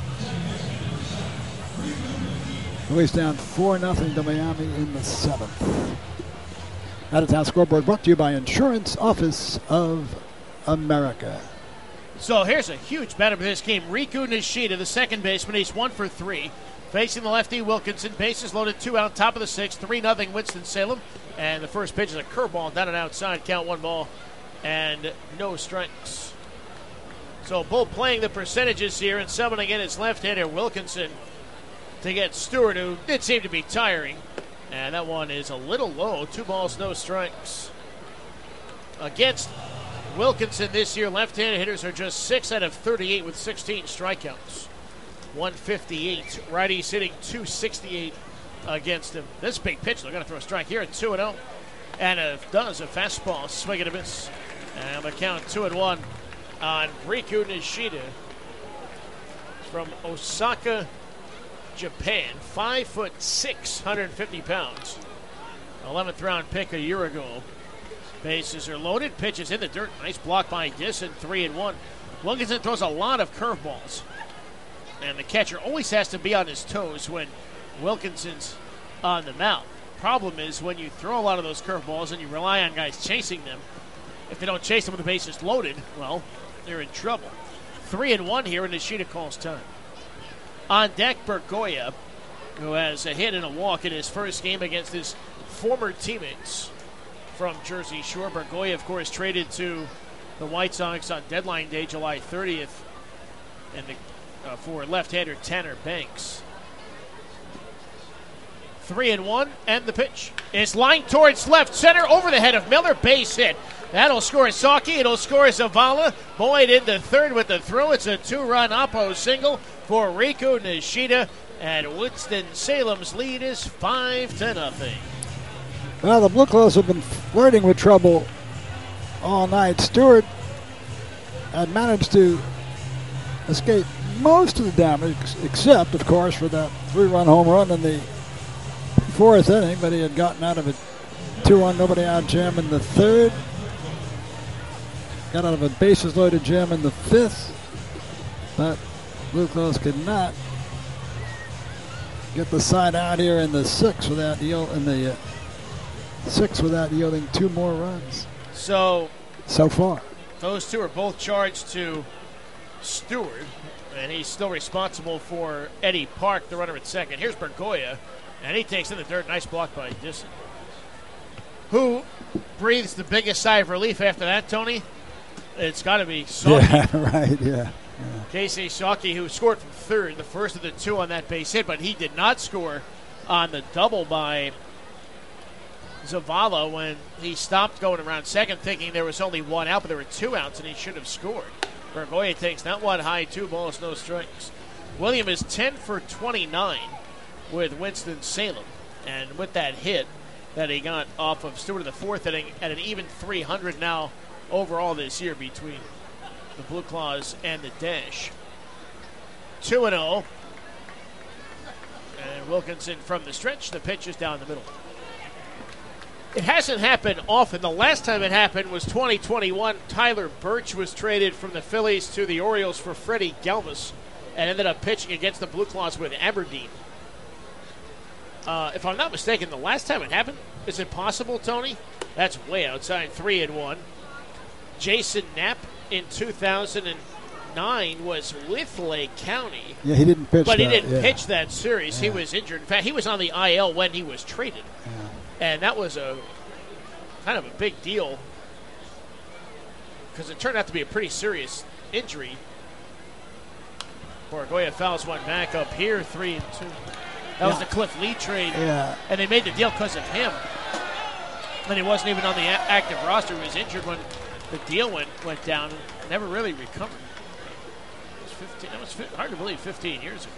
F: Phillies down four nothing to Miami in the seventh. Out-of-town scoreboard brought to you by Insurance Office of America.
E: So here's a huge batter for this game. Riku Nishida, the second baseman. He's one for three. Facing the lefty Wilkinson. Bases loaded, two out, top of the sixth. three nothing Winston-Salem. And the first pitch is a curveball down and outside. Count one ball and no strikes. So Bull playing the percentages here and summoning in his left-hander Wilkinson to get Stewart, who did seem to be tiring. And that one is a little low. Two balls, no strikes. Against Wilkinson this year, left-handed hitters are just six out of thirty-eight with sixteen strikeouts. one fifty-eight. Righties hitting two sixty-eight against him. This big pitch, they're going to throw a strike here at two and oh. And it does a fastball, swing and a miss. And the count two and one on Riku Nishida from Osaka, Japan. Five foot six, one hundred fifty pounds. eleventh round pick a year ago. Bases are loaded. Pitches in the dirt. Nice block by Disson. Three and one. Wilkinson throws a lot of curveballs. And the catcher always has to be on his toes when Wilkinson's on the mound. Problem is when you throw a lot of those curveballs and you rely on guys chasing them, if they don't chase them with the bases loaded, well, they're in trouble. Three and one here, and Nishida calls time. On deck, Bergoya, who has a hit and a walk in his first game against his former teammates from Jersey Shore. Bergoya, of course, traded to the White Sox on deadline day, July thirtieth, and the, uh, for left-hander Tanner Banks. Three and one, and the pitch is lined towards left center over the head of Miller. Base hit. That'll score Saki. It'll score Zavala. Boyd into third with the throw. It's a two-run Oppo single for Riku Nishida, and Winston-Salem's lead is five to nothing.
F: Well, the Blue Claws have been flirting with trouble all night. Stewart had managed to escape most of the damage, except, of course, for that three-run home run in the fourth inning, but he had gotten out of a two-one nobody out jam in the third. Got out of a bases-loaded jam in the fifth, but Blue Claws could not get the side out here in the sixth without yield in the uh, six without yielding two more runs.
E: So,
F: so far,
E: those two are both charged to Stewart, and he's still responsible for Eddie Park, the runner at second. Here's Bergoya, and he takes in the dirt. Nice block by Disson, who breathes the biggest sigh of relief after that, Tony. It's got to be Saki.
F: Yeah, right, yeah. yeah.
E: Casey Saki, who scored from third, the first of the two on that base hit, but he did not score on the double by Zavala when he stopped going around second, thinking there was only one out, but there were two outs, and he should have scored. Bergoya takes that one high, two balls, no strikes. William is ten for twenty-nine with Winston-Salem, and with that hit that he got off of Stewart in the fourth inning at an even three hundred now overall this year between the Blue Claws and the Dash. two and oh. And Wilkinson from the stretch. The pitch is down the middle. It hasn't happened often. The last time it happened was twenty twenty-one. Tyler Birch was traded from the Phillies to the Orioles for Freddie Galvis and ended up pitching against the Blue Claws with Aberdeen. Uh, if I'm not mistaken, the last time it happened, is it possible, Tony? That's way outside. Three and one. Jason Knapp in two thousand nine was with Lake County.
F: Yeah, he didn't pitch
E: But he
F: that,
E: didn't
F: yeah.
E: pitch that series.
F: Yeah.
E: He was injured. In fact, he was on the I L when he was traded.
F: Yeah.
E: And that was a kind of a big deal because it turned out to be a pretty serious injury. Bergoya fouls one back up here, three and two. That was
F: Yeah.
E: the Cliff Lee trade.
F: Yeah.
E: And they made the deal because of him. And he wasn't even on the a- active roster. He was injured when the deal went, went down and never really recovered. It was fifteen, that was fi- hard to believe fifteen years ago.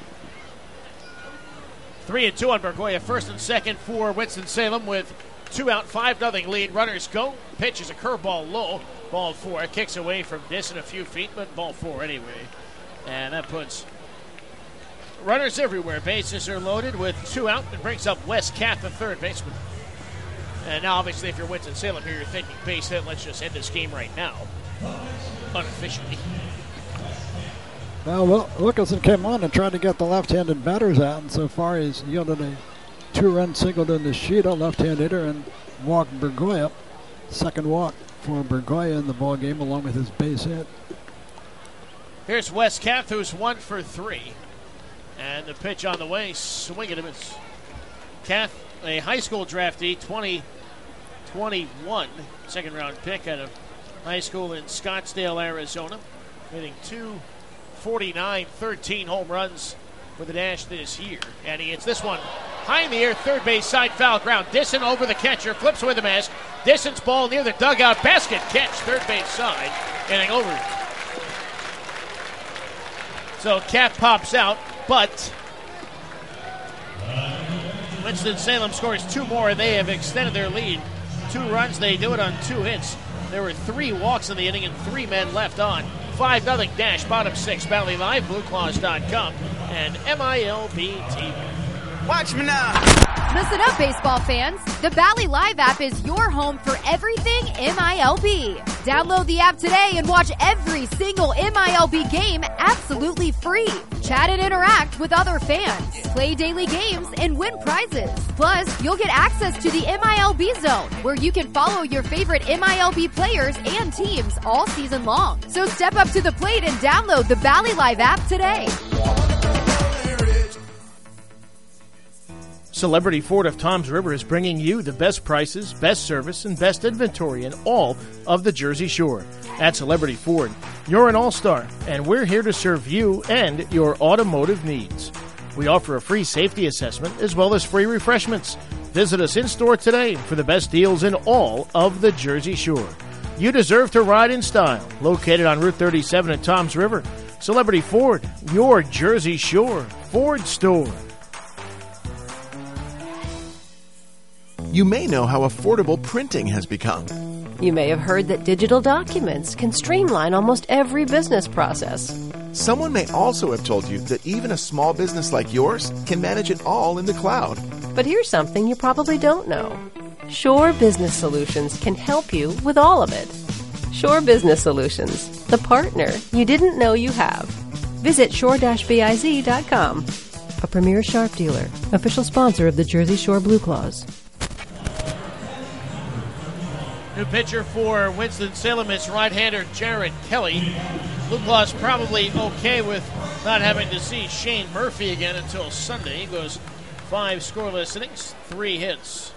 E: Three and two on Bergoya. First and second for Winston-Salem with two out, five nothing lead. Runners go. Pitch is a curveball low. Ball four. Kicks away from Disson a few feet, but ball four anyway. And that puts runners everywhere. Bases are loaded with two out and brings up Wes Kath, the third baseman. And now, obviously, if you're Winston-Salem here, you're thinking base hit. Let's just end this game right now, unofficially.
F: Well, Wil- Wilkinson came on and tried to get the left-handed batters out, and so far he's yielded a two-run single to Nishida, left-hand hitter, and walked Bergoya. Second walk for Bergoya in the ball game, along with his base hit.
E: Here's Wes Kath, who's one for three. And the pitch on the way, swing and a miss. Kath, a high school draftee, twenty twenty-one, second round pick out of high school in Scottsdale, Arizona, hitting two forty-nine, thirteen home runs for the Dash this year. And he hits this one high in the air, third base side, foul ground. Disson over the catcher, flips away the mask. Disson's ball near the dugout, basket catch, third base side, inning over. So Cap pops out, but Winston-Salem scores two more. They have extended their lead. Two runs, they do it on two hits. There were three walks in the inning and three men left on. five nothing Dash, bottom six. Valley Live, Blue Claws dot com, and M I L B T V.
D: Watch me now.
M: Listen up, baseball fans. The Valley Live app is your home for everything M I L B. Download the app today and watch every single M I L B game absolutely free. Chat and interact with other fans. Play daily games and win prizes. Plus, you'll get access to the M I L B Zone, where you can follow your favorite M I L B players and teams all season long. So step up to the plate and download the Valley Live app today.
E: Celebrity Ford of Toms River is bringing you the best prices, best service, and best inventory in all of the Jersey Shore. At Celebrity Ford, you're an all-star, and we're here to serve you and your automotive needs. We offer a free safety assessment as well as free refreshments. Visit us in-store today for the best deals in all of the Jersey Shore. You deserve to ride in style. Located on Route thirty-seven at Toms River, Celebrity Ford, your Jersey Shore Ford store.
N: You may know how affordable printing has become.
O: You may have heard that digital documents can streamline almost every business process.
N: Someone may also have told you that even a small business like yours can manage it all in the cloud.
O: But here's something you probably don't know. Shore Business Solutions can help you with all of it. Shore Business Solutions, the partner you didn't know you have. Visit shore dash biz dot com. A premier Sharp dealer, official sponsor of the Jersey Shore Blue Claws.
E: New pitcher for Winston-Salem is right-hander Jared Kelly. Blue Claws probably okay with not having to see Shane Murphy again until Sunday. He goes five scoreless innings, three hits.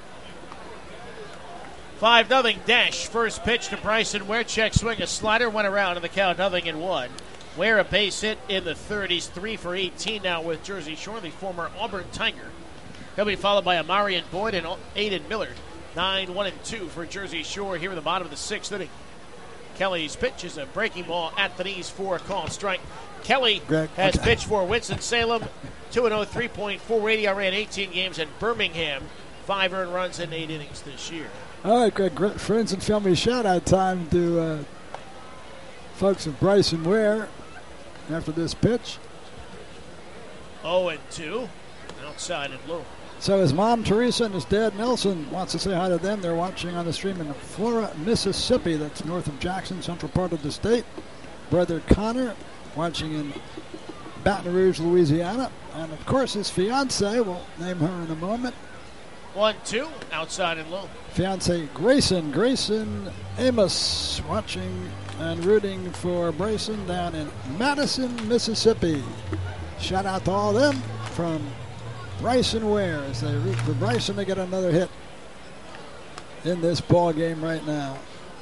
E: five nothing Dash. First pitch to Bryson Ware. Check swing, a slider, went around, and the count nothing and one. Ware a base hit in the thirties, three for eighteen now with Jersey Shore, the former Auburn Tiger. He'll be followed by Amarian Boyd and Aiden Millard. nine one and two for Jersey Shore here in the bottom of the sixth inning. Kelly's pitch is a breaking ball at the knees for a called strike. Kelly
F: Greg,
E: has
F: okay.
E: pitched for Winston-Salem, two and oh, three point four E R A in eighteen games, and Birmingham, five earned runs in eight innings this year.
F: All right, Greg, great friends and family shout-out time to uh, folks of Bryson Ware after this pitch.
E: oh and two, outside and low.
F: So his mom, Teresa, and his dad, Nelson, wants to say hi to them. They're watching on the stream in Flora, Mississippi. That's north of Jackson, central part of the state. Brother Connor, watching in Baton Rouge, Louisiana. And, of course, his fiancee, we'll name her in a moment.
E: one two, outside and low.
F: Fiancee Grayson, Grayson Amos, watching and rooting for Bryson down in Madison, Mississippi. Shout out to all of them from Bryson Ware as they root for Bryson to get another hit in this ball game right now.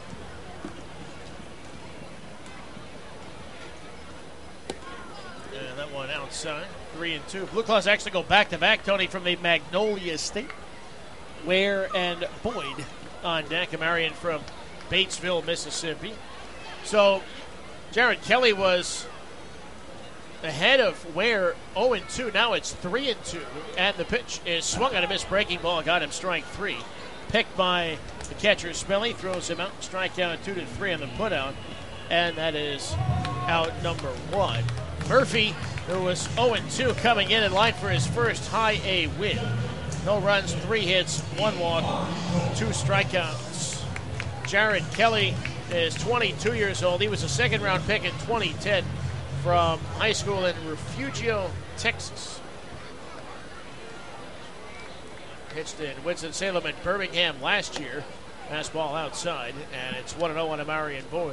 E: Yeah, that one outside, three and two. Blue Claws actually go back to back, Tony, from the Magnolia State. Ware and Boyd on deck. Marion from Batesville, Mississippi. So Jared Kelly was ahead of Ware, oh and two. Now it's three and two. And the pitch is swung on a missed breaking ball. Got him strike three. Picked by the catcher Spelly. Throws him out. Strike out two to three on the putout. And that is out number one. Murphy, who was oh and two, coming in in line for his first high A win. No runs, three hits, one walk, two strikeouts. Jared Kelly is twenty-two years old. He was a second round pick in twenty ten from high school in Refugio, Texas. Pitched in Winston-Salem and Birmingham last year. Fastball outside, and it's one and oh on Amarian Boyd.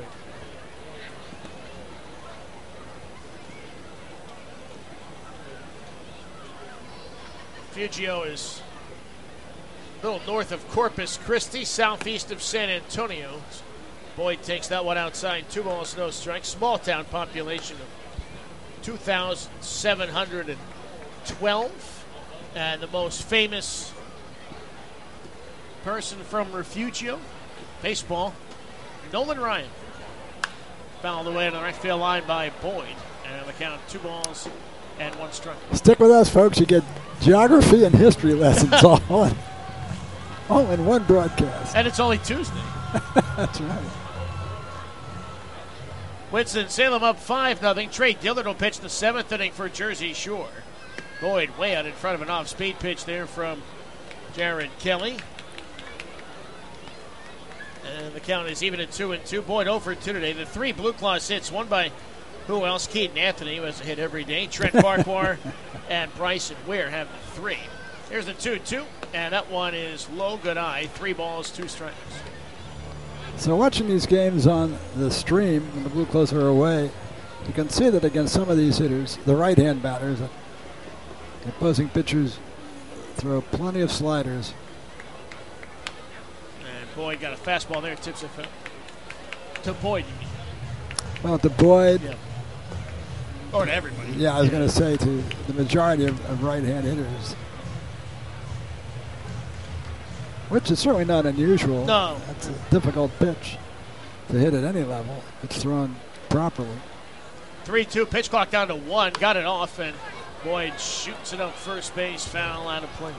E: Refugio is a little north of Corpus Christi, southeast of San Antonio. Boyd takes that one outside. Two balls, no strikes. Small town population of two thousand seven hundred twelve. And the most famous person from Refugio, baseball, Nolan Ryan. Fouled away on the right field line by Boyd. And the count, two balls and one strike.
F: Stick with us, folks. You get geography and history lessons all in, all in one broadcast.
E: And it's only Tuesday.
F: That's right.
E: Winston-Salem up five nothing. Trey Dillard will pitch the seventh inning for Jersey Shore. Boyd way out in front of an off-speed pitch there from Jared Kelly. And the count is even at two and two. Boyd oh for two today. The three Blue Claws hits, one by who else? Keaton Anthony, who has a hit every day. Trent Farquhar and Bryson Ware have the three. Here's the two two, and that one is low, good eye. Three balls, two strikes.
F: So watching these games on the stream, when the Blue Claws are away, you can see that against some of these hitters, the right-hand batters, the opposing pitchers throw plenty of sliders.
E: And Boyd got a fastball there, tips it to Boyd, you mean?
F: Well, to Boyd.
E: Yeah. Or to everybody.
F: Yeah, I was going to say to the majority of, of right-hand hitters. Which is certainly not unusual.
E: No.
F: That's a difficult pitch to hit at any level. It's thrown properly.
E: three two, pitch clock down to one. Got it off, and Boyd shoots it up first base, foul out of play.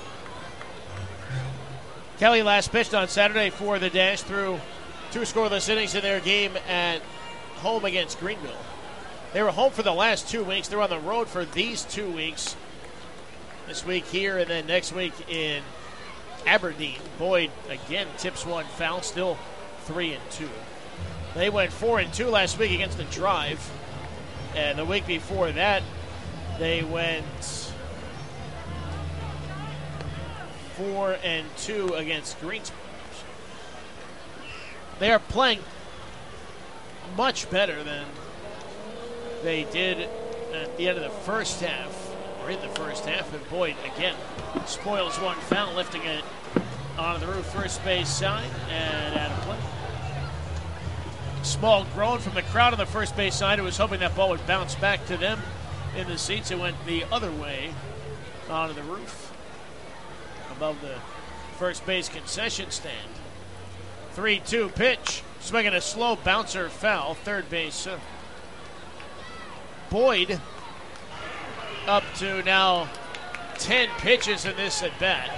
E: Kelly last pitched on Saturday for the Dash through two scoreless innings in their game at home against Greenville. They were home for the last two weeks. They're on the road for these two weeks. This week here and then next week in Aberdeen. Boyd again tips one foul, still three and two. They went four and two last week against the Drive. And the week before that, they went four and two against Greensboro. They are playing much better than they did at the end of the first half, or in the first half. And Boyd again spoils one foul, lifting it onto the roof, first base side, and out of play. Small groan from the crowd on the first base side, who was hoping that ball would bounce back to them in the seats. It went the other way onto the roof above the first base concession stand. three two pitch, swinging a slow bouncer foul, third base. Uh, Boyd up to now ten pitches in this at bat.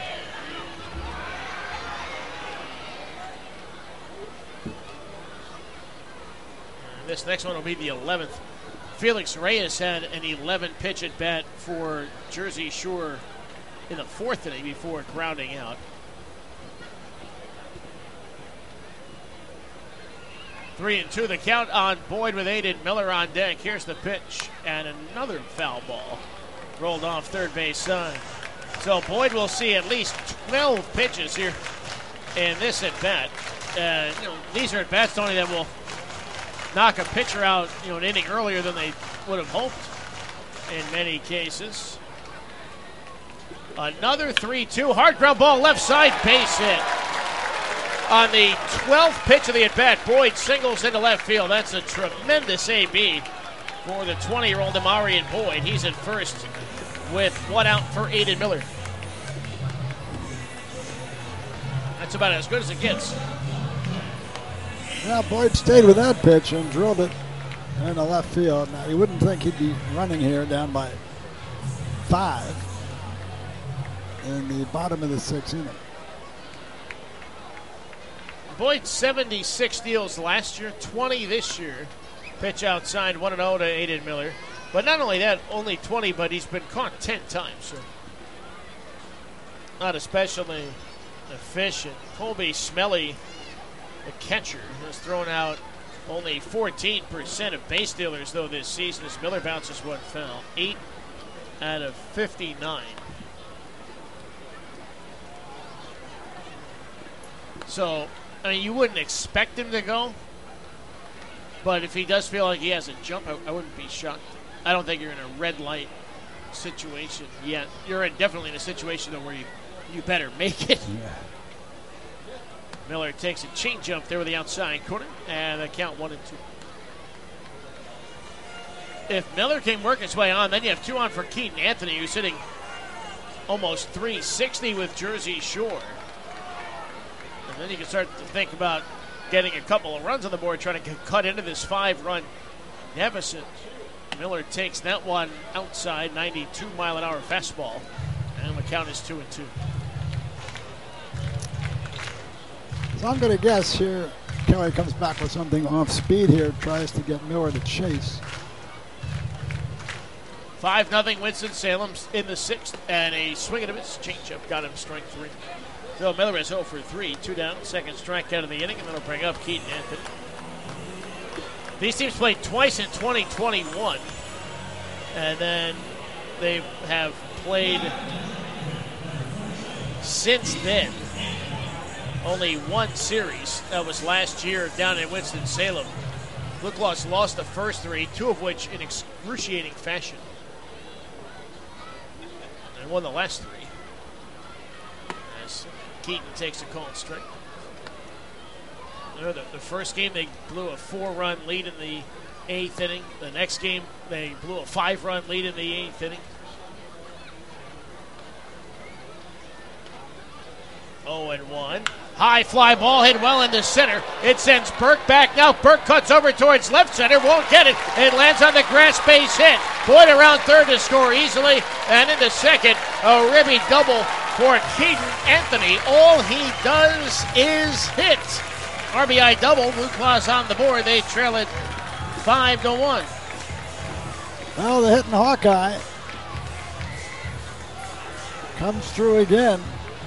E: This next one will be the eleventh. Felix Reyes had an eleven pitch at bat for Jersey Shore in the fourth inning before grounding out. Three and two, the count on Boyd with Aiden Miller on deck. Here's the pitch, and another foul ball rolled off third base side. So Boyd will see at least twelve pitches here in this at bat. Uh, you know, these are at bats, Tony, that will knock a pitcher out, you know, an inning earlier than they would have hoped in many cases. Another three two, hard ground ball, left side, base hit. On the twelfth pitch of the at-bat, Boyd singles into left field. That's a tremendous A B for the twenty-year-old Amarian Boyd. He's at first with one out for Aiden Miller. That's about as good as it gets.
F: Now Boyd stayed with that pitch and drilled it in the left field. Now you wouldn't think he'd be running here down by five in the bottom of the sixth inning.
E: Boyd seventy-six steals last year, twenty this year. Pitch outside, one and oh to Aiden Miller. But not only that, only twenty, but he's been caught ten times. So not especially efficient. Colby Smelly, the catcher, has thrown out only fourteen percent of base stealers, though, this season, as Miller bounces one foul. Eight out of fifty-nine. So, I mean, you wouldn't expect him to go, but if he does feel like he has a jump, I, I wouldn't be shocked. I don't think you're in a red light situation yet. You're in, definitely in a situation though where you, you better make it.
F: Yeah.
E: Miller takes a chain jump there with the outside corner, and the count one and two. if Miller can work his way on, then you have two on for Keaton Anthony, who's hitting almost three sixty with Jersey Shore. And then you can start to think about getting a couple of runs on the board, trying to cut into this five-run deficit. Miller takes that one outside, ninety-two mile an hour fastball, and the count is two and two.
F: So I'm going to guess here, Kelly comes back with something off speed here, tries to get Miller to chase.
E: five nothing Winston-Salem's in the sixth, and a swing and a miss changeup got him strike three. So Miller is oh for three, two down, second strikeout of the inning, and that'll bring up Keaton Anthony. These teams played twice in twenty twenty-one, and then they have played since then only one series. That was last year down in Winston-Salem. Blue Claws lost the first three, two of which in excruciating fashion, and won the last three. As Keaton takes a called strike. The, the first game, they blew a four-run lead in the eighth inning. The next game, they blew a five-run lead in the eighth inning. oh and one. High fly ball hit well into center. It sends Burke back. Now Burke cuts over towards left center. Won't get it. It lands on the grass base hit. Boyd around third to score easily. And into second, a ribby double for Keaton Anthony. All he does is hit. R B I double. Blue Claws on the board. They trail it five to one.
F: Well, the hitting Hawkeye comes through again.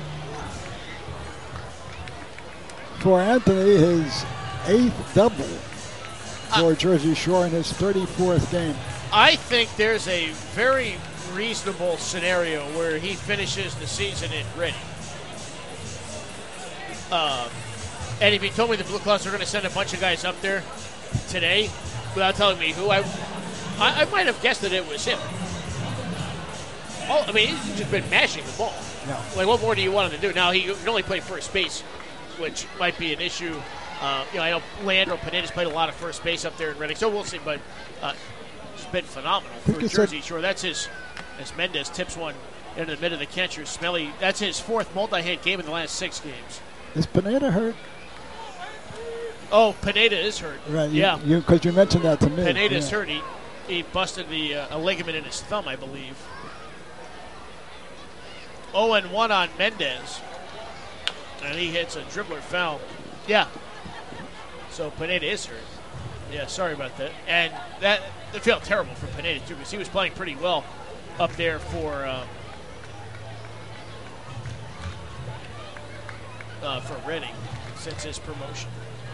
F: For Anthony, his eighth double for uh, Jersey Shore in his thirty-fourth game.
E: I think there's a very reasonable scenario where he finishes the season in Reading. Uh, and if you told me the Blue Claws are going to send a bunch of guys up there today, without telling me who, I, I, I might have guessed that it was him. Oh, I mean, he's just been mashing the ball.
F: No.
E: Like, what more do you want him to do? Now, he can only play first base, which might be an issue. Uh, you know, I know Leandro Pineda's played a lot of first base up there in Reading, so we'll see. But uh, it's been phenomenal for Jersey Shore. That's his, as Mendez tips one into the mid of the catcher. Smelly, that's his fourth multi-hit game in the last six games.
F: Is Pineda hurt?
E: Oh, Pineda is hurt.
F: Right. You,
E: yeah.
F: Because you, you mentioned that to me.
E: Pineda's
F: yeah.
E: hurt. He, he busted the uh, a ligament in his thumb, I believe. oh and one on Mendez. And he hits a dribbler foul. Yeah. So Pineda is hurt. Yeah, sorry about that. And that it felt terrible for Pineda, too, because he was playing pretty well up there for um, uh, for Reading since his promotion.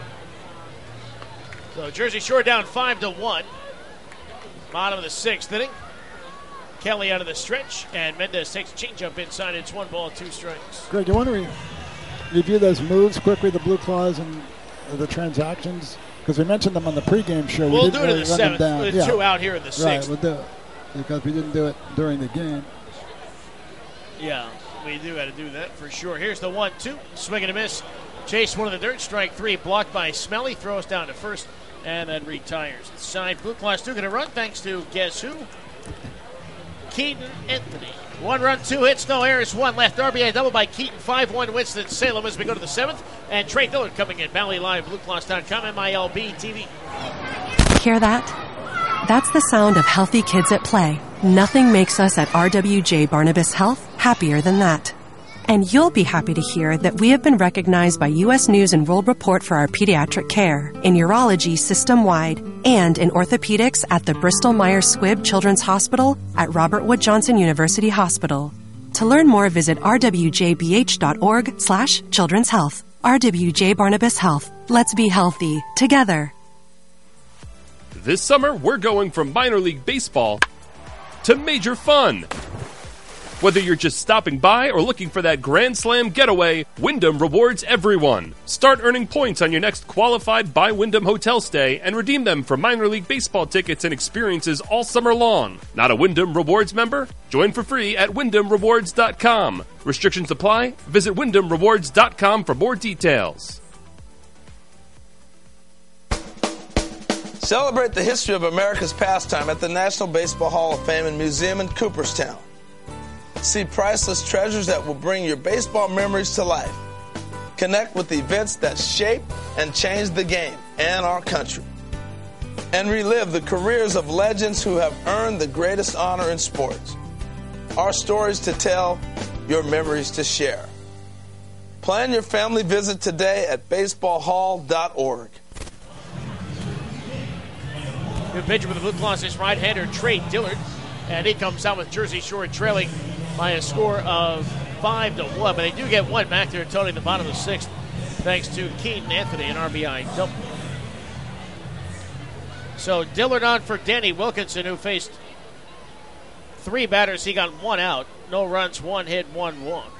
E: So Jersey Shore down five to one. Bottom of the sixth inning. Kelly out of the stretch, and Mendez takes a changeup inside. It's one ball, two strikes.
F: Greg, you want to re- review those moves quickly, the Blue Claws and the transactions? Because we mentioned them on the pregame show.
E: We'll
F: we
E: do it in the seventh. With
F: yeah.
E: two out here in the sixth.
F: Right, we'll do it. Because we didn't do it during the game.
E: Yeah, we do got to do that for sure. Here's the one two. Swing and a miss. Chase one of the dirt. Strike three. Blocked by Smelly. Throws down to first and then retires. Side Blue Claws two going to run thanks to guess who? Keaton Anthony. One run, two hits, no errors, one left. R B I double by Keaton. five one Winston-Salem as we go to the seventh. And Trey Dillard coming in. Valley Live, Blue Claws dot com, M I L B T V.
J: Hear that? That's the sound of healthy kids at play. Nothing makes us at R W J Barnabas Health happier than that. And you'll be happy to hear that we have been recognized by U S News and World Report for our pediatric care, in urology system-wide, and in orthopedics at the Bristol Myers Squibb Children's Hospital at Robert Wood Johnson University Hospital. To learn more, visit r w j b h dot org slash children's health. R W J Barnabas Health. Let's be healthy together.
K: This summer, we're going from minor league baseball to major fun. Whether you're just stopping by or looking for that Grand Slam getaway, Wyndham rewards everyone. Start earning points on your next qualified by Wyndham hotel stay and redeem them for minor league baseball tickets and experiences all summer long. Not a Wyndham Rewards member? Join for free at wyndham rewards dot com. Restrictions apply. Visit wyndham rewards dot com for more details.
L: Celebrate the history of America's pastime at the National Baseball Hall of Fame and Museum in Cooperstown. See priceless treasures that will bring your baseball memories to life. Connect with events that shaped and changed the game and our country. And relive the careers of legends who have earned the greatest honor in sports. Our stories to tell, your memories to share. Plan your family visit today at baseball hall dot org.
E: Good pitcher for the Blue Claws is right-hander Trey Dillard, and he comes out with Jersey Shore trailing by a score of five to one. But they do get one back there, Tony, in the bottom of the sixth, thanks to Keaton Anthony, an R B I double. So Dillard on for Danny Wilkinson, who faced three batters. He got one out, no runs, one hit, one walk.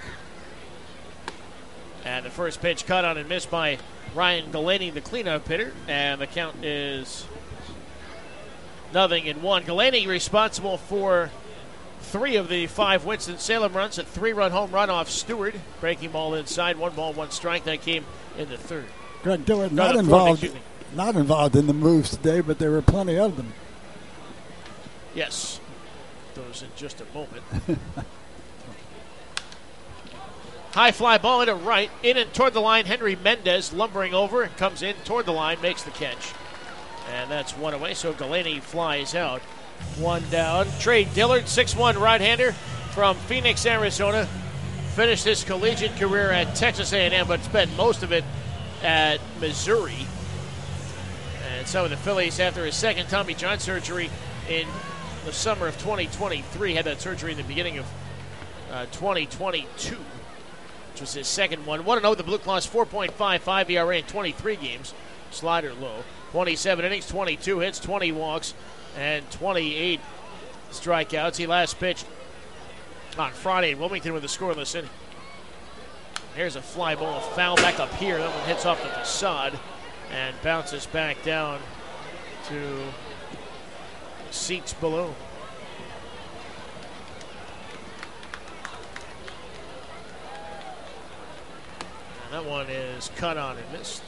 E: And the first pitch cut on and missed by Ryan Galaney, the cleanup hitter, and the count is nothing in one. Galaney responsible for three of the five Winston-Salem runs, a three-run home run off Stewart, breaking ball inside, one ball, one strike. That came in the third.
F: Greg Dillard
E: No,
F: not
E: the fourth,
F: involved,
E: excuse me.
F: not involved in the moves today, but there were plenty of them.
E: Yes. Those in just a moment. High fly ball into right, in and toward the line. Henry Mendez lumbering over and comes in toward the line, makes the catch. And that's one away, so Galaney flies out. One down. Trey Dillard, six one right-hander from Phoenix, Arizona. Finished his collegiate career at Texas A and M, but spent most of it at Missouri. And some of the Phillies, after his second Tommy John surgery in the summer of twenty twenty-three, had that surgery in the beginning of uh, twenty twenty-two, which was his second one. one and oh, the Blue Claws, four point five five E R A in twenty-three games. Slider low. twenty-seven innings, twenty-two hits, twenty walks, and twenty-eight strikeouts. He last pitched on Friday in Wilmington with a scoreless inning. Here's a fly ball, a foul back up here. That one hits off the facade and bounces back down to seats below. And that one is cut on and missed.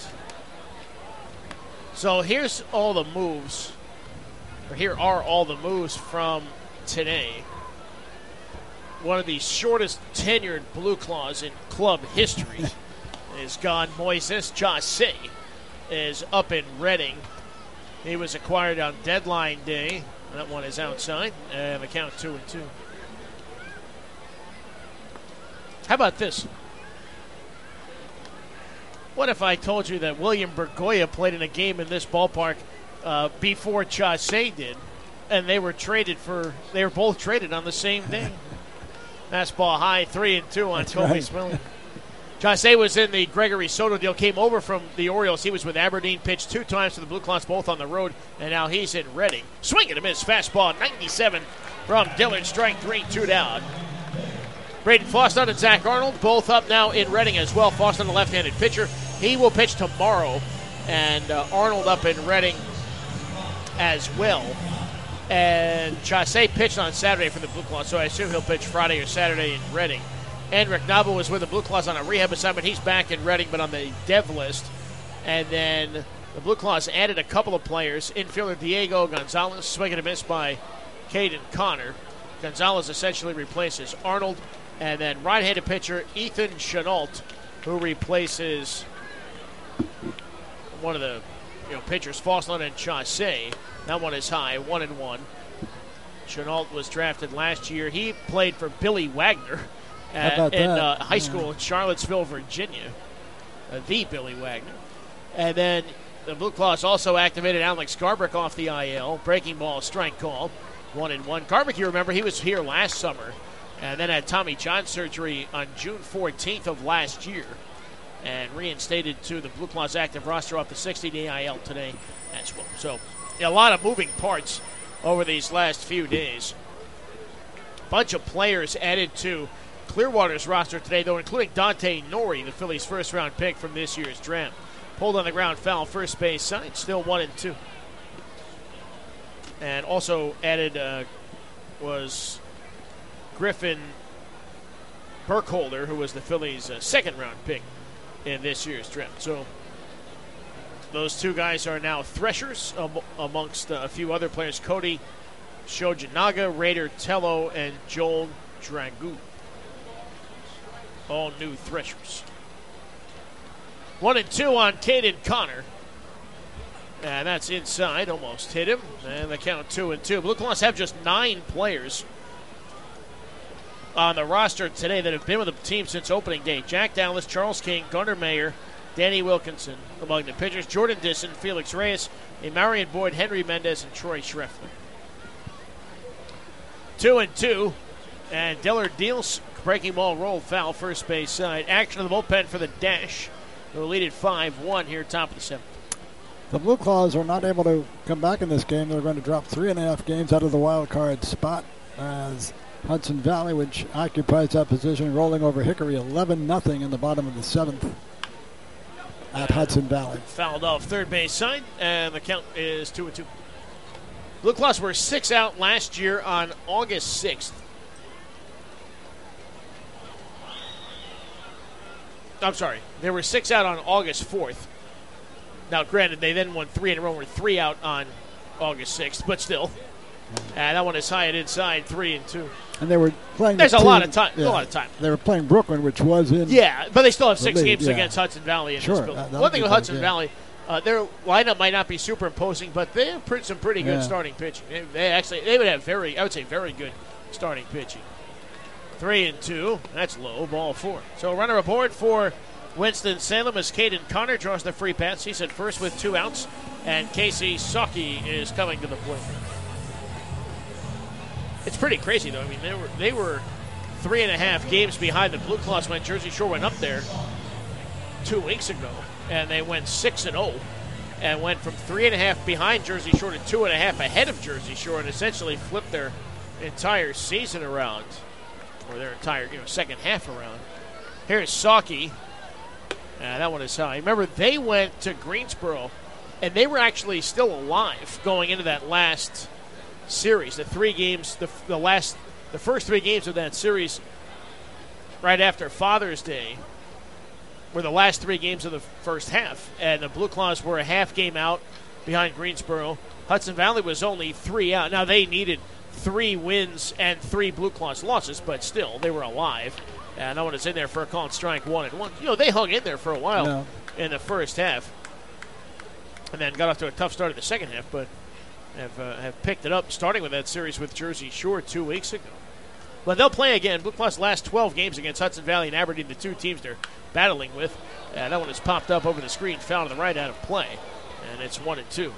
E: So here's all the moves, or here are all the moves from today. One of the shortest tenured Blue Claws in club history is gone. Moises Chaussee is up in Reading. He was acquired on deadline day. That one is outside, and the count two and two. How about this? What if I told you that William Bergoya played in a game in this ballpark uh, before Chaussee did, and they were traded for, they were both traded on the same day? Fastball high, three and two on
F: That's
E: Kobe
F: right.
E: Smilling. Chaussee was in the Gregory Soto deal, came over from the Orioles. He was with Aberdeen, pitched two times to the Blue Claws, both on the road, and now he's in Reading. Swing and a miss, fastball, ninety-seven from Dillard, strike three, two down. Braden Foston and Zach Arnold, both up now in Reading as well. Foston, the left-handed pitcher. He will pitch tomorrow, and uh, Arnold up in Reading as well. And Chaussee pitched on Saturday for the Blue Claws, so I assume he'll pitch Friday or Saturday in Reading. Andrick Naba was with the Blue Claws on a rehab assignment. He's back in Reading, but on the dev list. And then the Blue Claws added a couple of players. Infielder Diego Gonzalez, swing and a miss by Caden Connor. Gonzalez essentially replaces Arnold. And then right-handed pitcher Ethan Chenault, who replaces one of the you know pitchers, Fosland and Chaussee. That one is high, one and one. Chenault was drafted last year. He played for Billy Wagner
F: How
E: uh,
F: about
E: in
F: that?
E: uh, high
F: Yeah.
E: school in Charlottesville, Virginia. Uh, the Billy Wagner. And then the Blue Claws also activated Alex Garbrick off the I L. Breaking ball, strike call, one and one. Garbrick, you remember, he was here last summer and then had Tommy John surgery on June fourteenth of last year and reinstated to the Blue Claws active roster off the sixty-day I L today as well. So a lot of moving parts over these last few days. Bunch of players added to Clearwater's roster today, though, including Dante Nori, the Phillies' first-round pick from this year's draft. Pulled on the ground, foul, first base side, still one and two. And also added uh, was Griffin Burkholder, who was the Phillies' uh, second-round pick in this year's draft. So Those two guys are now Threshers um, amongst uh, a few other players. Cody Shojinaga, Raider Tello, and Joel Dragoo. All new Threshers. One and two on Caden Connor. And that's inside, almost hit him. And the count two and two. Blue Claws have just nine players on the roster today that have been with the team since opening day. Jack Dallas, Charles King, Gunnar Mayer, Danny Wilkinson among the pitchers. Jordan Disson, Felix Reyes, Marion Boyd, Henry Mendez, and Troy Schreffler. Two and two. And Dillard deals. Breaking ball rolled foul, first base side. Action of the bullpen for the Dash. They'll lead at five one here, top of the seventh.
F: The Blue Claws are not able to come back in this game. They're going to drop three and a half games out of the wild card spot as Hudson Valley, which occupies that position, rolling over Hickory eleven nothing in the bottom of the seventh at Hudson Valley.
E: Fouled off third base side, and the count is two and two. Blue Claws were six out last year on August sixth. I'm sorry, they were six out on August fourth. Now, granted, they then won three in a row. Were three out on August sixth, but still, and that one is high and inside, three and two.
F: And they were playing.
E: There's
F: the
E: a
F: team,
E: lot of time.
F: Yeah,
E: a lot of time.
F: They were playing Brooklyn, which was in.
E: Yeah, but they still have
F: the
E: six
F: lead,
E: games
F: yeah.
E: against Hudson Valley in
F: Sure,
E: this building.
F: that-
E: One thing with
F: that'll be
E: Hudson
F: good, yeah.
E: Valley, uh, their lineup might not be super imposing, but they have pre- some pretty good
F: Yeah.
E: starting pitching. They, they actually they would have very, I would say, very good starting pitching. Three and two. That's low. Ball four. So runner aboard for Winston-Salem as Caden Connor draws the free pass. He's at first with two outs, and Casey Saki is coming to the plate. It's pretty crazy, though. I mean, they were they were three and a half games behind the Blue Claws when Jersey Shore went up there two weeks ago, and they went six and zero, and went from three and a half behind Jersey Shore to two and a half ahead of Jersey Shore, and essentially flipped their entire season around, or their entire you know second half around. Here's Saki. Uh, that one is high. Remember, they went to Greensboro, and they were actually still alive going into that last series. The three games, the, the last, the first three games of that series, right after Father's Day, were the last three games of the first half, and the Blue Claws were a half game out behind Greensboro. Hudson Valley was only three out. Now they needed three wins and three Blue Claws losses, but still they were alive. And no one is in there for a call and strike one and one. You know, they hung in there for a while
F: Yeah.
E: in the first half, and then got off to a tough start in the second half, but have uh, have picked it up, starting with that series with Jersey Shore two weeks ago. But they'll play again. Blue Claws last twelve games against Hudson Valley and Aberdeen, the two teams they're battling with. And that one has popped up over the screen, foul to the right out of play, and it's one and two.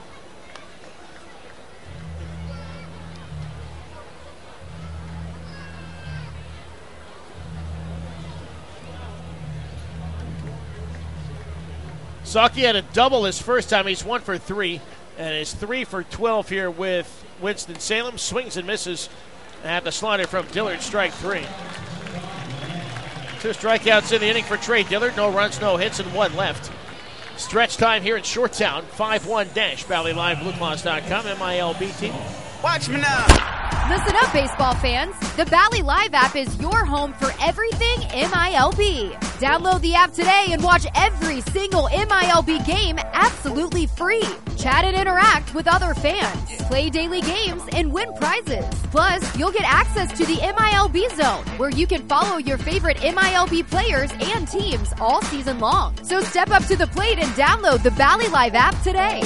E: Saki had a double his first time. He's one for three, and is three for twelve here with Winston-Salem. Swings and misses at the slider from Dillard, strike three. Two strikeouts in the inning for Trey Dillard. No runs, no hits, and one left. Stretch time here in Shoretown. five one dash Valley Live, Blue Claws dot com, M I L B T.
M: Watch me now. Listen up, baseball fans. The Valley Live app is your home for everything M I L B. Download the app today and watch every single M I L B game absolutely free. Chat and interact with other fans. Play daily games and win prizes. Plus, you'll get access to the M I L B Zone, where you can follow your favorite M I L B players and teams all season long. So step up to the plate and download the Valley Live app today.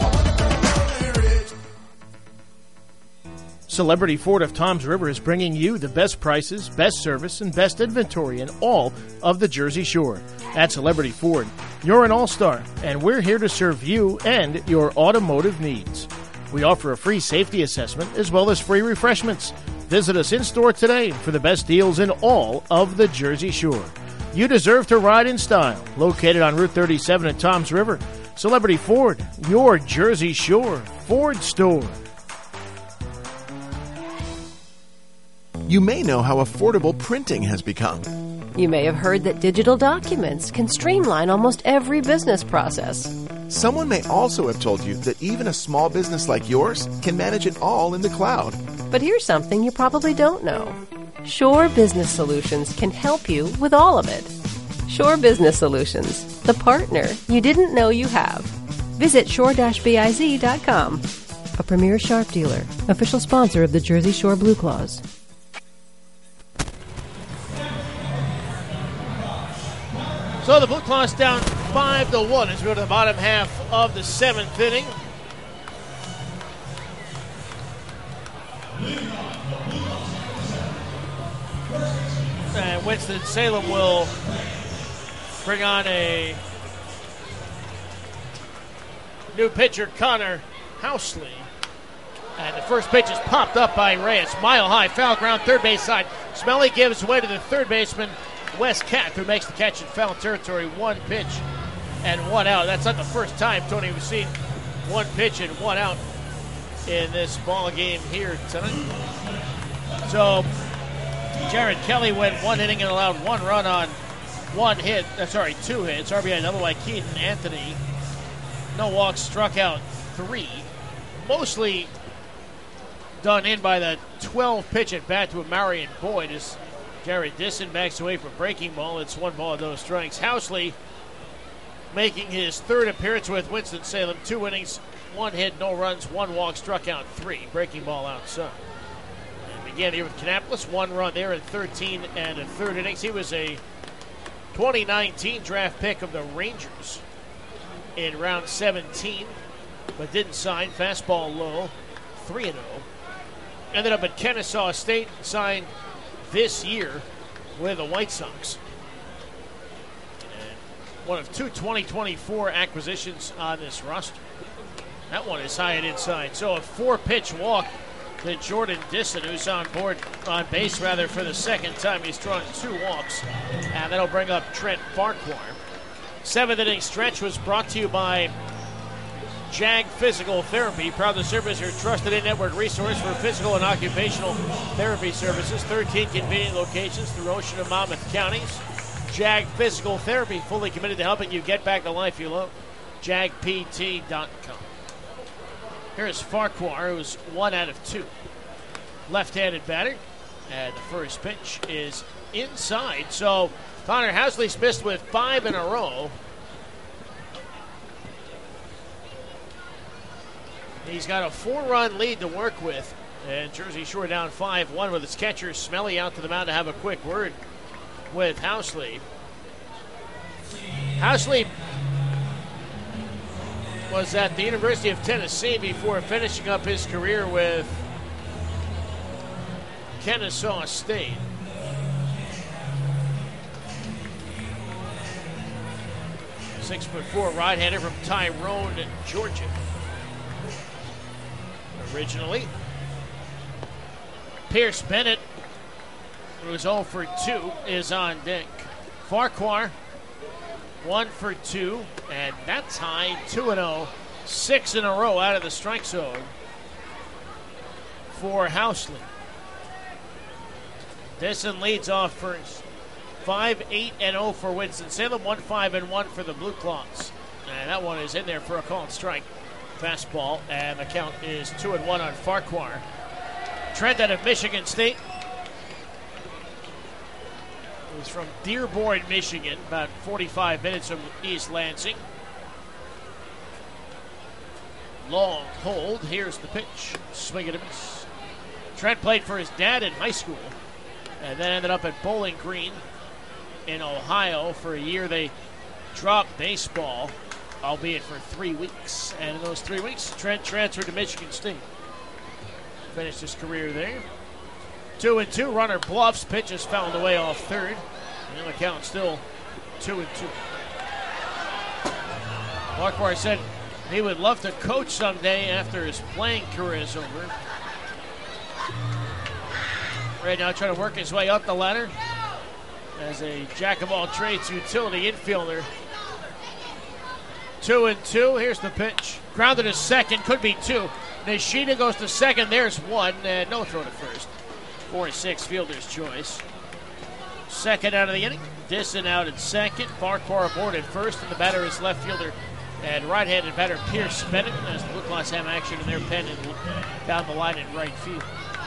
E: Celebrity Ford of Toms River is bringing you the best prices, best service, and best inventory in all of the Jersey Shore. At Celebrity Ford, you're an all-star, and we're here to serve you and your automotive needs. We offer a free safety assessment as well as free refreshments. Visit us in-store today for the best deals in all of the Jersey Shore. You deserve to ride in style. Located on Route thirty-seven at Toms River, Celebrity Ford, your Jersey Shore Ford store.
N: You may know how affordable printing has become.
O: You may have heard that digital documents can streamline almost every business process.
N: Someone may also have told you that even a small business like yours can manage it all in the cloud.
O: But here's something you probably don't know. Shore Business Solutions can help you with all of it. Shore Business Solutions, the partner you didn't know you have. Visit shore dash biz dot com. A premier Sharp dealer, official sponsor of the Jersey Shore Blue Claws.
E: So the Blue Claws down five to one as we go to the bottom half of the seventh inning. And Winston-Salem will bring on a new pitcher, Connor Housley. And the first pitch is popped up by Reyes. Mile high, foul ground, third base side. Smelly gives way to the third baseman, Wes Kath, who makes the catch in foul territory. One pitch and one out. That's not the first time, Tony, we've seen one pitch and one out in this ball game here tonight. So Jared Kelly went one inning and allowed one run on one hit. Uh, sorry, two hits. R B I double by Keaton Anthony. No walks, struck out three. Mostly done in by the twelve pitch at bat to a Marion Boyd as Jared Disson backs away from breaking ball. It's one ball, no strikes. Housley making his third appearance with Winston-Salem. Two innings, one hit, no runs, one walk, struck out three. Breaking ball outside. And began here with Kannapolis. One run there in thirteen and a third innings. He was a twenty nineteen draft pick of the Rangers in round seventeen, but didn't sign. Fastball low, three and oh. Ended up at Kennesaw State, signed this year with the White Sox. And one of two twenty twenty-four acquisitions on this roster. That one is high and inside. So a four-pitch walk to Jordan Disson, who's on board, on base rather, for the second time. He's drawn two walks, and that'll bring up Trent Farquhar. Seventh inning stretch was brought to you by JAG Physical Therapy, proud to serve as your trusted in-network resource for physical and occupational therapy services. thirteen convenient locations through Ocean and Monmouth counties. JAG Physical Therapy, fully committed to helping you get back the life you love. jag p t dot com. Here's Farquhar, who's one out of two. Left-handed batter, and the first pitch is inside. So Connor Housley's missed with five in a row. He's got a four-run lead to work with, and Jersey Shore down five one with his catcher Smelly out to the mound to have a quick word with Housley. Housley was at the University of Tennessee before finishing up his career with Kennesaw State. Six foot four right-hander from Tyrone, Georgia. Originally, Pierce Bennett, who is oh for two, is on deck. Farquhar, one for two, and that's high, two and oh, six in a row out of the strike zone for Housley. Disson leads off first. five eight and oh for Winston-Salem, one five and one for the Blue Claws. And that one is in there for a called strike. Fastball, and the count is two and one on Farquhar. Trent out of Michigan State. He's from Dearborn, Michigan, about forty-five minutes from East Lansing. Long hold. Here's the pitch. Swing and a miss. Trent played for his dad in high school, and then ended up at Bowling Green in Ohio for a year. They dropped baseball, albeit for three weeks. And in those three weeks, Trent transferred to Michigan State. Finished his career there. Two and two, runner bluffs, pitches fouled away off third. And the count still two and two. Farquhar said he would love to coach someday after his playing career is over. Right now trying to work his way up the ladder as a jack-of-all-trades utility infielder. Two and two. Here's the pitch. Grounded to second. Could be two. Nishida goes to second. There's one. And no throw to first. Four and six, fielder's choice. Second out of the inning. Disson out at second. Farquhar aboard at first. And the batter is left fielder and right-handed batter Pierce Bennett as the Blue Claws have action in their pen and down the line in right field.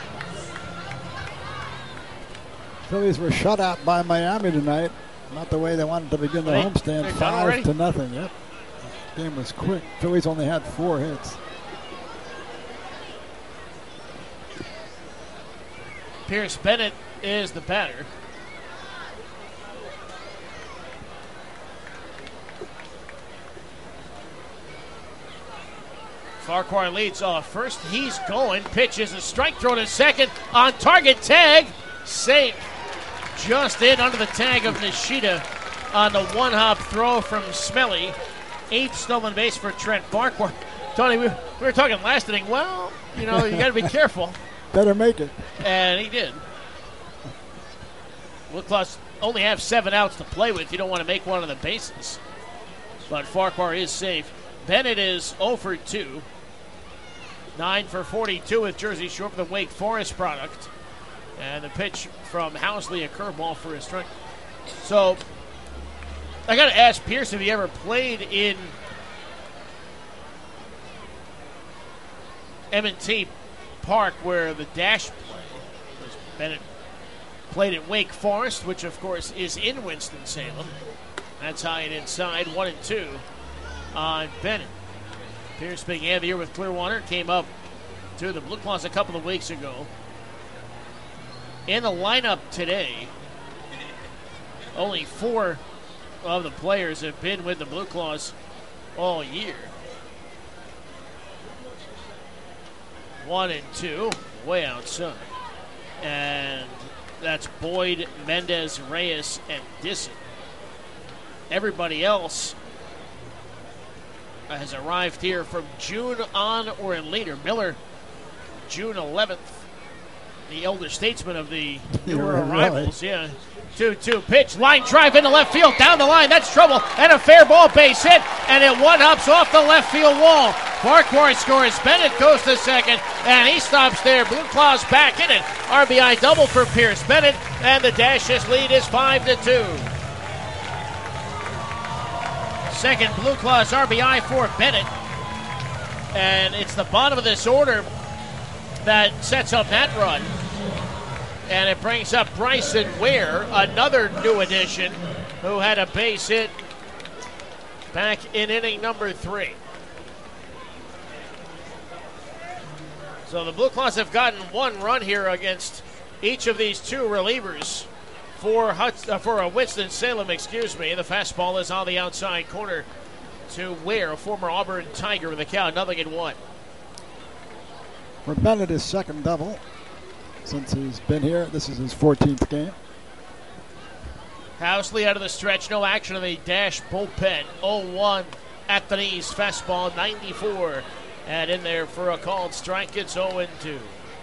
F: Phillies were shut out by Miami tonight. Not the way they wanted to begin the
E: They-
F: homestand.
E: they're done
F: Five
E: already?
F: to nothing. Yep. game was quick. Phillies only had four hits.
E: Pierce Bennett is the batter. Farquhar leads off first. He's going. Pitch is a strike throw to second. On target tag. Safe. Just in under the tag of Nishida on the one-hop throw from Smelly. Eighth stolen base for Trent Farquhar. Tony, we, we were talking last inning. Well, you know, you got to be careful.
F: Better make it.
E: And he did. Blue Claws only have seven outs to play with. You don't want to make one of the bases. But Farquhar is safe. Bennett is oh for two. nine for forty-two with Jersey Shore for the Wake Forest product. And the pitch from Housley, a curveball for his strike. So, I got to ask Pierce if he ever played in M and T Park where the Dash played. Bennett played at Wake Forest, which of course is in Winston-Salem. That's high and inside, one and two on Bennett. Pierce began the year with Clearwater, came up to the Blue Claws a couple of weeks ago. In the lineup today, only four of the players have been with the Blue Claws all year. One and two, way outside. And that's Boyd, Mendez, Reyes, and Disson. Everybody else has arrived here from June on or later. Miller, June eleventh. The elder statesman of the newer
F: Yeah,
E: arrivals, yeah. two two pitch, line drive into left field, down the line, that's trouble, and a fair ball, base hit, and it one-ups off the left field wall. Farquhar scores, Bennett goes to second, and he stops there. Blue Claws back in it. R B I double for Pierce Bennett, and the Dashes lead is five to two. Second Blue Claws R B I for Bennett, and it's the bottom of this order that sets up that run. And it brings up Bryson Ware, another new addition, who had a base hit back in inning number three. So the Blue Claws have gotten one run here against each of these two relievers for Hudson, uh, for a Winston-Salem, excuse me. The fastball is on the outside corner to Ware, a former Auburn Tiger, with the count nothing in one.
F: For Bennett, his second double since he's been here. This is his fourteenth game.
E: Housley out of the stretch, no action in the Dash bullpen. oh one at the knees, fastball ninety-four. And in there for a called strike, it's oh and two.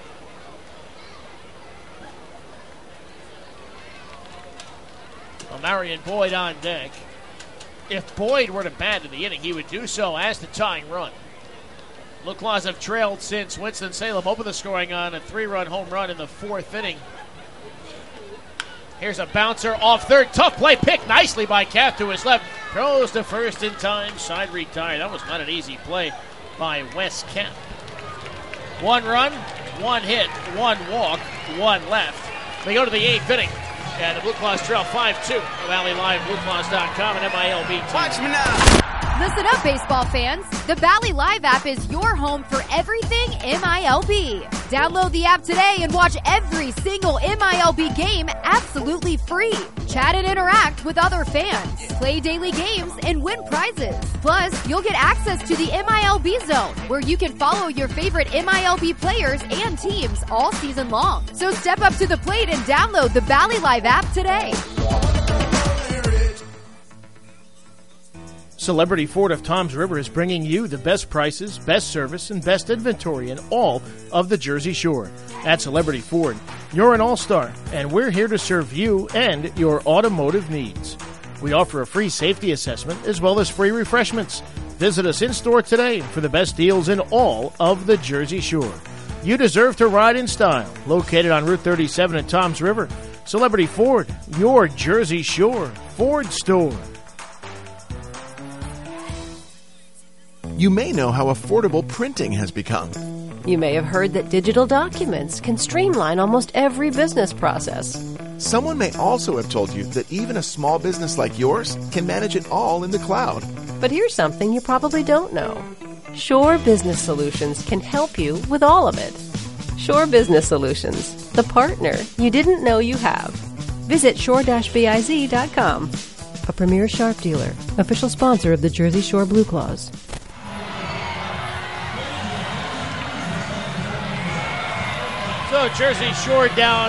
E: Well, Marion Boyd on deck. If Boyd were to bat in the inning, he would do so as the tying run. Blue Claws have trailed since Winston-Salem opened the scoring on a three-run home run in the fourth inning. Here's a bouncer off third. Tough play, picked nicely by Cap to his left. Throws to first in time. Side retired. That was not an easy play by Wes Cap. One run, one hit, one walk, one left. We go to the eighth inning. And the Blue Claws trail five two. Valley Live, Blue Claws dot com, and M I L B T V.
M: Watch me now. Listen up, baseball fans. The Valley Live app is your home for everything M I L B. Download the app today and watch every single M I L B game absolutely free. Chat and interact with other fans. Play daily games and win prizes. Plus, you'll get access to the M I L B Zone, where you can follow your favorite M I L B players and teams all season long. So step up to the plate and download the Valley Live app today.
E: Celebrity Ford of Toms River is bringing you the best prices, best service, and best inventory in all of the Jersey Shore. At Celebrity Ford, you're an all-star, and we're here to serve you and your automotive needs. We offer a free safety assessment as well as free refreshments. Visit us in-store today for the best deals in all of the Jersey Shore. You deserve to ride in style. Located on Route thirty-seven at Toms River, Celebrity Ford, your Jersey Shore Ford store.
N: You may know how affordable printing has become.
O: You may have heard that digital documents can streamline almost every business process.
N: Someone may also have told you that even a small business like yours can manage it all in the cloud.
O: But here's something you probably don't know. Shore Business Solutions can help you with all of it. Shore Business Solutions, the partner you didn't know you have. Visit shore dash biz dot com. A premier Sharp dealer, official sponsor of the Jersey Shore Blue Claws.
E: So Jersey Shore down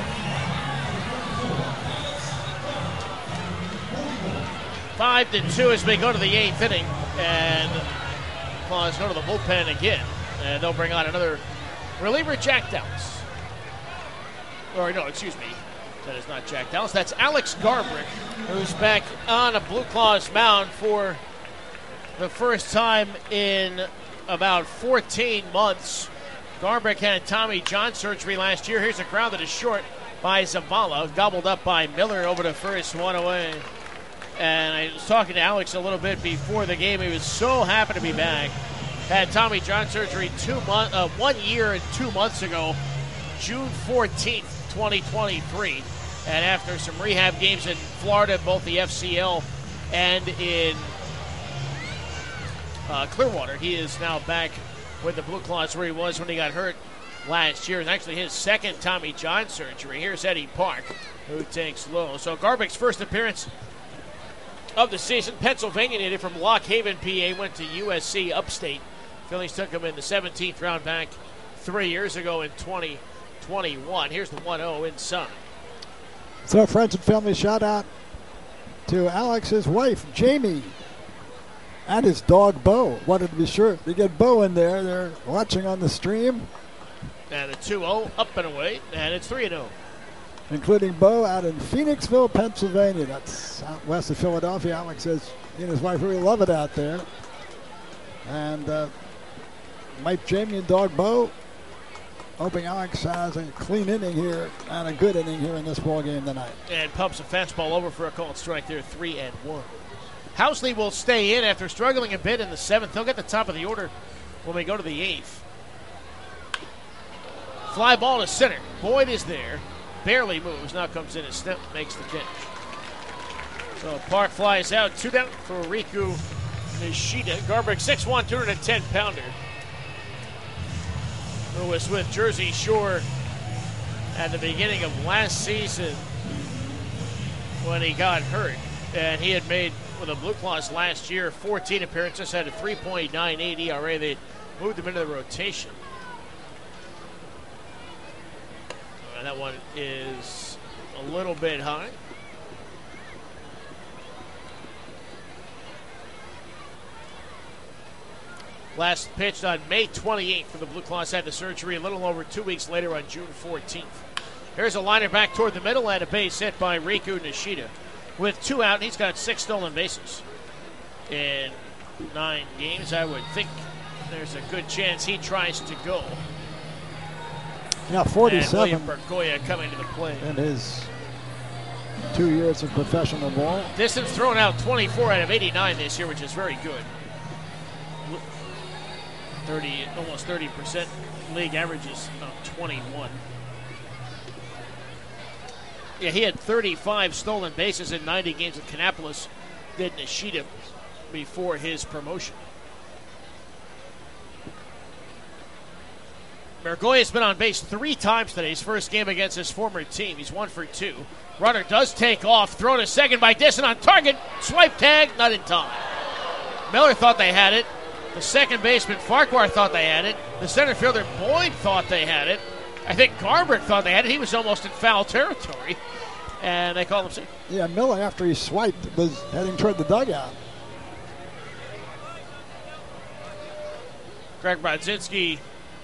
E: five to two as we go to the eighth inning, and Claws go to the bullpen again, and they'll bring on another reliever, Jack Dallas. Or no, excuse me, that is not Jack Dallas. That's Alex Garbrick, who's back on a Blue Claws mound for the first time in about fourteen months. Garbrick had Tommy John surgery last year. Here's a crowd that is short by Zavala, gobbled up by Miller over to first, one away. And I was talking to Alex a little bit before the game. He was so happy to be back. Had Tommy John surgery two month, uh, one year and two months ago, June fourteenth, twenty twenty-three. And after some rehab games in Florida, both the F C L and in uh, Clearwater, he is now back with the Blue Claws where he was when he got hurt last year. And actually his second Tommy John surgery. Here's Eddie Park, who takes low. So Garbrick's first appearance of the season. Pennsylvania native from Lock Haven, P A, went to U S C upstate. Phillies took him in the seventeenth round back three years ago in twenty twenty-one. Here's the one oh inside.
F: So friends and family shout out to Alex's wife, Jamie, and his dog, Bo. Wanted to be sure to get Bo in there. They're watching on the stream.
E: And a two oh up and away, and it's three oh.
F: Including Bo out in Phoenixville, Pennsylvania. That's out west of Philadelphia. Alex says he and his wife really love it out there. And uh, Mike, Jamie, and dog Bo, hoping Alex has a clean inning here and a good inning here in this ball game tonight.
E: And pumps a fastball over for a called strike there, three and one. Housley will stay in after struggling a bit in the seventh. He'll get the top of the order when we go to the eighth. Fly ball to center. Boyd is there. Barely moves. Now comes in and step, makes the catch. So Park flies out. Two down for Riku Nishida. Garbrick, six one, two hundred ten pounder. Who was with Jersey Shore at the beginning of last season when he got hurt. And he had made, with the Blue Claws last year, fourteen appearances, had a three point nine eight E R A. They moved him into the rotation. And that one is a little bit high. Last pitched on May twenty-eighth for the Blue Claws. Had the surgery a little over two weeks later on June fourteenth. Here's a liner back toward the middle and a base hit by Riku Nishida. With two out, and he's got six stolen bases in nine games. I would think there's a good chance he tries to go.
F: Yeah, forty-seven.
E: And William Bergoya coming to the plate.
F: In his two years of professional ball.
E: Distance thrown out twenty-four out of eighty-nine this year, which is very good. thirty, almost thirty percent. League averages of twenty-one. Yeah, he had thirty-five stolen bases in ninety games with Kannapolis. Did Nishida before his promotion. Bergoya's been on base three times today. His first game against his former team. He's one for two. Runner does take off. Throw to second by Disson on target. Swipe tag, not in time. Miller thought they had it. The second baseman, Farquhar, thought they had it. The center fielder, Boyd, thought they had it. I think Garbrick thought they had it. He was almost in foul territory. And they called him safe.
F: Yeah, Miller, after he swiped, was heading toward the dugout.
E: Greg Brodzinski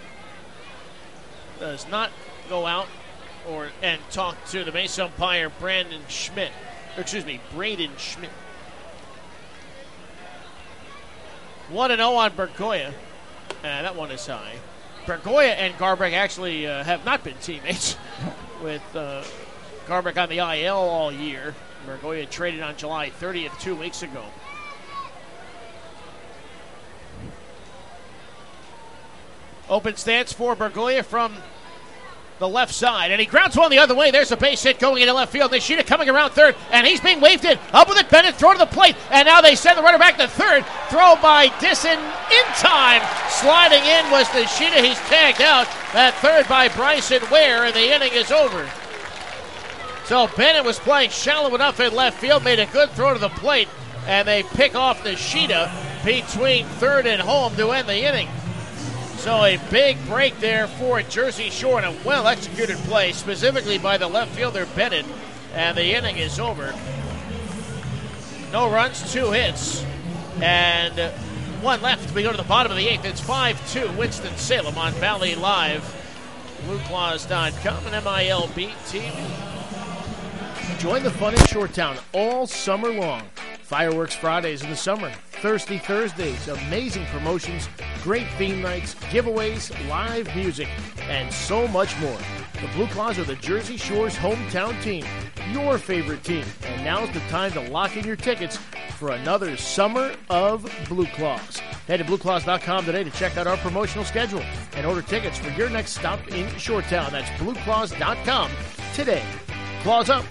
E: does not go out or and talk to the base umpire, Brandon Schmidt. Or excuse me, Braden Schmidt. one and oh on Bergoya. And that one is high. Bergoya and Garbrick actually uh, have not been teammates with uh, Garbrick on the I L all year. Bergoya traded on July thirtieth, two weeks ago. Open stance for Bergoya from the left side, and he grounds one the other way. There's a base hit going into left field. Nishida coming around third, and he's being waved in. Up with it, Bennett, throw to the plate, and now they send the runner back to third. Throw by Disson in time. Sliding in was Nishida. He's tagged out at third by Bryson Ware, and the inning is over. So Bennett was playing shallow enough in left field, made a good throw to the plate, and they pick off Nishida between third and home to end the inning. So a big break there for Jersey Shore and a well-executed play, specifically by the left fielder Bennett, and the inning is over. No runs, two hits, and one left. We go to the bottom of the eighth. It's five two Winston-Salem on Valley Live, blue claws dot com and M I L B T V.
R: Join the fun in Shoretown all summer long. Fireworks Fridays in the summer, Thirsty Thursdays, amazing promotions, great theme nights, giveaways, live music, and so much more. The Blue Claws are the Jersey Shore's hometown team, your favorite team, and now's the time to lock in your tickets for another summer of Blue Claws. Head to blue claws dot com today to check out our promotional schedule and order tickets for your next stop in Shoretown. That's blue claws dot com today. Claws up!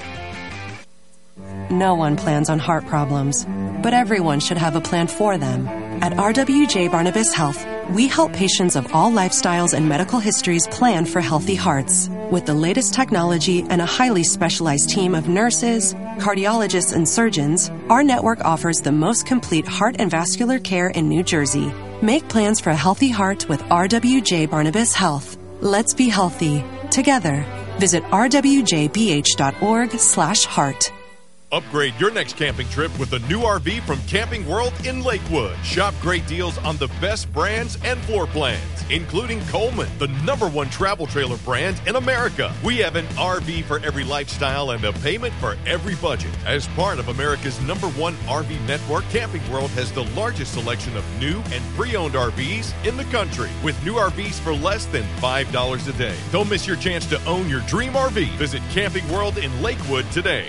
J: No one plans on heart problems, but everyone should have a plan for them. At R W J Barnabas Health, we help patients of all lifestyles and medical histories plan for healthy hearts. With the latest technology and a highly specialized team of nurses, cardiologists, and surgeons, our network offers the most complete heart and vascular care in New Jersey. Make plans for a healthy heart with R W J Barnabas Health. Let's be healthy together. Visit r w j b h dot org slash heart.
Q: Upgrade your next camping trip with a new R V from Camping World in Lakewood. Shop great deals on the best brands and floor plans, including Coleman, the number one travel trailer brand in America. We have an R V for every lifestyle and a payment for every budget. As part of America's number one R V network, Camping World has the largest selection of new and pre-owned R Vs in the country, with new R Vs for less than five dollars a day. Don't miss your chance to own your dream R V. Visit Camping World in Lakewood today.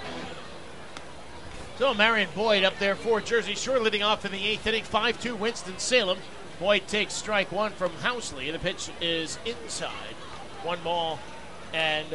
E: So Marion Boyd up there for Jersey Shore, leading off in the eighth inning, five two Winston-Salem. Boyd takes strike one from Housley, and the pitch is inside. One ball and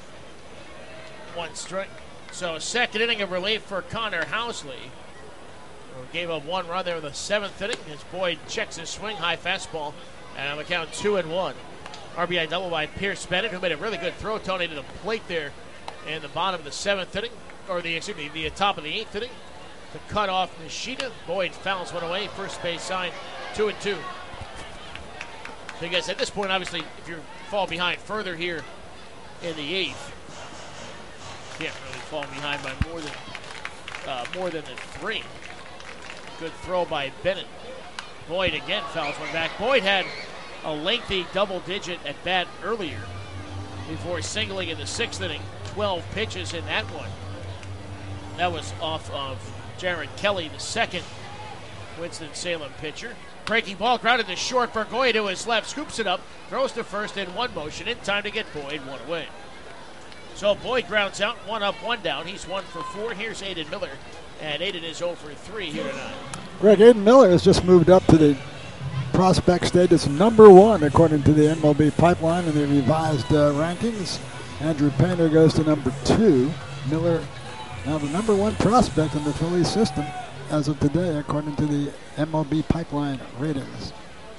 E: one strike. So second inning of relief for Connor Housley. Gave up one run there in the seventh inning as Boyd checks his swing, high fastball, and on the count two and one. R B I double by Pierce Bennett, who made a really good throw, Tony, to the plate there in the bottom of the seventh inning. Or the excuse me, the top of the eighth inning to cut off Nishida. Boyd fouls one away. First base side, two and two. So I guess at this point, obviously, if you fall behind further here in the eighth, you can't really fall behind by more than uh, more than the three. Good throw by Bennett. Boyd again fouls one back. Boyd had a lengthy double-digit at bat earlier before singling in the sixth inning. twelve pitches in that one. That was off of Jared Kelly, the second Winston-Salem pitcher. Breaking ball grounded to short. Burgoyne to his left, scoops it up, throws to first in one motion, in time to get Boyd one away. So Boyd grounds out, one up, one down. He's one for four. Here's Aiden Miller, and Aiden is zero for three here tonight.
F: Greg, Aiden Miller has just moved up to the prospect status number one according to the M L B pipeline in the revised uh, rankings. Andrew Painter goes to number two. Miller now the number one prospect in the Phillies system as of today, according to the M L B pipeline ratings.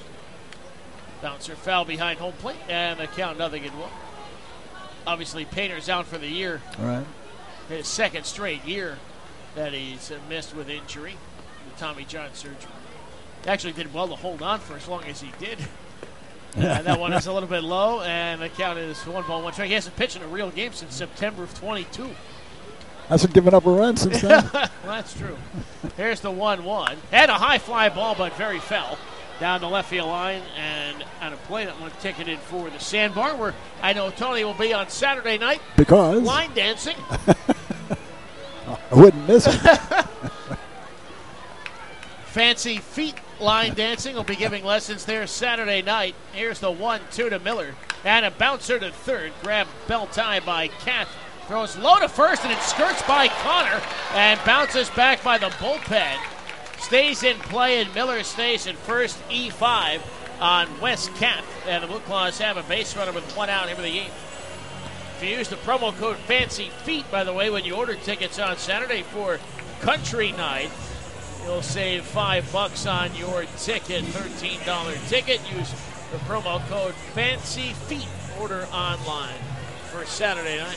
E: Bouncer foul behind home plate, and the count nothing in one. Obviously, Painter's out for the year.
F: Right.
E: His second straight year that he's missed with injury, the Tommy John surgery. Actually did well to hold on for as long as he did. uh, that one is a little bit low, and the count is one ball, one strike. He hasn't pitched in a real game since September of twenty-two.
F: Hasn't given up a run since then.
E: Well, that's true. Here's the one one. Had a high fly ball, but very foul. Down the left field line and on a play that one ticketed for the Sandbar, where I know Tony will be on Saturday night.
F: Because?
E: Line dancing.
F: I wouldn't miss it.
E: Fancy feet line dancing. Will be giving lessons there Saturday night. Here's the one two to Miller. And a bouncer to third. Grabbed belt tie by Kath. Throws low to first, and it skirts by Connor and bounces back by the bullpen. Stays in play, and Miller stays at first, E five. on West Cat. And the Blue Claws have a base runner with one out here for the game. If you use the promo code Fancy Feet, by the way, when you order tickets on Saturday for Country Night, you'll save five bucks on your ticket, thirteen dollars ticket. Use the promo code Fancy Feet. Order online for Saturday night.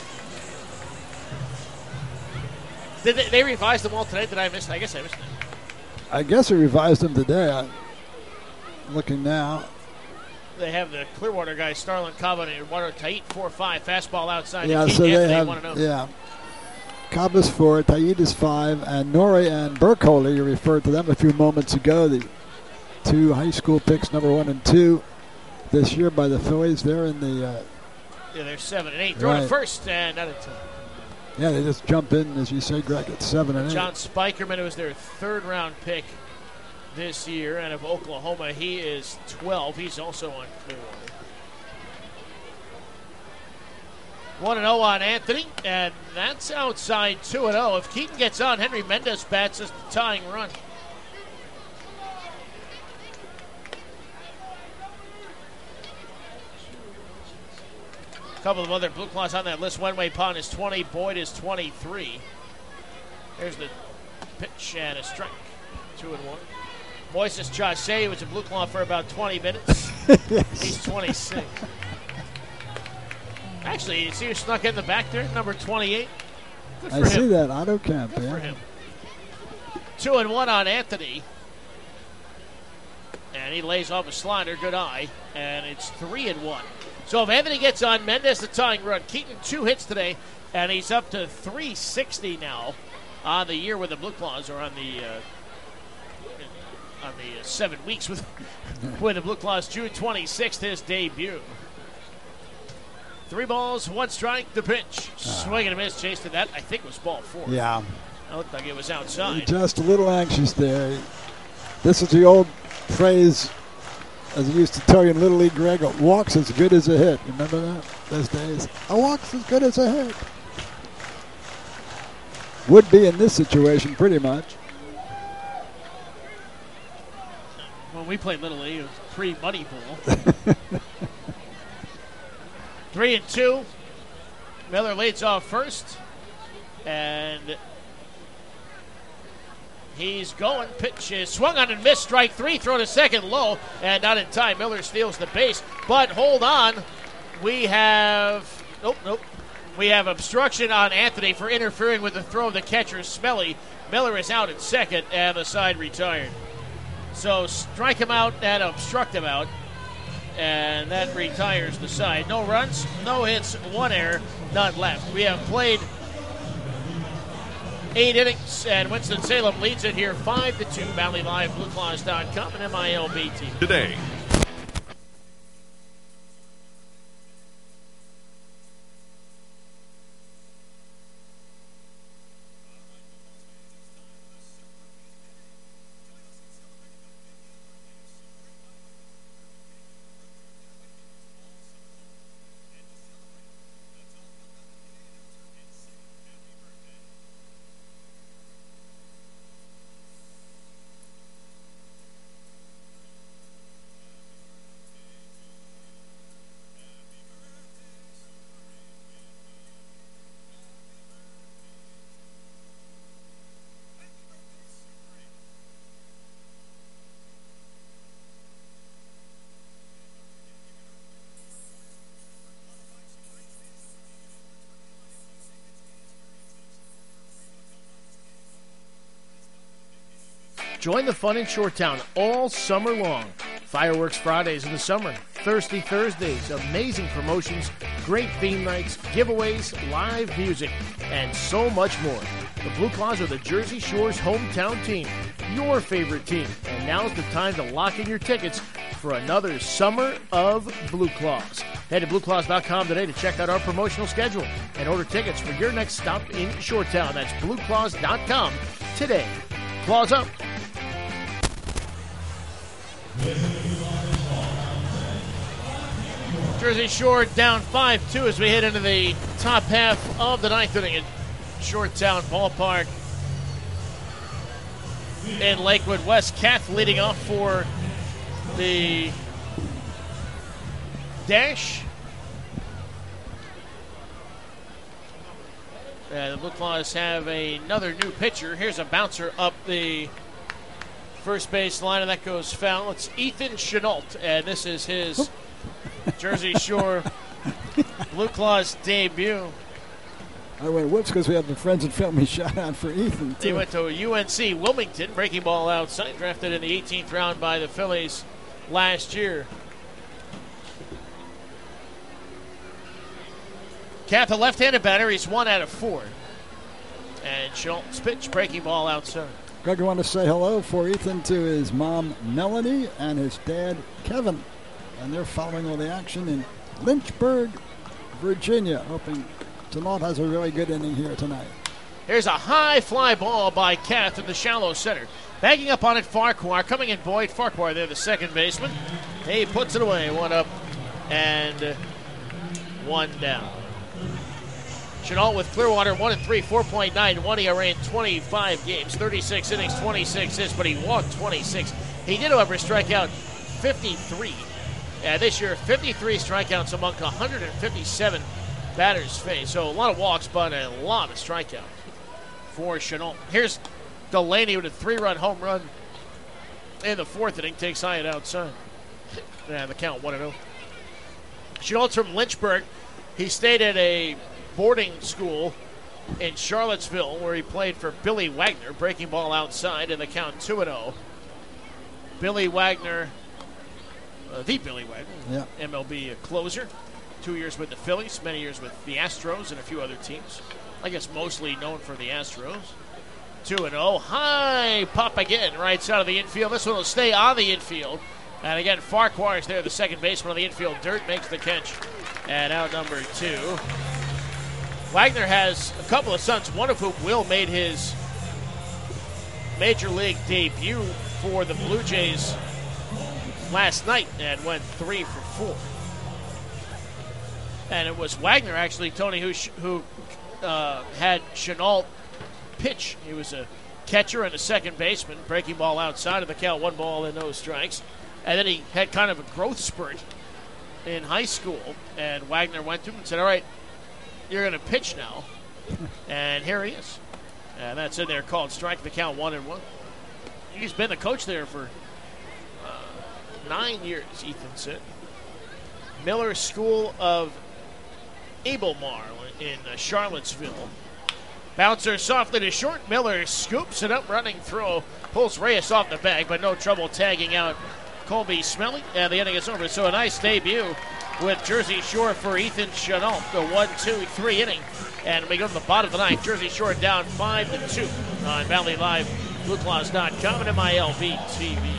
E: Did they, they revise them all today? Did I miss? I guess I missed it.
F: I guess they revised them today. I'm looking now.
E: They have the Clearwater guys, Starlin Cobb and Eduardo Tait, four five, fastball outside.
F: Yeah,
E: to
F: so
E: Keaton
F: they
E: Anthony,
F: have,
E: one oh.
F: yeah. Cobb is four, Tait is five, and Nori and Burkholder, you referred to them a few moments ago, the two high school picks, number one and two, this year by the Phillies. They're in the... Uh,
E: yeah, they're seven and eight. Throwing
F: right.
E: to first and not a two.
F: Yeah, they just jump in, as you say, Greg, at seven and
E: John
F: eight.
E: Spikerman, who was their third round pick this year, and of Oklahoma, he is twelve. He's also on Clearwater. one and oh on Anthony, and that's outside two and oh. If Keaton gets on, Henry Mendez bats as the tying run. A couple of other Blue Claws on that list. Wenway Pond is twenty, Boyd is twenty-three. There's the pitch and a strike. Two and one. Moises Chase was a Blue Claw for about twenty minutes.
F: Yes.
E: He's twenty-six. Actually, you see who snuck in the back there? Number twenty-eight. Good for
F: I
E: him.
F: see that, Otto Kemp.
E: Good
F: yeah.
E: for him. Two and one on Anthony. And he lays off a slider. Good eye. And it's three and one. So if Anthony gets on, Mendez the tying run. Keaton two hits today, and he's up to three sixty now on the year with the Blue Claws, or on the uh, on the uh, seven weeks with with the Blue Claws. June twenty-sixth, his debut. Three balls, one strike, the pitch. Swing and a miss, chased to that. I think it was ball four.
F: Yeah.
E: It looked like it was outside.
F: Just a little anxious there. This is the old phrase, as he used to tell you in Little League, Greg, a walk's as good as a hit. Remember that? Those days. A walk's as good as a hit. Would be in this situation, pretty much.
E: When we played Little League, it was pre-Money Ball. Three and two. Miller leads off first. And he's going. Pitch is swung on and missed. Strike three. Throw to second low. And not in time. Miller steals the base. But hold on. We have... Nope, nope. We have obstruction on Anthony for interfering with the throw of the catcher, Smelly. Miller is out at second, and the side retired. So strike him out and obstruct him out. And that retires the side. No runs, no hits, one error, none left. We have played eight innings, and Winston-Salem leads it here five to two. Valley Live, Blue Claws dot com, and M I L B T V.
Q: Today.
R: Join the fun in Shoretown all summer long. Fireworks Fridays in the summer, Thirsty Thursdays, amazing promotions, great theme nights, giveaways, live music, and so much more. The Blue Claws are the Jersey Shore's hometown team, your favorite team. And now's the time to lock in your tickets for another summer of Blue Claws. Head to blue claws dot com today to check out our promotional schedule and order tickets for your next stop in Shoretown. That's blue claws dot com today. Claws up.
E: Jersey Shore down five two as we head into the top half of the ninth inning at Shoretown Ballpark in Lakewood. Wes Kath leading off for the dash. Uh, the Blue Claws have another new pitcher. Here's a bouncer up the first base line, and that goes foul. It's Ethan Chenault, and this is his Jersey Shore Blue Claws debut.
F: I went whoops because we have the friends and family shout out for Ethan, too.
E: He went to U N C Wilmington, breaking ball outside, drafted in the eighteenth round by the Phillies last year. Kath, a left-handed batter. He's one out of four. And Schultz pitch, breaking ball outside.
F: Greg, I want to say hello for Ethan to his mom, Melanie, and his dad, Kevin. And they're following all the action in Lynchburg, Virginia. Hoping Chenault has a really good inning here tonight.
E: Here's a high fly ball by Kath in the shallow center. Banging up on it, Farquhar. Coming in, Boyd. Farquhar there, the second baseman. He puts it away. One up and one down. Chenault with Clearwater, one and three, four point nine one E R A in twenty-five games, thirty-six innings, twenty-six hits, but he walked twenty-six. He did, however, strike out fifty-three. Uh, this year, fifty-three strikeouts among one hundred fifty-seven batters faced. So a lot of walks, but a lot of strikeouts for Chenault. Here's Delaney with a three-run home run in the fourth inning. Takes Hyatt outside. And the count one and oh. Chenault's from Lynchburg. He stayed at a boarding school in Charlottesville where he played for Billy Wagner. Breaking ball outside in the count two and oh. Billy Wagner, uh, the Billy Wagner,
F: yeah.
E: M L B closer. Two years with the Phillies, many years with the Astros and a few other teams. I guess mostly known for the Astros. two and oh. High pop again, right side of the infield. This one will stay on the infield. And again, Farquhar is there, the second baseman on the infield. Dirt makes the catch. And out number two. Wagner has a couple of sons, one of whom Will made his major league debut for the Blue Jays last night and went three for four. And it was Wagner, actually, Tony, who who uh, had Chenault pitch. He was a catcher and a second baseman, breaking ball outside of the count, one ball and no strikes. And then he had kind of a growth spurt in high school, and Wagner went to him and said, all right, you're going to pitch now. And here he is. And that's in there called strike, the count one and one. He's been the coach there for uh, nine years, Ethan said. Miller School of Abelmar in uh, Charlottesville. Bouncer softly to short. Miller scoops it up, running throw. Pulls Reyes off the bag, but no trouble tagging out Colby Smelly. And the inning is over. So a nice debut with Jersey Shore for Ethan Chenault. The one, two, three inning. And we go to the bottom of the ninth. Jersey Shore down five to two on Valley Live, Blue Claws dot com and M I L B T V.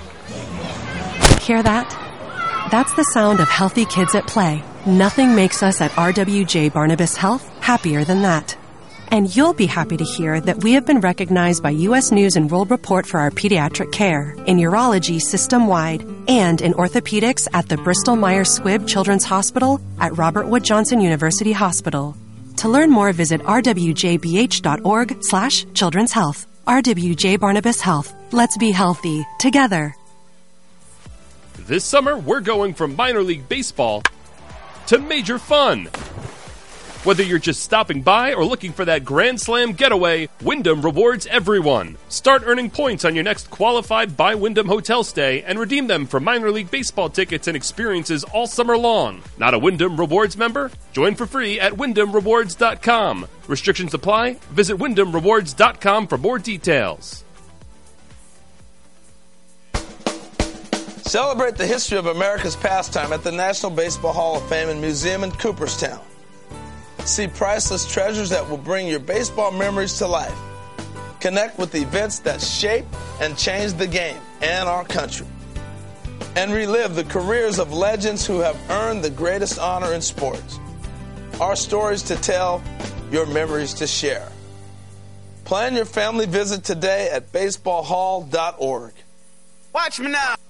J: Hear that? That's the sound of healthy kids at play. Nothing makes us at R W J Barnabas Health happier than that. And you'll be happy to hear that we have been recognized by U S News and World Report for our pediatric care, in urology system-wide, and in orthopedics at the Bristol Myers Squibb Children's Hospital at Robert Wood Johnson University Hospital. To learn more, visit r w j b h dot org slash children's health. R W J Barnabas Health. Let's be healthy together.
K: This summer, we're going from minor league baseball to major fun. Whether you're just stopping by or looking for that Grand Slam getaway, Wyndham rewards everyone. Start earning points on your next qualified by Wyndham hotel stay and redeem them for minor league baseball tickets and experiences all summer long. Not a Wyndham Rewards member? Join for free at wyndham rewards dot com. Restrictions apply. Visit wyndham rewards dot com for more details.
L: Celebrate the history of America's pastime at the National Baseball Hall of Fame and Museum in Cooperstown. See priceless treasures that will bring your baseball memories to life. Connect with events that shape and change the game and our country. And relive the careers of legends who have earned the greatest honor in sports. Our stories to tell, your memories to share. Plan your family visit today at baseball hall dot org.
S: Watch me now.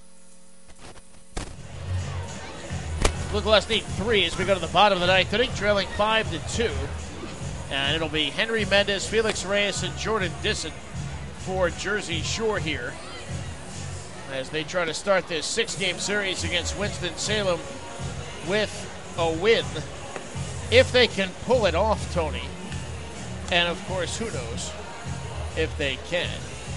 E: Blue Claws need three as we go to the bottom of the ninth inning, trailing five to two. And it'll be Henry Mendez, Felix Reyes, and Jordan Disson for Jersey Shore here as they try to start this six-game series against Winston-Salem with a win. If they can pull it off, Tony, and of course, who knows if they can.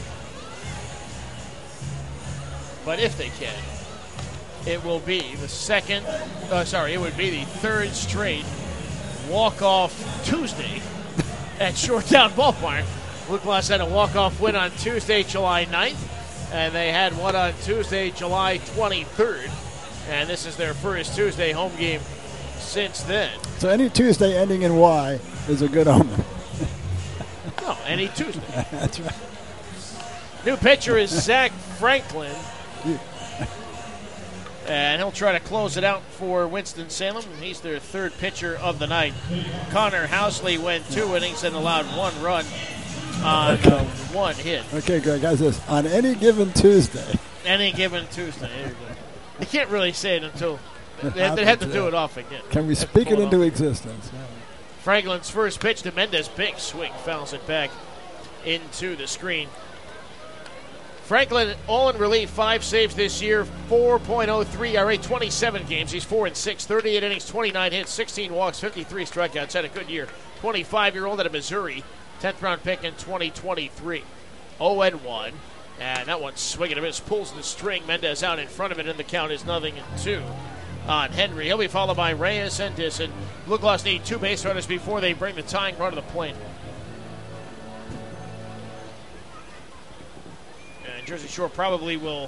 E: But if they can, it will be the second, uh, sorry, it would be the third straight walk-off Tuesday at Shoretown Ballpark. Blue Claws had a walk-off win on Tuesday, July ninth, and they had one on Tuesday, July twenty-third. And this is their first Tuesday home game since then.
F: So any Tuesday ending in Y is a good omen.
E: No, any Tuesday.
F: That's right.
E: New pitcher is Zach Franklin. And he'll try to close it out for Winston-Salem. He's their third pitcher of the night. Connor Housley went two innings and allowed one run on
F: Okay.
E: uh, one hit.
F: Okay, Greg, how's this? On any given Tuesday.
E: Any given Tuesday. There you go. You can't really say it until
F: It
E: they, they have to
F: happens,
E: do
F: yeah.
E: it off again.
F: Can we
E: Have to
F: speak
E: pull
F: it into
E: off.
F: existence?
E: Franklin's first pitch to Mendez. Big swing. Fouls it back into the screen. Franklin, all in relief, five saves this year, four point oh three E R A, twenty-seven games. He's four and six, thirty-eight innings, twenty-nine hits, sixteen walks, fifty-three strikeouts. Had a good year. twenty-five-year-old out of Missouri, tenth round pick in twenty twenty-three. oh and one, and that one swinging a miss, pulls the string. Mendez out in front of it, and the count is nothing and two on Henry. He'll be followed by Reyes and Disson. Blue Claws need two base runners before they bring the tying run to the plate. And Jersey Shore probably will,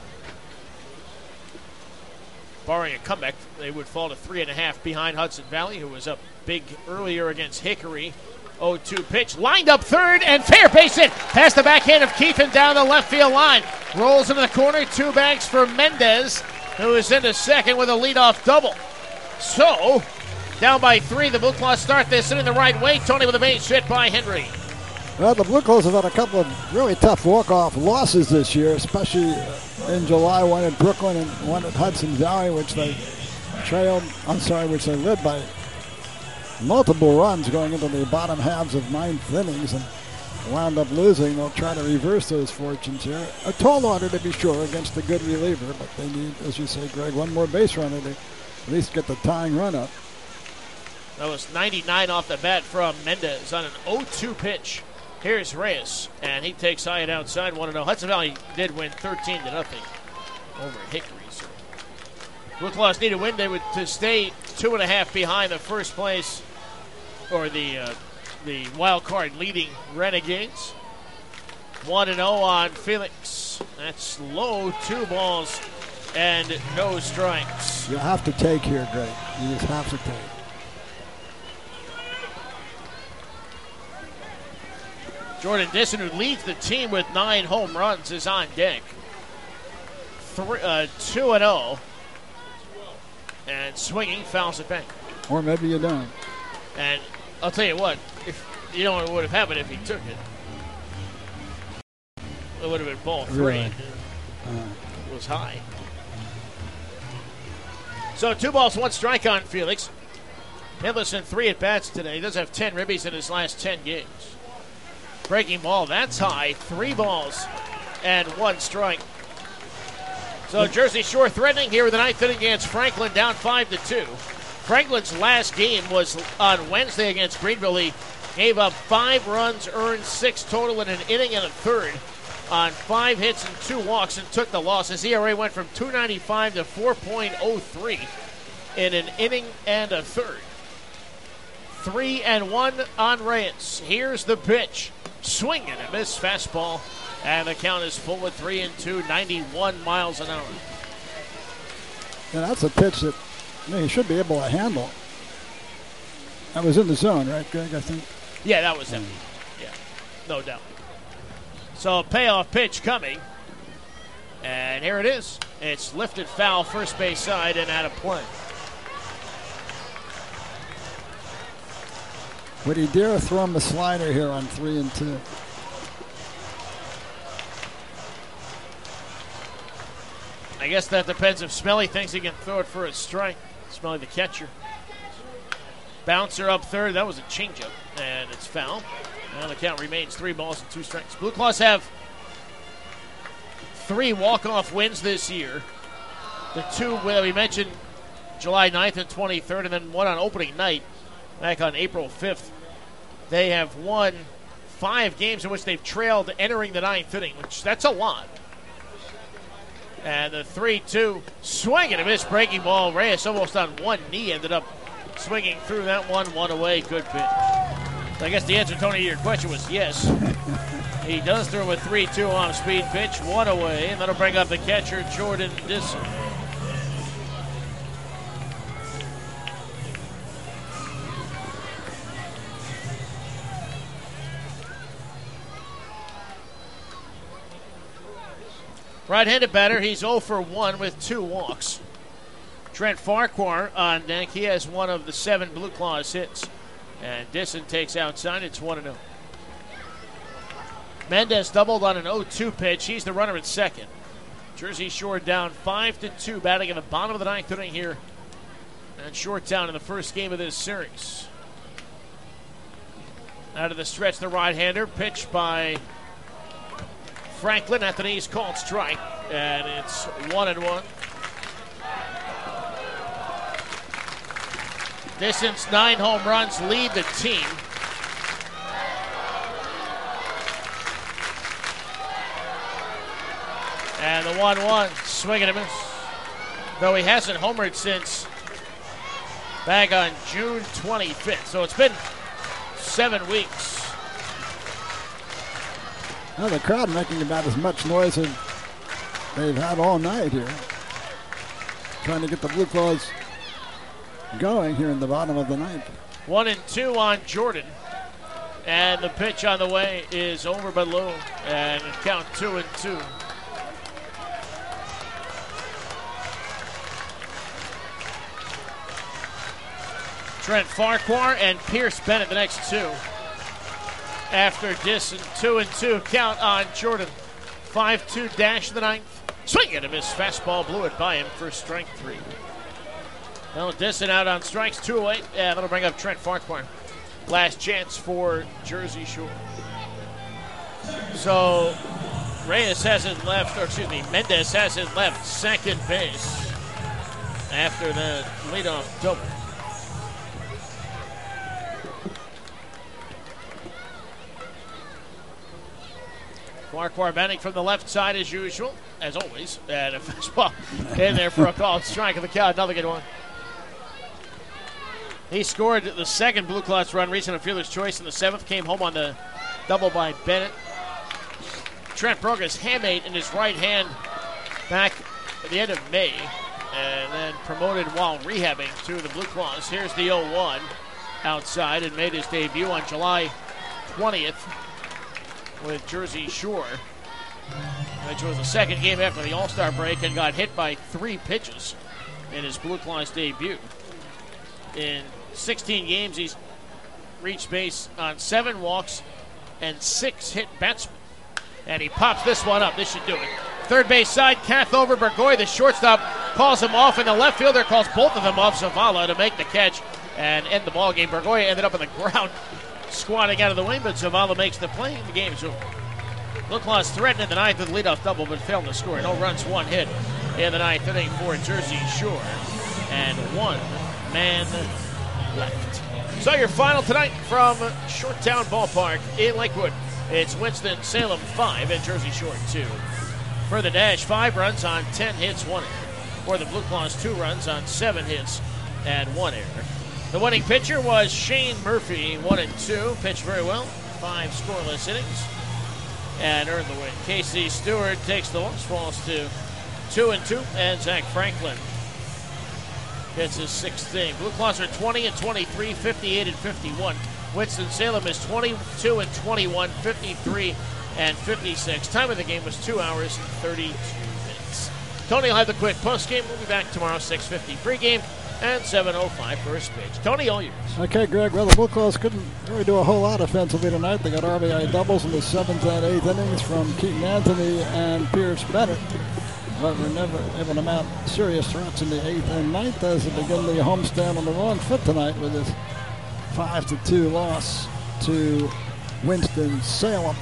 E: barring a comeback, they would fall to three and a half behind Hudson Valley, who was up big earlier against Hickory. oh two pitch, lined up third, and fair base hit. Past the backhand of Keithan down the left field line. Rolls into the corner, two bags for Mendez, who is into second with a leadoff double. So, down by three, the Blue Claws start this inning the right way. Tony with a base hit by Henry.
F: Well, the Blue Claws have had a couple of really tough walk-off losses this year, especially in July, one at Brooklyn and one at Hudson Valley, which they trailed, I'm sorry, which they led by multiple runs going into the bottom halves of ninth innings and wound up losing. They'll try to reverse those fortunes here. A tall order, to be sure, against a good reliever, but they need, as you say, Greg, one more base runner to at least get the tying run up.
E: That was ninety-nine off the bat from Mendez on an oh two pitch. Here's Reyes, and he takes high and outside, one oh. Hudson Valley did win thirteen to nothing over Hickory. So Blue Claws need a win. They would to stay two and a half behind the first place, or the uh, the wild card leading Renegades. one and oh on Felix. That's low, two balls and no strikes.
F: You have to take here, Greg. You just have to take.
E: Jordan Disson, who leads the team with nine home runs, is on deck. Three, uh, two and oh. And swinging, fouls it back.
F: Or maybe you don't.
E: And I'll tell you what, if you know what would have happened if he took it. It would have been ball three.
F: Really?
E: Uh, it was high. So two balls, one strike on Felix. Henderson, three at bats today. He does have ten ribbies in his last ten games. Breaking ball, that's high. Three balls and one strike. So Jersey Shore threatening here with the ninth inning against Franklin, down five to two. Franklin's last game was on Wednesday against Greenville. He gave up five runs, earned six total in an inning and a third on five hits and two walks, and took the loss. His E R A went from two ninety-five to four point oh three in an inning and a third. Three and one on Reyes. Here's the pitch. Swing and a miss, fastball, and the count is full at three and two, ninety-one miles an hour.
F: Yeah, that's a pitch that I mean, he should be able to handle. That was in the zone, right, Greg? I think.
E: Yeah, that was him. Yeah, no doubt. So a payoff pitch coming, and here it is. It's lifted foul, first base side, and out of play.
F: Would he dare throw him a slider here on three and two?
E: I guess that depends if Smelly thinks he can throw it for a strike. Smelly, the catcher. Bouncer up third. That was a changeup, and it's foul. Now the count remains three balls and two strikes. Blue Claws have three walk-off wins this year. The two that we mentioned, July ninth and twenty-third, and then one on opening night back on April fifth. They have won five games in which they've trailed entering the ninth inning, which that's a lot. And the three two swing and a miss breaking ball. Reyes almost on one knee, ended up swinging through that one, one away. Good pitch. So I guess the answer, Tony, to your question was yes. He does throw a three two off-speed pitch, one away, and that'll bring up the catcher, Jordan Disson. Right-handed batter, he's oh for one with two walks. Trent Farquhar on deck. He has one of the seven Blue Claws hits. And Disson takes outside. It's one and oh. Mendez doubled on an oh two pitch. He's the runner at second. Jersey Shore down five to two, batting in the bottom of the ninth inning here at Shoretown in the first game of this series. Out of the stretch, the right-hander, pitched by Franklin. Anthony's called strike, and it's one and one. Disson's nine home runs lead the team. And the one one, swing and a miss. Though he hasn't homered since back on June twenty-fifth. So it's been seven weeks.
F: Well, the crowd making about as much noise as they've had all night here. Trying to get the Blue Claws going here in the bottom of the ninth.
E: One and two on Jordan. And the pitch on the way is over below. And count two and two. Trent Farquhar and Pierce Bennett the next two. After Disson, two and two count on Jordan. five two dash in the ninth. Swing and a miss. Fastball blew it by him for strike three. Well, Disson out on strikes, two away. Yeah, that'll bring up Trent Farquhar. Last chance for Jersey Shore. So Reyes hasn't left, or excuse me, Mendez hasn't left second base after the leadoff double. Farquhar batting from the left side as usual, as always. And a fastball in there for a called strike of the count. Another good one. He scored the second Blue Claws run, reaching a fielder's choice in the seventh. Came home on the double by Bennett. Trent broke his hamate in his right hand back at the end of May, and then promoted while rehabbing to the Blue Claws. Here's the oh one outside, and made his debut on July twentieth. With Jersey Shore, which was the second game after the All-Star break, and got hit by three pitches in his Blue Claws debut. In sixteen games, he's reached base on seven walks and six hit batsmen. And he pops this one up. This should do it. Third base side, Kath over Burgoy. The shortstop calls him off, and the left fielder calls both of them off. Zavala to make the catch and end the ball game. Burgoy ended up on the ground, squatting out of the way, but Zavala makes the play, and the game's over. Blue Claws threatened in the ninth with a leadoff double, but failed to score. No runs, one hit in the ninth inning for Jersey Shore, and one man left. So your final tonight from Shoretown Ballpark in Lakewood. It's Winston-Salem five and Jersey Shore two. For the Dash, five runs on ten hits, one error. For the Blue Claws, two runs on seven hits and one error. The winning pitcher was Shane Murphy, one and two. Pitched very well, five scoreless innings, and earned the win. Casey Stewart takes the loss, falls to two and two, and Zach Franklin gets his sixth inning. Blue Claws are twenty and twenty-three, fifty-eight and fifty-one. Winston-Salem is twenty-two and twenty-one, fifty-three and fifty-six. Time of the game was two hours and thirty-two minutes. Tony will have the quick post game. We'll be back tomorrow, six fifty pregame. And seven oh five first pitch. Tony, all yours.
F: Okay, Greg. Well, the Blue Claws couldn't really do a whole lot offensively tonight. They got R B I doubles in the seventh and eighth innings from Keaton Anthony and Pierce Bennett, but were never able to mount serious threats in the eighth and ninth as they begin the homestand on the wrong foot tonight with this five to two loss to Winston-Salem.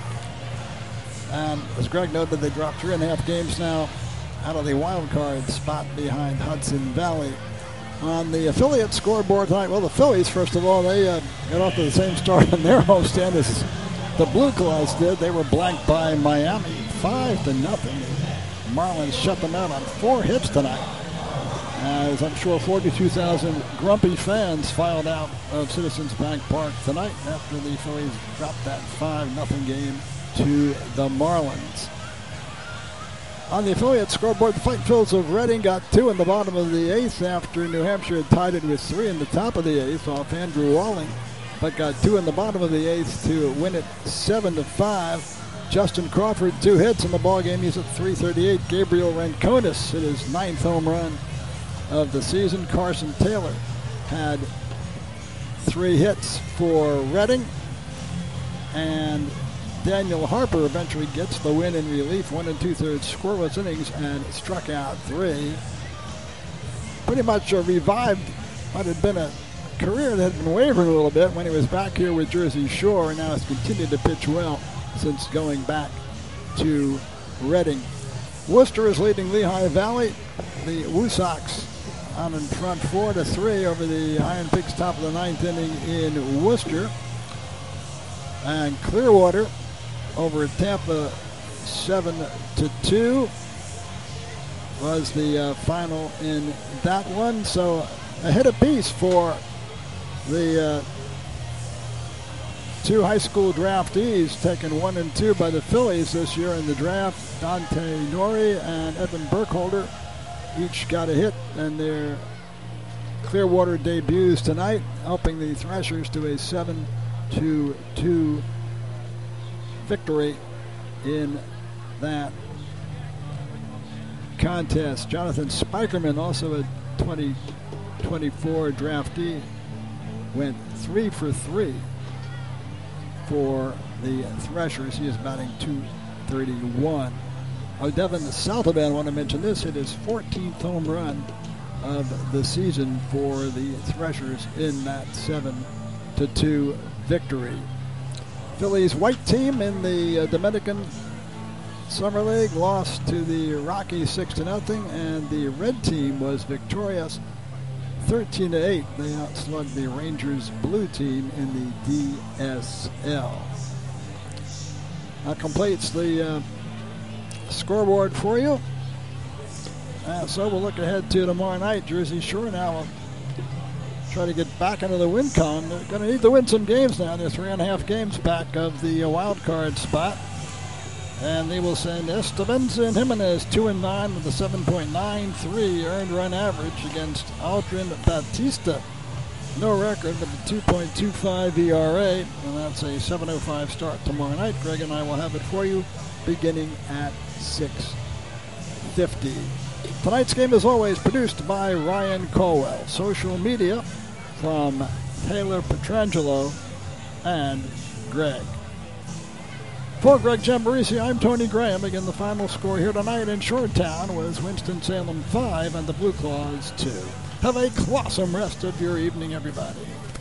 F: And as Greg noted, they dropped three and a half games now out of the wild card spot behind Hudson Valley. On the affiliate scoreboard tonight, well, the Phillies, first of all, they uh, got off to the same start in their homestand as the Blue Claws did. They were blanked by Miami, five to nothing. Marlins shut them out on four hits tonight, as I'm sure forty-two thousand grumpy fans filed out of Citizens Bank Park tonight after the Phillies dropped that five nothing game to the Marlins. On the affiliate scoreboard, the Fighting Phils of Reading got two in the bottom of the eighth after New Hampshire had tied it with three in the top of the eighth off Andrew Walling, but got two in the bottom of the eighth to win it seven to five. Justin Crawford, two hits in the ballgame. He's at three thirty-eight. Gabriel Ranconis hit his ninth home run of the season. Carson Taylor had three hits for Reading, and Daniel Harper eventually gets the win in relief, one and two-thirds scoreless innings, and struck out three. Pretty much uh, revived what had been a career that had been wavering a little bit when he was back here with Jersey Shore, and now has continued to pitch well since going back to Reading. Worcester is leading Lehigh Valley. The Woosocks on in front four to three over the Iron Pigs, top of the ninth inning in Worcester. And Clearwater over Tampa seven to two was the uh, final in that one. So a hit apiece for the uh, two high school draftees, taken one and two by the Phillies this year in the draft. Dante Nori and Evan Burkholder each got a hit in their Clearwater debuts tonight, helping the Threshers to a seven to two victory in that contest. Jonathan Spikerman, also a twenty twenty-four draftee, went three for three for the Threshers. He is batting two thirty-one. Oh, Devin Southavan, I want to mention this, hit his fourteenth home run of the season for the Threshers in that seven to two victory. Phillies white team in the uh, Dominican Summer League lost to the Rockies six to nothing, and the red team was victorious thirteen to eight. They outslugged the Rangers blue team in the D S L. That completes the uh, scoreboard for you. Uh, so we'll look ahead to tomorrow night. Jersey Shore now will try to get back into the win column. They're going to need to win some games now. They're three and a half games back of the uh, wild card spot. And they will send Estebanza and Jimenez two and nine with a seven point nine three earned run average against Aldrin Batista. No record, but a two point two five E R A. And that's a seven oh five start tomorrow night. Greg and I will have it for you beginning at six fifty. Tonight's game, as always, produced by Ryan Colwell. Social media from Taylor Petrangelo and Greg. For Greg Jamborisi, I'm Tony Graham. Again, the final score here tonight in Shoretown was Winston-Salem five and the Blue Claws two. Have a clawsome rest of your evening, everybody.